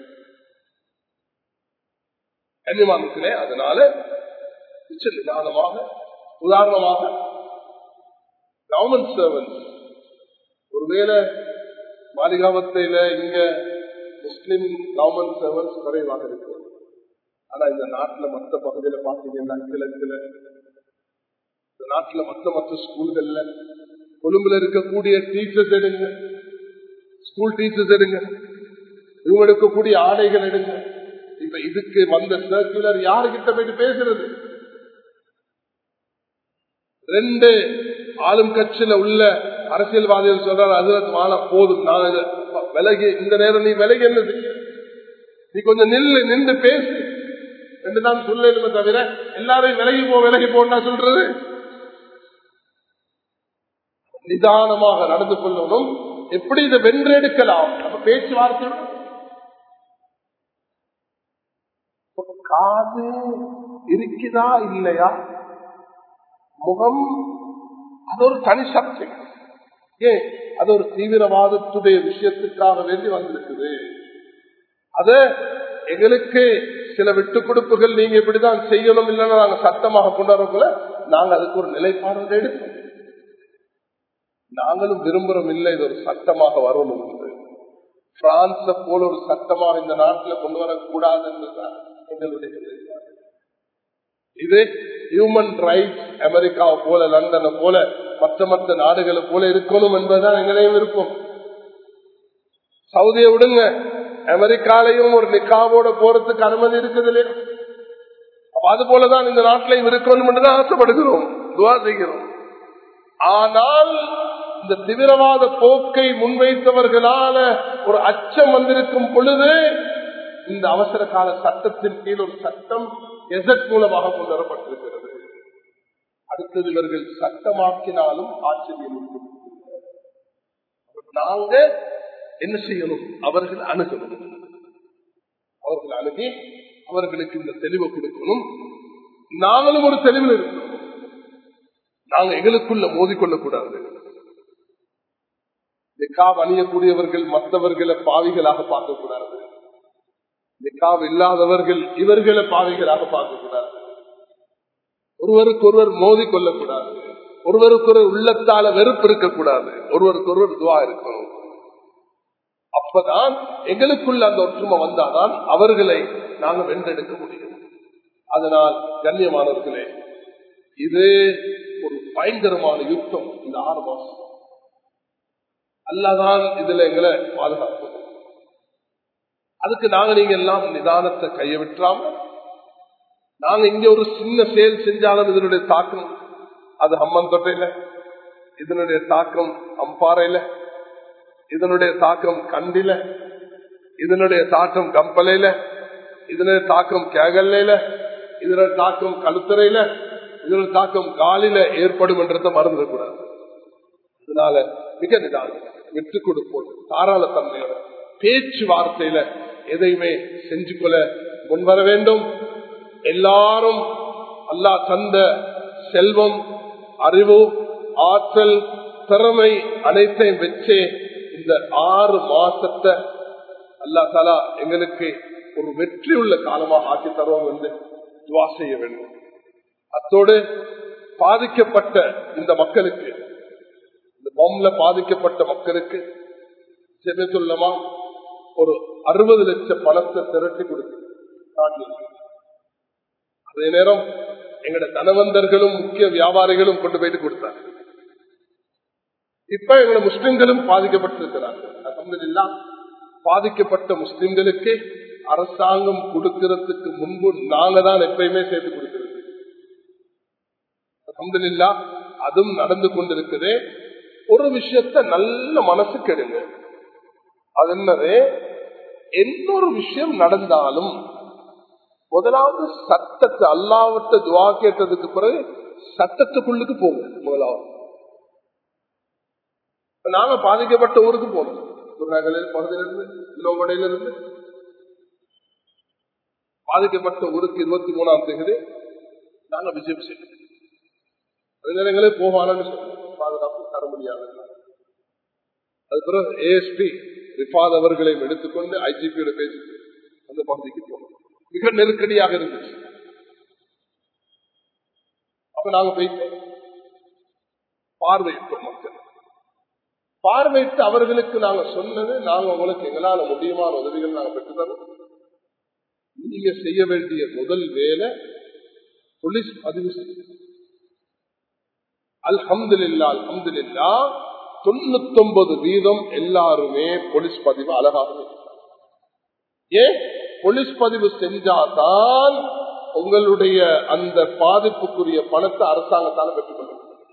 A: கண்ணியமானே, அதனால நிதானமாக, உதாரணமாக கவர்மெண்ட் சர்வன்ஸ் ஒருவேளை மாளிகாவத்தையில இங்க முஸ்லிம் கவர்மெண்ட் சர்வன்ஸ் குறைவாக இருக்கிறது. ஆனா இந்த நாட்டுல மற்ற பகுதியில பாத்தீங்கன்னா கிழக்குல இந்த நாட்டுல மற்ற மற்ற ஸ்கூல்கள்ல கொழும்புல இருக்கக்கூடிய டீச்சர்ஸ் எடுங்க, ஸ்கூல் டீச்சர்ஸ் எடுங்க, இவங்க எடுக்கக்கூடிய ஆடைகள் எடுங்க. இப்ப இதுக்கு வந்த சர்க்குலர் யாருகிட்ட போயிட்டு பேசுறது? ரெண்டு ஆளும் கட்சியில உள்ள அரசியல்வாதிகள் சொல்றாரு, அது மால போதும், நான் விலகி இந்த நேரம் நீ விலகி என்ன செய்ய, நீ கொஞ்சம் நில்லு, நின்று பேசு என்றுதான் சொல்லணுமே தவிர எல்லாரையும் விலகி போ விலகி போன்னா சொல்றது. நிதானமாக நடந்து கொள்ளணும். எப்படி இதை வென்றெடுக்கலாம்? அப்ப பேச்சுவார்த்தை காது இருக்குதா இல்லையா, முகம் அது ஒரு தனி சக்தி. ஏன் அது ஒரு தீவிரவாதத்துடைய விஷயத்துக்காக வேண்டி வந்திருக்குது. அது எங்களுக்கு சில விட்டு கொடுப்புகள் நீங்க இப்படிதான் செய்யணும் இல்லைன்னா நாங்க சட்டமாக கொண்டாடுறோம்ல, நாங்க அதுக்கு ஒரு நிலைப்பாடு எடுப்போம். நாங்களும் விரும்புறோம் இல்லை இது ஒரு சட்டமாக வரணும் என்று. பிரான்ஸ போல ஒரு சட்டமாக இந்த நாட்டில் கொண்டு வரக்கூடாது என்றுதான் எங்களுடைய நிலைப்பாடு. இது ஹியூமன் ரைட்ஸ் அமெரிக்காவை போல லண்டனை போல மற்ற மற்ற நாடுகளை போல இருக்கணும் என்பதுதான் எங்களையும் விருப்பம். சவுதியை விடுங்க, அமெரிக்காலையும் ஒரு நிக்காவோட போறதுக்கு அனுமதி இருக்குது இல்லையா? அது போலதான் இந்த நாட்டிலையும் இருக்கணும் என்றுதான் ஆசைப்படுகிறோம், துவா செய்கிறோம். ஆனால் இந்த தீவிரவாத போக்கை முன்வைத்தவர்களால ஒரு அச்சம் வந்திருக்கும் பொழுது இந்த அவசர கால சட்டத்தின் கீழ் ஒரு சட்டம் எசட் மூலமாக கொண்டு வரப்பட்டிருக்கிறது. அடுத்தது இவர்கள் சட்டமாக்கினாலும் ஆச்சரியம். நாங்க என்ன செய்யணும்? அவர்கள் அணுகணும். அவர்கள் அணுகி அவர்களுக்கு இந்த தெளிவை கொடுக்கணும். நாங்களும் ஒரு தெளிவில் இருக்கணும். நாங்க எங்களுக்குள்ள மோதிக்கொள்ளக்கூடாது. நிக்காப் அணியக்கூடியவர்கள் மற்றவர்களை பாவிகளாக பார்க்கக்கூடாது. நிக்காப் இல்லாதவர்கள் இவர்களை பாவிகளாக பார்க்கக்கூடாது. ஒருவருக்கு ஒருவர் மோதி கொள்ளக்கூடாது. ஒருவருக்கு ஒரு உள்ளத்தால வெறுப்பு இருக்கக்கூடாது. ஒருவருக்கு ஒருவர் துவா இருக்கணும். அப்பதான் எங்களுக்குள்ள அந்த ஒற்றுமை வந்தாதான் அவர்களை நாங்கள் வென்றெடுக்க முடியும். அதனால் கண்ணியமானவர்களே, இது ஒரு பயங்கரமான யுத்தம். இந்த ஆறு மாசம் அல்லாதான் இதுல எங்களை பாதுகாப்போம். அதுக்கு நாங்க நீங்க எல்லாம் நிதானத்தை கையை விட்டுறாம, நாங்க இங்க ஒரு சின்ன செயல் செஞ்சாலும் இதனுடைய தாக்கம் அது அம்மன் தொட்டையில, இதனுடைய தாக்கம் அம்பாறையில, இதனுடைய தாக்கம் கண்டில, இதனுடைய தாக்கம் கம்பளையில, இதனுடைய தாக்கம் கேகல்லையில, இதனுடைய தாக்கம் கழுத்துறையில, இதனுடைய தாக்கம் காலில ஏற்படும் என்றதை மறந்துடக்கூடாது. அதனால மிக நிதானம், விட்டுக் கொடுப்போம், தாராள தன்மையோட பேச்சுவார்த்தையில எதையுமே செஞ்சு கொள்ள முன்வர வேண்டும். எல்லாரும் அல்லாஹ் தந்த செல்வம், அறிவு, ஆற்றல், திறமை அனைத்தையும் வச்சே இந்த ஆறு மாசத்தை அல்லாஹ் தஆலா எங்களுக்கு ஒரு வெற்றி உள்ள காலமாக ஆக்கி தருவோம் என்று துவா செய்ய வேண்டும். அத்தோடு பாதிக்கப்பட்ட இந்த மக்களுக்கு, இந்த பாம்ல பாதிக்கப்பட்ட மக்களுக்கு ஜெபத்துல்லமா ஒரு அறுபது லட்சம் பணத்தை திரட்டி கொடுத்து அதே நேரம் எங்கட தனவந்தர்களும் முக்கிய வியாபாரிகளும் கொண்டு போயிட்டு கொடுத்தாங்க. இப்ப எங்க முஸ்லிம்களும் பாதிக்கப்பட்டிருக்கிறார்கள். அல்ஹம்துலில்லாஹ் பாதிக்கப்பட்ட முஸ்லிம்களுக்கு அரசாங்கம் கொடுக்கிறதுக்கு முன்பு நாங்க தான் எப்பயுமே சேர்த்து கொடுக்கிறது. அல்ஹம்துலில்லாஹ் அதுவும் நடந்து கொண்டிருக்குது. ஒரு விஷயத்த நல்ல மனசு கெடுங்க, அது என்னது, இன்னொரு விஷயம் நடந்தாலும் முதலாவது சட்டத்தை அல்லாஹ்விட்ட துஆ கேட்டதுக்கு பிறகு சட்டத்துக்குள்ளுக்கு போங்க. முதலாவது நாங்க பாதிக்கப்பட்ட ஊருக்கு போனோம், பகுதியிலிருந்து லோகடையிலிருந்து பாதிக்கப்பட்ட ஊருக்கு இருபத்தி மூணாம் தேதி நாங்க விஜயம் செய்யணும். அதனால எங்களே போவானு பாதுகாப்பு தர முடியாது. அதுக்கப்புறம் ஏஎஸ்பி ரிஃபாத் அவர்களையும் எடுத்துக்கொண்டு ஐஜிபியோட பேசி அந்த பகுதிக்கு போனோம். மிக நெருக்கடியாக இருந்துச்சு. அப்ப நாங்க போயிட்டு பார்வையிட்டோம். மக்கள் பார்வையிட்டு அவர்களுக்கு நாங்க சொன்னது, நாங்க உங்களுக்கு எங்களால முடியுமான உதவிகள் நாங்க பெற்றுத்தரோம். நீங்க செய்ய வேண்டிய முதல் வேலை போலீஸ் பதிவு செய்ய. அல்ஹம்துலில்லாஹ் அல்ஹம்துலில்லாஹ் தொண்ணூத்தி ஒன்பது வீதம் எல்லாருமே போலீஸ் பதிவு அழகாக. ஏன் போலீஸ் பதிவு செஞ்சாதான் உங்களுடைய அந்த பாதிப்புக்குரிய பணத்தை அரசாங்கத்தால பெற்றுக்கொள்ள.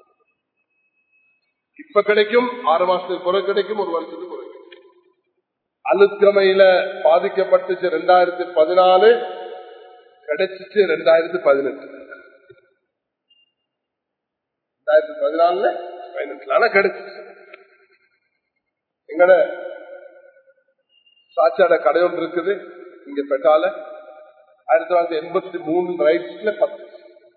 A: இப்ப கிடைக்கும், ஆறு மாசத்துக்கு குறை கிடைக்கும், ஒரு வருஷத்துக்கு குறை கிடைக்கும். அழுக்கமையில பாதிக்கப்பட்டுச்சு ரெண்டாயிரத்தி பதினாலு, கிடைச்சிச்சு ரெண்டாயிரத்தி பதினெட்டு ரெண்டாயிரத்தி பதினாலுல பதினெட்டுல கிடைச்சிச்சு. எங்கட சாச்சாட கடை ஒன்று இருக்குது இங்க பெட்டால, ஆயிரத்தி தொள்ளாயிரத்தி எண்பத்தி மூணு ரைட்ஸ்ல பத்து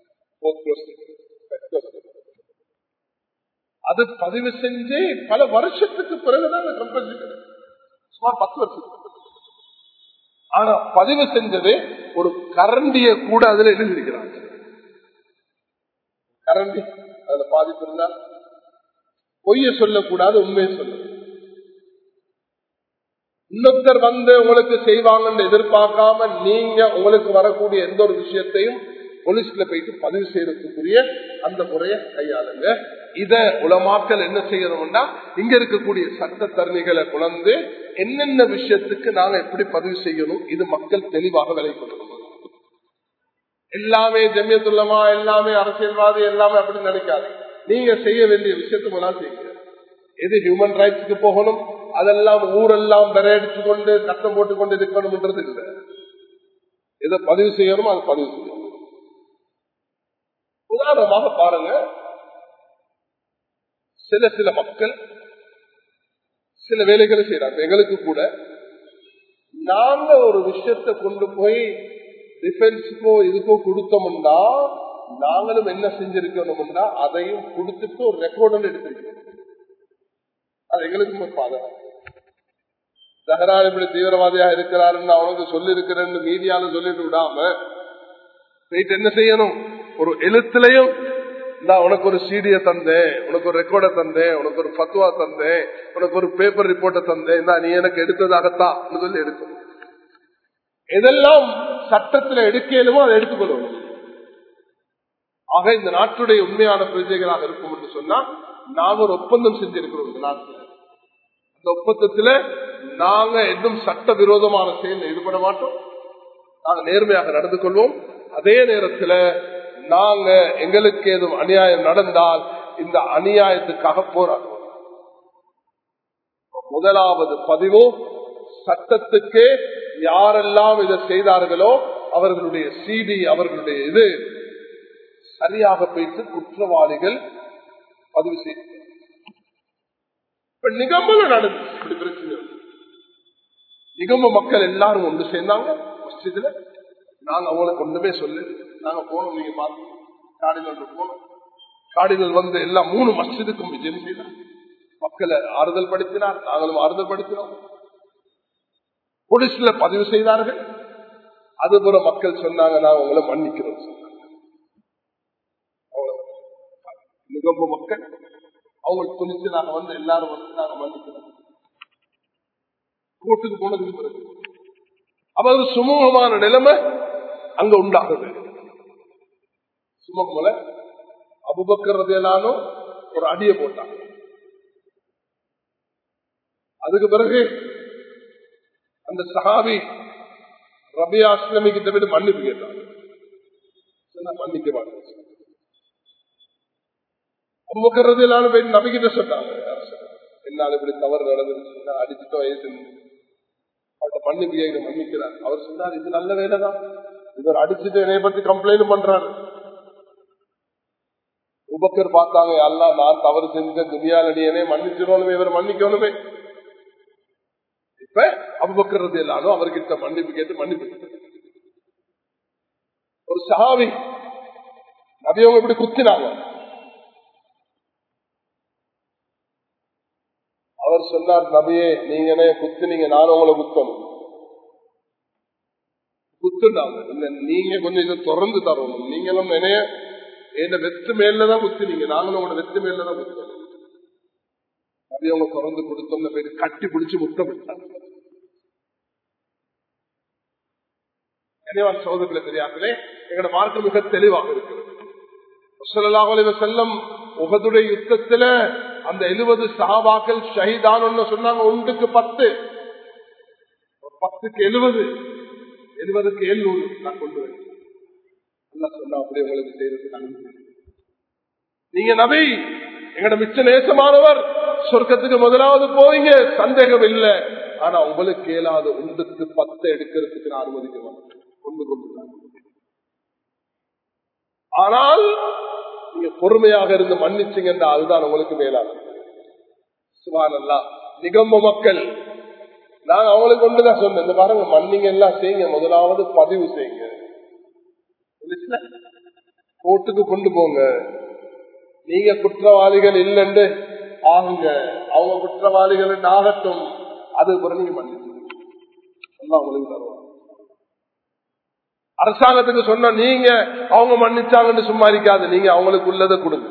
A: அது பதிவு செஞ்சு பல வருஷத்துக்கு பிறகுதான் சுமார் பத்து வருஷத்துக்கு. ஆனா பதிவு செஞ்சது ஒரு கரண்டிய கூட அதுல எழுதியிருக்கிறாங்க. கரண்டி அதுல பாதிப்பு இருந்தால் பொய்ய சொல்லக்கூடாது, உண்மையை சொல்ல. இன்னொருத்தர் வந்து உங்களுக்கு செய்வாங்கன்னு எதிர்பார்க்காம நீங்க உங்களுக்கு வரக்கூடிய எந்த ஒரு விஷயத்தையும் போலீஸ்ல போயிட்டு பதிவு செய்யறதுக்குரிய அந்த முறையை கையாளுங்க. இத உலமாக்கள் என்ன செய்யணும்னா, இங்க இருக்கக்கூடிய சட்டத்தரணிகளை குழந்து என்னென்ன விஷயத்துக்கு நாங்க எப்படி பதிவு செய்யணும், இது மக்கள் தெளிவாக விலை கொள்ளணும். எல்லாமே ஜமியத்துல்லமா, எல்லாமே அரசியல்வாதி, எல்லாமே அப்படி நினைக்காது. நீங்க செய்ய வேண்டிய விஷயத்தை முதலாம் செய்யுங்க. எது ஹியூமன் ரைட்ஸ்க்கு போகணும், அதெல்லாம் ஊரெல்லாம் விரையடிச்சு கொண்டு கஷ்டம் போட்டுக்கொண்டு இருக்கணும்ன்றது இல்லை. எதை பதிவு செய்யணுமோ அதை பதிவு செய்யணும். உதாரணமாக பாருங்க, சில சில மக்கள் சில வேலைகளை செய்யறாங்க. எங்களுக்கு கூட நாங்க ஒரு விஷயத்தை கொண்டு போய் டிஃபென்ஸுக்கோ இதுக்கோ கொடுத்தோம்னா நாங்களும் என்ன செஞ்சிருக்கணும்னா அதையும் கொடுத்துட்டு ஒரு ரெக்கார்டு எடுத்திருக்கோம். அது எங்களுக்கும் ஒரு பாதுகாப்பு. ஜஹரான் இப்படி தீவிரவாதியா இருக்கிறாருன்னு அவனுக்கு சொல்லி இருக்கிறேன்னு மீடியால சொல்லிட்டு விடாம போயிட்டு என்ன செய்யணும், ஒரு எழுத்துலையும் நான் உனக்கு ஒரு சீடியை தந்தேன், உனக்கு ஒரு ரெக்கார்டை தந்தேன், உனக்கு ஒரு பத்துவா தந்தேன், உனக்கு ஒரு பேப்பர் ரிப்போர்ட்டை தந்தேன், நீ எனக்கு எடுத்ததாகத்தான் சொல்லி எடுக்கணும். எதெல்லாம் சட்டத்தில் எடுக்கலுமோ அதை எடுத்துக்கொள்ளணும். ஆக இந்த நாட்டுடைய உண்மையான பிரஜைகளாக இருக்கும் என்று சொன்னா நாங்க ஒரு ஒப்பந்தம் செஞ்சிருக்கிறோம். இந்த நாட்டில் அந்த ஒப்பந்தத்துல நாங்க எதுவும் சட்ட விரோதமான செயலில் ஈடுபட மாட்டோம். நாங்க நேர்மையாக நடந்து கொள்வோம். அதே நேரத்தில் நாங்க எங்களுக்கு எதுவும் அநியாயம் நடந்தால் இந்த அநியாயத்துக்காக போராடுவோம். முதலாவது பதிவு சட்டத்துக்கு யாரெல்லாம் இதை செய்தார்களோ அவர்களுடைய சிடி, அவர்களுடைய இது சரியாக போயிட்டு குற்றவாளிகள் பதிவு செய்ய. இப்ப நிகம்பல நடந்து பிரச்சனை, நிகம்ப மக்கள் எல்லாரும் ஒன்று சேர்ந்தாங்க மஸ்ஜிதுல. நாங்க அவங்களுக்கு ஒன்றுமே சொல்லு, நாங்க போனோம், நீங்க பார்த்தோம், காடிகள் போனோம். காடிகள் வந்து எல்லா மூணு மஸ்ஜிதுக்கும் விஜயம் செய்தார், மக்களை ஆறுதல் படுத்தினார், நாங்களும் ஆறுதல் படுத்தினோம். போலீஸ்ல பதிவு செய்தார்கள். அதுபோல மக்கள் சொன்னாங்க, நான் உங்களை மன்னிக்கிறோம் சொன்னாங்க. நிகம்ப மக்கள் அவங்களுக்கு துணிச்சு நாங்க வந்து எல்லாரும் வந்து நாங்க மன்னிக்கிறோம். கோர்ட்டுக்கு போனதுக்கு பிறகு அவருக்கு சுமூகமான நிலைமை அங்க உண்டாகுது. சும்மா போல அபூபக்கர் ரலியல்லாஹு ஒரு அடியை போட்டாங்க. அதுக்கு பிறகு அந்த சஹாபி ரபியா அஸ்லமி கிட்ட போய் மன்னிப்பு கேட்டாங்க. மன்னிக்க மாட்டேன். அபூபக்கர் ரலியல்லாஹு போய் நபி கிட்ட சொன்னாங்க, என்னால இப்படி தவறு நடந்துருச்சு, அடிச்சுட்டோம், அவர்கிட்ட மன்னிப்பு கேட்க மன்னிக்கிறார். அவர் சொன்னார், இது நல்ல வேலைதான், இவர் அடிச்சுட்டு என்னை பத்தி கம்ப்ளைண்ட் பண்றாரு. அபூபக்கர் பார்த்தாங்க, அல்லாஹ் நான் தவறு செஞ்ச துனியால நீ என்னை மன்னிச்சிடணுமே, இவர் மன்னிக்கணுமே. இப்ப அபூபக்கர் ரலியல்லாஹு அவர்கிட்ட மன்னிப்பு கேட்டு மன்னிப்பு. ஒரு சஹாபி நபி அவங்க இப்படி குத்தினாங்க. அவர் சொன்னார், நபியே நீங்க என்ன குத்துனீங்க, நானும் உங்களை குத்தணும். குத்துனாங்க, இல்ல நீங்க கொஞ்சம் இதை திறந்து தரணும், நீங்களும் என்னைய என்ன வெத்து மேலதான் குத்துனீங்க, நாங்களும் உங்களோட வெத்து மேலதான் குத்தணும். நபி அவங்க திறந்து கொடுத்தோம்னு போயிட்டு கட்டி பிடிச்சு முத்தமிட்டாங்க. கனிவான் சகோதரர்களே பெரியார்களே, எங்களோட மார்க்கம் மிக தெளிவாக இருக்கிறது. ஸல்லல்லாஹு அலைஹி வஸல்லம் உஹதுடைய யுத்தத்துல அந்த எழுபது சஹாபாக்கள் ஷஹீதான சொன்னாங்க. ஒன்றுக்கு பத்து, பத்துக்கு எழுபது, எழுபதுக்கு எழுநூறு நான் கொண்டு வரேன். சொன்னா அப்படி உங்களுக்கு செய்யறது. நீங்க நபி எங்களோட மிச்ச நேசமானவர், சொர்க்கத்துக்கு முதலாவது போவீங்க, சந்தேகம் இல்லை. ஆனா உங்களுக்கு இயலாத ஒன்றுக்கு பத்தை எடுக்கிறதுக்கு நான் அனுமதிக்க மாட்டேன். கொண்டு கொண்டு ஆனால் நீங்க பொறுமையாக இருந்து மன்னிச்சுங்க, அதுதான் உங்களுக்கு மேலான. சுப்ஹானல்லாஹ். நிகம்ப மக்கள் நான் அவங்களுக்கு கொண்டுதான் சொன்னேன், இந்த பாருங்க மன்னிங்க எல்லாம் செய்யுங்க, முதலாவது பதிவு செய்யுங்க, கோர்ட்டுக்கு கொண்டு போங்க. நீங்க குற்றவாளிகள் இல்லைன்னு ஆகுங்க, அவங்க குற்றவாளிகள் ஆகட்டும், அது பிறகு நீங்க மன்னிச்சு உங்களுக்கு தருவாங்க. அரசாங்கத்துக்கு சொன்ன நீங்க அவங்க மன்னிச்சாங்கன்னு சும்மா இருக்காது, நீங்க அவங்களுக்கு உள்ளதை கொடுங்க.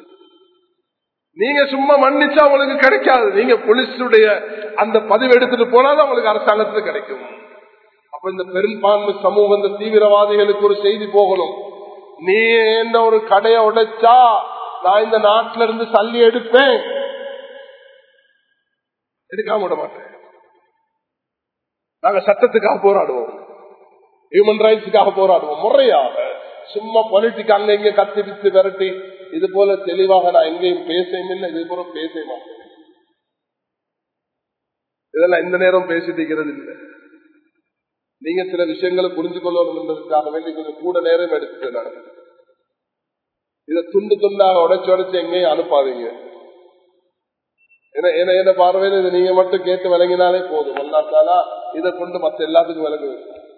A: நீங்க சும்மா மன்னிச்சா அவங்களுக்கு கிடைக்காது, நீங்க போலீஸுடைய அந்த பதிவு எடுத்துட்டு போனாதான் அவங்களுக்கு அரசாங்கத்துக்கு கிடைக்கும். அப்ப இந்த பெரும்பான்மை சமூகம், இந்த தீவிரவாதிகளுக்கு ஒரு செய்தி போகணும், நீ என்ன ஒரு கடையை உடைச்சா நான் இந்த நாட்டில இருந்து சல்லி எடுப்பேன், எடுக்காம விட மாட்டேன். நாங்க சட்டத்துக்காக போராடுவோம், ஹியூமன் ரைட்ஸுக்காக போராடுவோம், முறையாக. சும்மா பொலிட்டிக் அங்க இங்க கத்தி பித்து விரட்டி இது போல தெளிவாக நான் எங்கேயும் பேசவும் இல்லை, இது போல பேச மாட்டேன். இதெல்லாம் இந்த நேரம் பேசிட்டு இருக்கிறது இல்லை. நீங்க சில விஷயங்களை புரிஞ்சு கொள்ளணும் என்பதற்காக வேண்டி கொஞ்சம் கூட நேரம் எடுத்துட்டு நடக்கும். இதை துண்டு துண்டாக உடைச்சு உடைச்சு எங்கேயும் அனுப்பாதீங்க. ஏன்னா என்ன பார்வையில் இதை நீங்க மட்டும் கேட்டு விளங்கினாலே போதும். அல்லாஹ் இதை கொண்டு மற்ற எல்லாத்துக்கும் விளங்கு.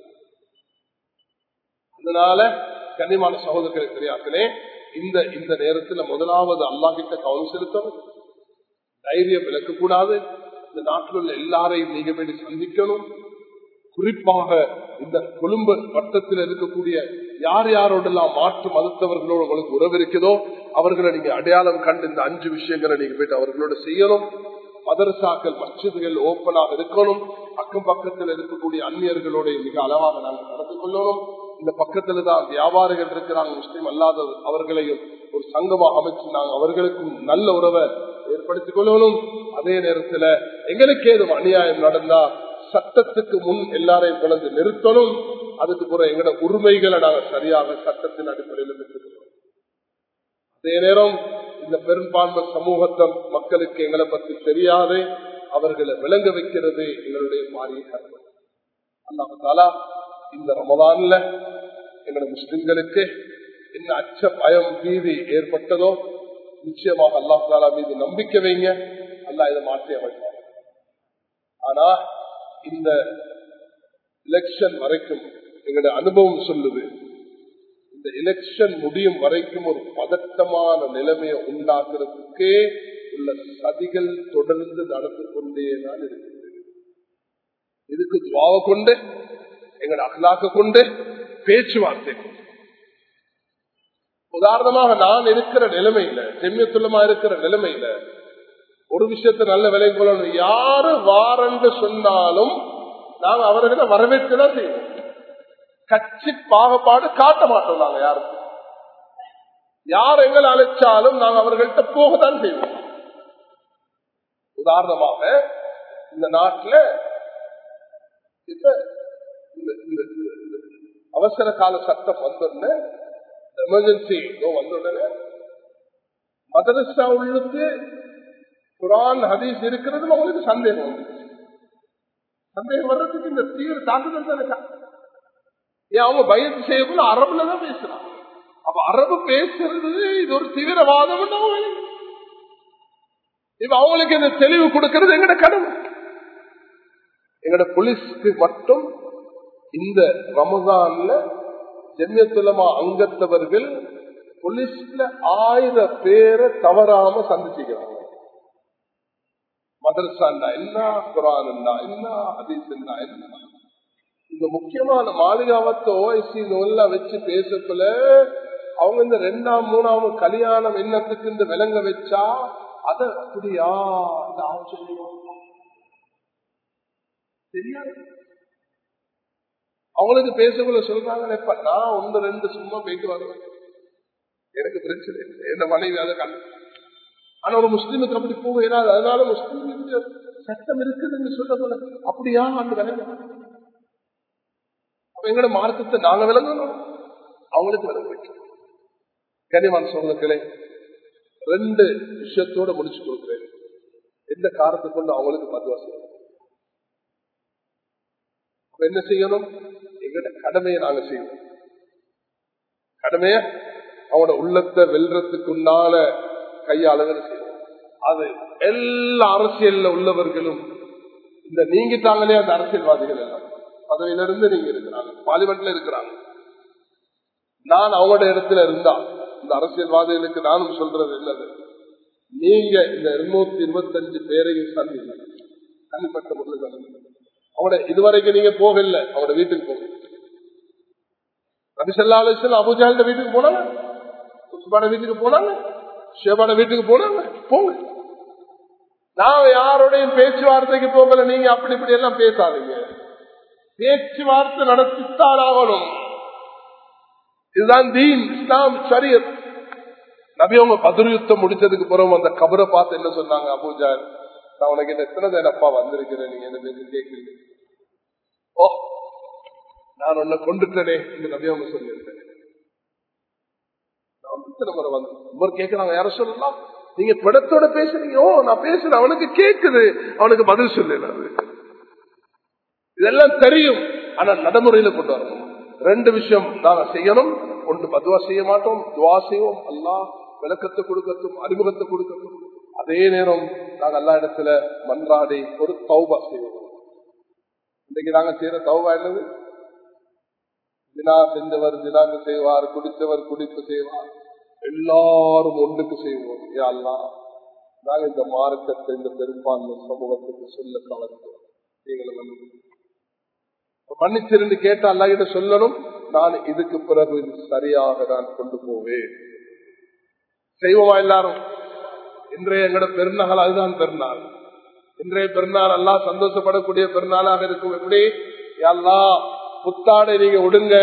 A: அதனால கண்ணியமான சகோதரர்களை பெரியார்களே, இந்த இந்த நேரத்தில் முதலாவது அல்லாஹ் கிட்ட கவனம் செலுத்தணும், தைரியம் விளக்கக்கூடாது. இந்த நாட்டில் உள்ள எல்லாரையும் நீங்க போய் சந்திக்கணும். குறிப்பாக இந்த கொழும்பு வட்டத்தில் இருக்கக்கூடிய யார் யாரோடெல்லாம் மாற்று மதத்தவர்களோடு உங்களுக்கு உறவு இருக்குதோ அவர்களை நீங்க அடையாளம் கண்டு இந்த அஞ்சு விஷயங்களை நீங்க போயிட்டு அவர்களோட செய்யணும். மதரசாக்கள் மஸ்ஜிதுகள் ஓப்பனாக இருக்கணும். அக்கம் பக்கத்தில் இருக்கக்கூடிய அந்நியர்களோட மிக அளவாக நாங்கள் நடந்து கொள்ளணும். இந்த பக்கத்துல தான் வியாபாரிகள் இருக்கிறாங்க, முஸ்லீம் அல்லாத அவர்களையும் ஒரு சங்கமாக அமைச்சு நாங்கள் அவர்களுக்கும் நல்ல உறவை ஏற்படுத்திக் கொள்ளணும். அதே நேரத்தில் எங்களுக்கு ஏதும் அநியாயம் நடந்தா சட்டத்துக்கு முன் எல்லாரையும் கொண்டு நிறுத்தணும். அதுக்கு பிறகு எங்களோட உரிமைகளை நாங்கள் சரியாக சட்டத்தின் அடிப்படையில் பெற்றுக்கொள்ளணும். அதே நேரம் இந்த பெரும்பான்மை சமூகத்தை மக்களுக்கு எங்களை பற்றி தெரியாது, அவர்களை விளங்க வைக்கிறது எங்களுடைய மாறிய கருத்து. அல்லாஹ் தஆலா இந்த ரமதான்ல எங்களோட முஸ்லிம்களுக்கு என்ன அச்ச பயம் பீதி ஏற்பட்டதோ நிச்சயமாக அல்லாஹ் தஆலா மீது நம்பிக்கை வைங்க, அல்லாஹ் இதை மாற்றி அமைப்பார். ஆனா இந்த எலெக்ஷன் வரைக்கும் எங்களுடைய அனுபவம் சொல்லுது, இந்த எலெக்ஷன் முடியும் வரைக்கும் ஒரு பதட்டமான நிலைமையை உண்டாக்குறதுக்கே உள்ள சதிகள் தொடர்ந்து நடந்து கொண்டேதான் இருக்கிறது. இதுக்கு துவாவை கொண்டு எங்களோட அகலாக்க கொண்டு பேச்சுவார்த்தை. உதாரணமாக நான் இருக்கிற நிலைமையில, செம்மியத்துள்ளமா இருக்கிற நிலைமையில ஒரு விஷயத்தை நல்ல விலை கொள்ளணும். யாரு வாரண்டு சொன்னாலும் நாங்க அவர்களை வரவேற்கதான் செய்வோம். கட்சி பாகுபாடு காட்ட மாட்டோம். நாங்க யாருக்கும் யார் எங்களை அழைச்சாலும் நாங்கள் அவர்கள்ட்ட போகத்தான் செய்வோம். உதாரணமாக இந்த நாட்டில் அவசர கால சட்டம் வந்தோடனே, எமர்ஜென்சி வந்தோடனே மதரசா உள்ளுக்கு குர்ஆன் ஹதீஸ் இருக்கிறது அவங்களுக்கு சந்தேகம் வந்துச்சு. சந்தேகம் வர்றதுக்கு இந்த தீவிர தாக்குதல் தானே. ஏன் அவங்க பயத்து செய்யக்குள்ள அரபுல தான் பேசுறாங்க. அப்ப அரபு பேசுறது இது ஒரு தீவிரவாதம். இப்ப அவங்களுக்கு இந்த தெளிவு கொடுக்கிறது எங்கட கடமை. எங்கட போலீஸ்க்கு மட்டும் இந்த ரமதான்ல ஜம்மியத்துல் உலமா அங்கத்தவர்கள் போலீஸ்ல ஆயிரம் பேரை தவறாம சந்திச்சுக்கிறாங்க. மதரசாண்டா என்ன, குர்ஆன் என்ன, ஹதீஸ் என்ன. இந்த முக்கியமான மாளிகாவத்தை ஓய்சி எல்லாம் வச்சு பேசக்குள்ள அவங்க இந்த ரெண்டாம் மூணாம் கல்யாணம் என்னத்துக்கு இந்த விலங்க வச்சா அது அப்படியா தெரியாது. அவங்களுக்கு பேசக்குள்ள சொல்றாங்க, எப்ப நான் ஒன்று ரெண்டு சும்மா போயிட்டு வருவேன், எனக்கு பிரச்சனை இல்லை, என்ன மனைவி அதை கண்டு. ஆனா ஒரு முஸ்லீமுக்கு அப்படி போக இயலாது. அதனால முஸ்லீமுக்கு சட்டம் இருக்குதுன்னு சொல்ல போல அப்படியா அந்த விலங்கு. எங்களோட மார்க்கத்தை நாங்க விளங்கணும், அவங்களுக்கு விளங்க வைக்கணும். கனிவான் சோதனை ரெண்டு விஷயத்தோட முடிச்சு கொடுக்கிறேன். எந்த காரணத்தை கொண்டு அவங்களுக்கு பதுவா செய்யணும். என்ன செய்யணும்? எங்களோட கடமையை நாங்க செய்யணும். கடமைய அவனோட உள்ளத்தை வெல்றதுக்குண்டான கையாளர்கள் செய்யணும். அது எல்லா அரசியல்ல உள்ளவர்களும் இந்த நீங்கிட்டாங்களே அந்த அரசியல்வாதிகள் எல்லாம் பதவியிலிருந்து நீங்க இருக்கிறாங்க, பார்லிமெண்ட்ல இருக்கிறாங்க. நான் அவங்களோட இடத்துல இருந்தா இந்த அரசியல்வாதிகளுக்கு நானும் சொல்றது என்னது, நீங்க இந்த இருநூத்தி இருபத்தி அஞ்சு பேரையும் சந்திங்க, தனிப்பட்ட முறையில் அவங்களோட இதுவரைக்கும் நீங்க போகல, அவங்களோட வீட்டுக்கு போக. நபி ஸல்லல்லாஹு அலைஹி வஸல்லம் அபூஜஹல் வீட்டுக்கு போனாங்க, உஸ்மான் வீட்டுக்கு போனாங்க, ஷேபான வீட்டுக்கு போனாங்க. போங்க, நான் யாரோடையும் பேச்சுவார்த்தைக்கு போகல. நீங்க அப்படி இப்படி எல்லாம் பேசாதீங்க, பேச்சுவார்த்தை நடத்தித்தான் ஆகணும். இதுதான் தீன், இஸ்லாம், ஷரியத். நபி அவங்க பத்ர் யுத்தம் முடிச்சதுக்கு பிறகு அந்த கபரை பார்த்து என்ன சொன்னாங்க, அபூஜஹல் நான் உனக்கு என்ன எத்தனை தேனப்பா வந்திருக்கிறேன், நீங்க என்ன பேசி கேட்கறீங்க? ஓ நான் உன்னை கொண்டுட்டேனே என்று நபி அவங்க சொல்லியிருக்கேன். நான் இத்தனை முறை வந்து ஒவ்வொரு கேட்கிறாங்க, யார சொல்லலாம், நீங்க படத்தோட பேசுறீங்க. ஓ நான் பேசுறேன், அவனுக்கு கேட்குது, அவனுக்கு பதில் சொல்லல. இதெல்லாம் தெரியும், ஆனா நடைமுறையில கொண்டு வரணும். ரெண்டு விஷயம் நாங்க செய்யணும். ஒன்று பதுவா செய்ய மாட்டோம், துவா செய்வோம், அல்லாஹ் விளக்கத்தை கொடுக்கட்டும், அறிமுகத்தை கொடுக்கட்டும். அதே நேரம் நாங்க எல்லா இடத்துல மன்றாடி ஒரு தௌபா செய்வோம். இன்னைக்கு நாங்க செய்யற தௌபா என்னது? தினா செஞ்சவர் தினாக்கு செய்வார், குடித்தவர் குடிப்பு செய்வார், எல்லாரும் ஒன்றுக்கு செய்வோம். யா அல்லாஹ் நாங்க இந்த மார்க்கத்தை இந்த பெரும்பான்மை சமூகத்துக்கு சொல்ல கலந்தோம், நீங்களும் மன்னிச்சிருந்து கேட்ட அல்லாஹ்கிட்ட சொல்லணும், நான் இதுக்கு பிறகு இது சரியாக நான் கொண்டு போவேன். செய்வோமா எல்லாரும்? இன்றைய எங்கட பெருநாள் அதுதான் பெருநாள். இன்றைய பெருநாள் எல்லாம் சந்தோஷப்படக்கூடிய பெருநாளாக இருக்கும். எப்படி அல்லாஹ் புத்தாடை நீங்க விடுங்க,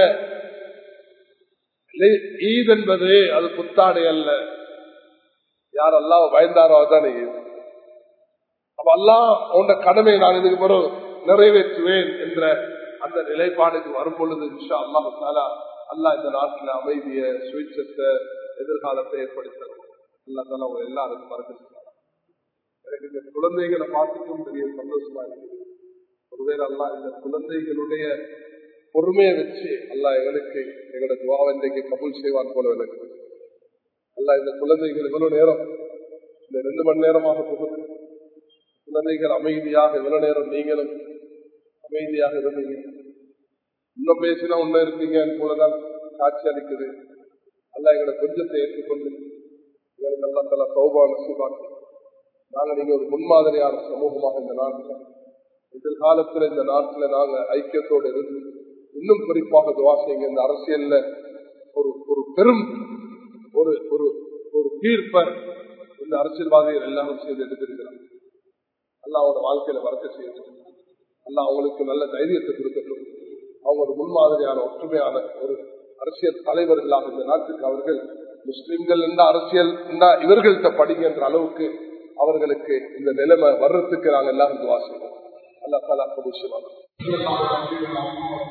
A: ஈத் என்பது அது புத்தாடை அல்ல. யார் அல்லாஹ் பயந்தாரோ அதுதான் ஈத். அப்ப அல்லாஹ் உன்ன கடமை நான் இதுக்கு பிறகு நிறைவேற்றுவேன் என்ற அந்த நிலைப்பாடுக்கு வரும் பொழுது இன்ஷா அல்லாஹ் தஆலா அல்லாஹ் இந்த நாட்டில் அமைதிய சுவிட்சத்தை எதிர்காலத்தை ஏற்படுத்தணும். அல்லாஹ் தஆலா அவங்க எல்லாருக்கும் பரக்கத் செய்வார். எனக்கு இந்த குழந்தைகளை பார்த்துக்கும் பெரிய சந்தோஷமா இருக்குது. ஒருவேளை அல்லாஹ் இந்த குழந்தைகளுடைய பொறுமையை வச்சு அல்லாஹ் எங்களுக்கு எங்களோட துஆவை இன்றைக்கு கபூல் செய்வான் போல எனக்கு. அல்லாஹ் இந்த குழந்தைகள் இவ்வளவு நேரம் இந்த ரெண்டு மணி நேரமாக போகுது, குழந்தைகள் அமைதியாக இவ்வளவு நேரம் நீங்களும் அமைதியாக இருந்தீங்க. இன்னும் பேசினா உண்மை இருப்பீங்க போலதான் காட்சி அளிக்குது. அல்ல எங்களை கொஞ்சத்தை ஏற்றுக்கொண்டு எங்களுக்கு அல்லா தஆலா தௌபா நசீபாக்கி நாங்கள் நீங்க ஒரு முன்மாதிரியான சமூகமாக இந்த நாட்டில் எதிர்காலத்தில் இந்த நாட்டில் நாங்கள் ஐக்கியத்தோடு இருந்து இன்னும் குறிப்பாக துவா செய்யுங்க. இந்த அரசியல்ல ஒரு ஒரு பெரும் ஒரு ஒரு ஒரு தீர்ப்பை இந்த அரசியல்வாதிகள் எல்லாரும் செய்து எடுத்திருக்கிறாங்க. அல்லாஹ் அவரோட வாழ்க்கையில வரக்க செய்யணும். அல்லாஹ் அவங்களுக்கு நல்ல தைரியத்தை கொடுக்கட்டும். அவங்க ஒரு முன்மாதிரியான ஒற்றுமையான ஒரு அரசியல் தலைவர்களாக இந்த நாட்டுக்கு அவர்கள் முஸ்லிம்கள் என்ற அரசியல் இவர்கள்ட்ட படிக்கின்ற அளவுக்கு அவர்களுக்கு இந்த நிலைமை வர்றதுக்கு நாங்கள் எல்லாரும் துவா செய்வோம். அல்லாஹ் தஆலா கபூல் செய்வாங்க.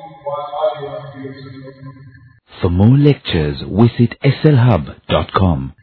B: For more lectures, visit S L hub dot com.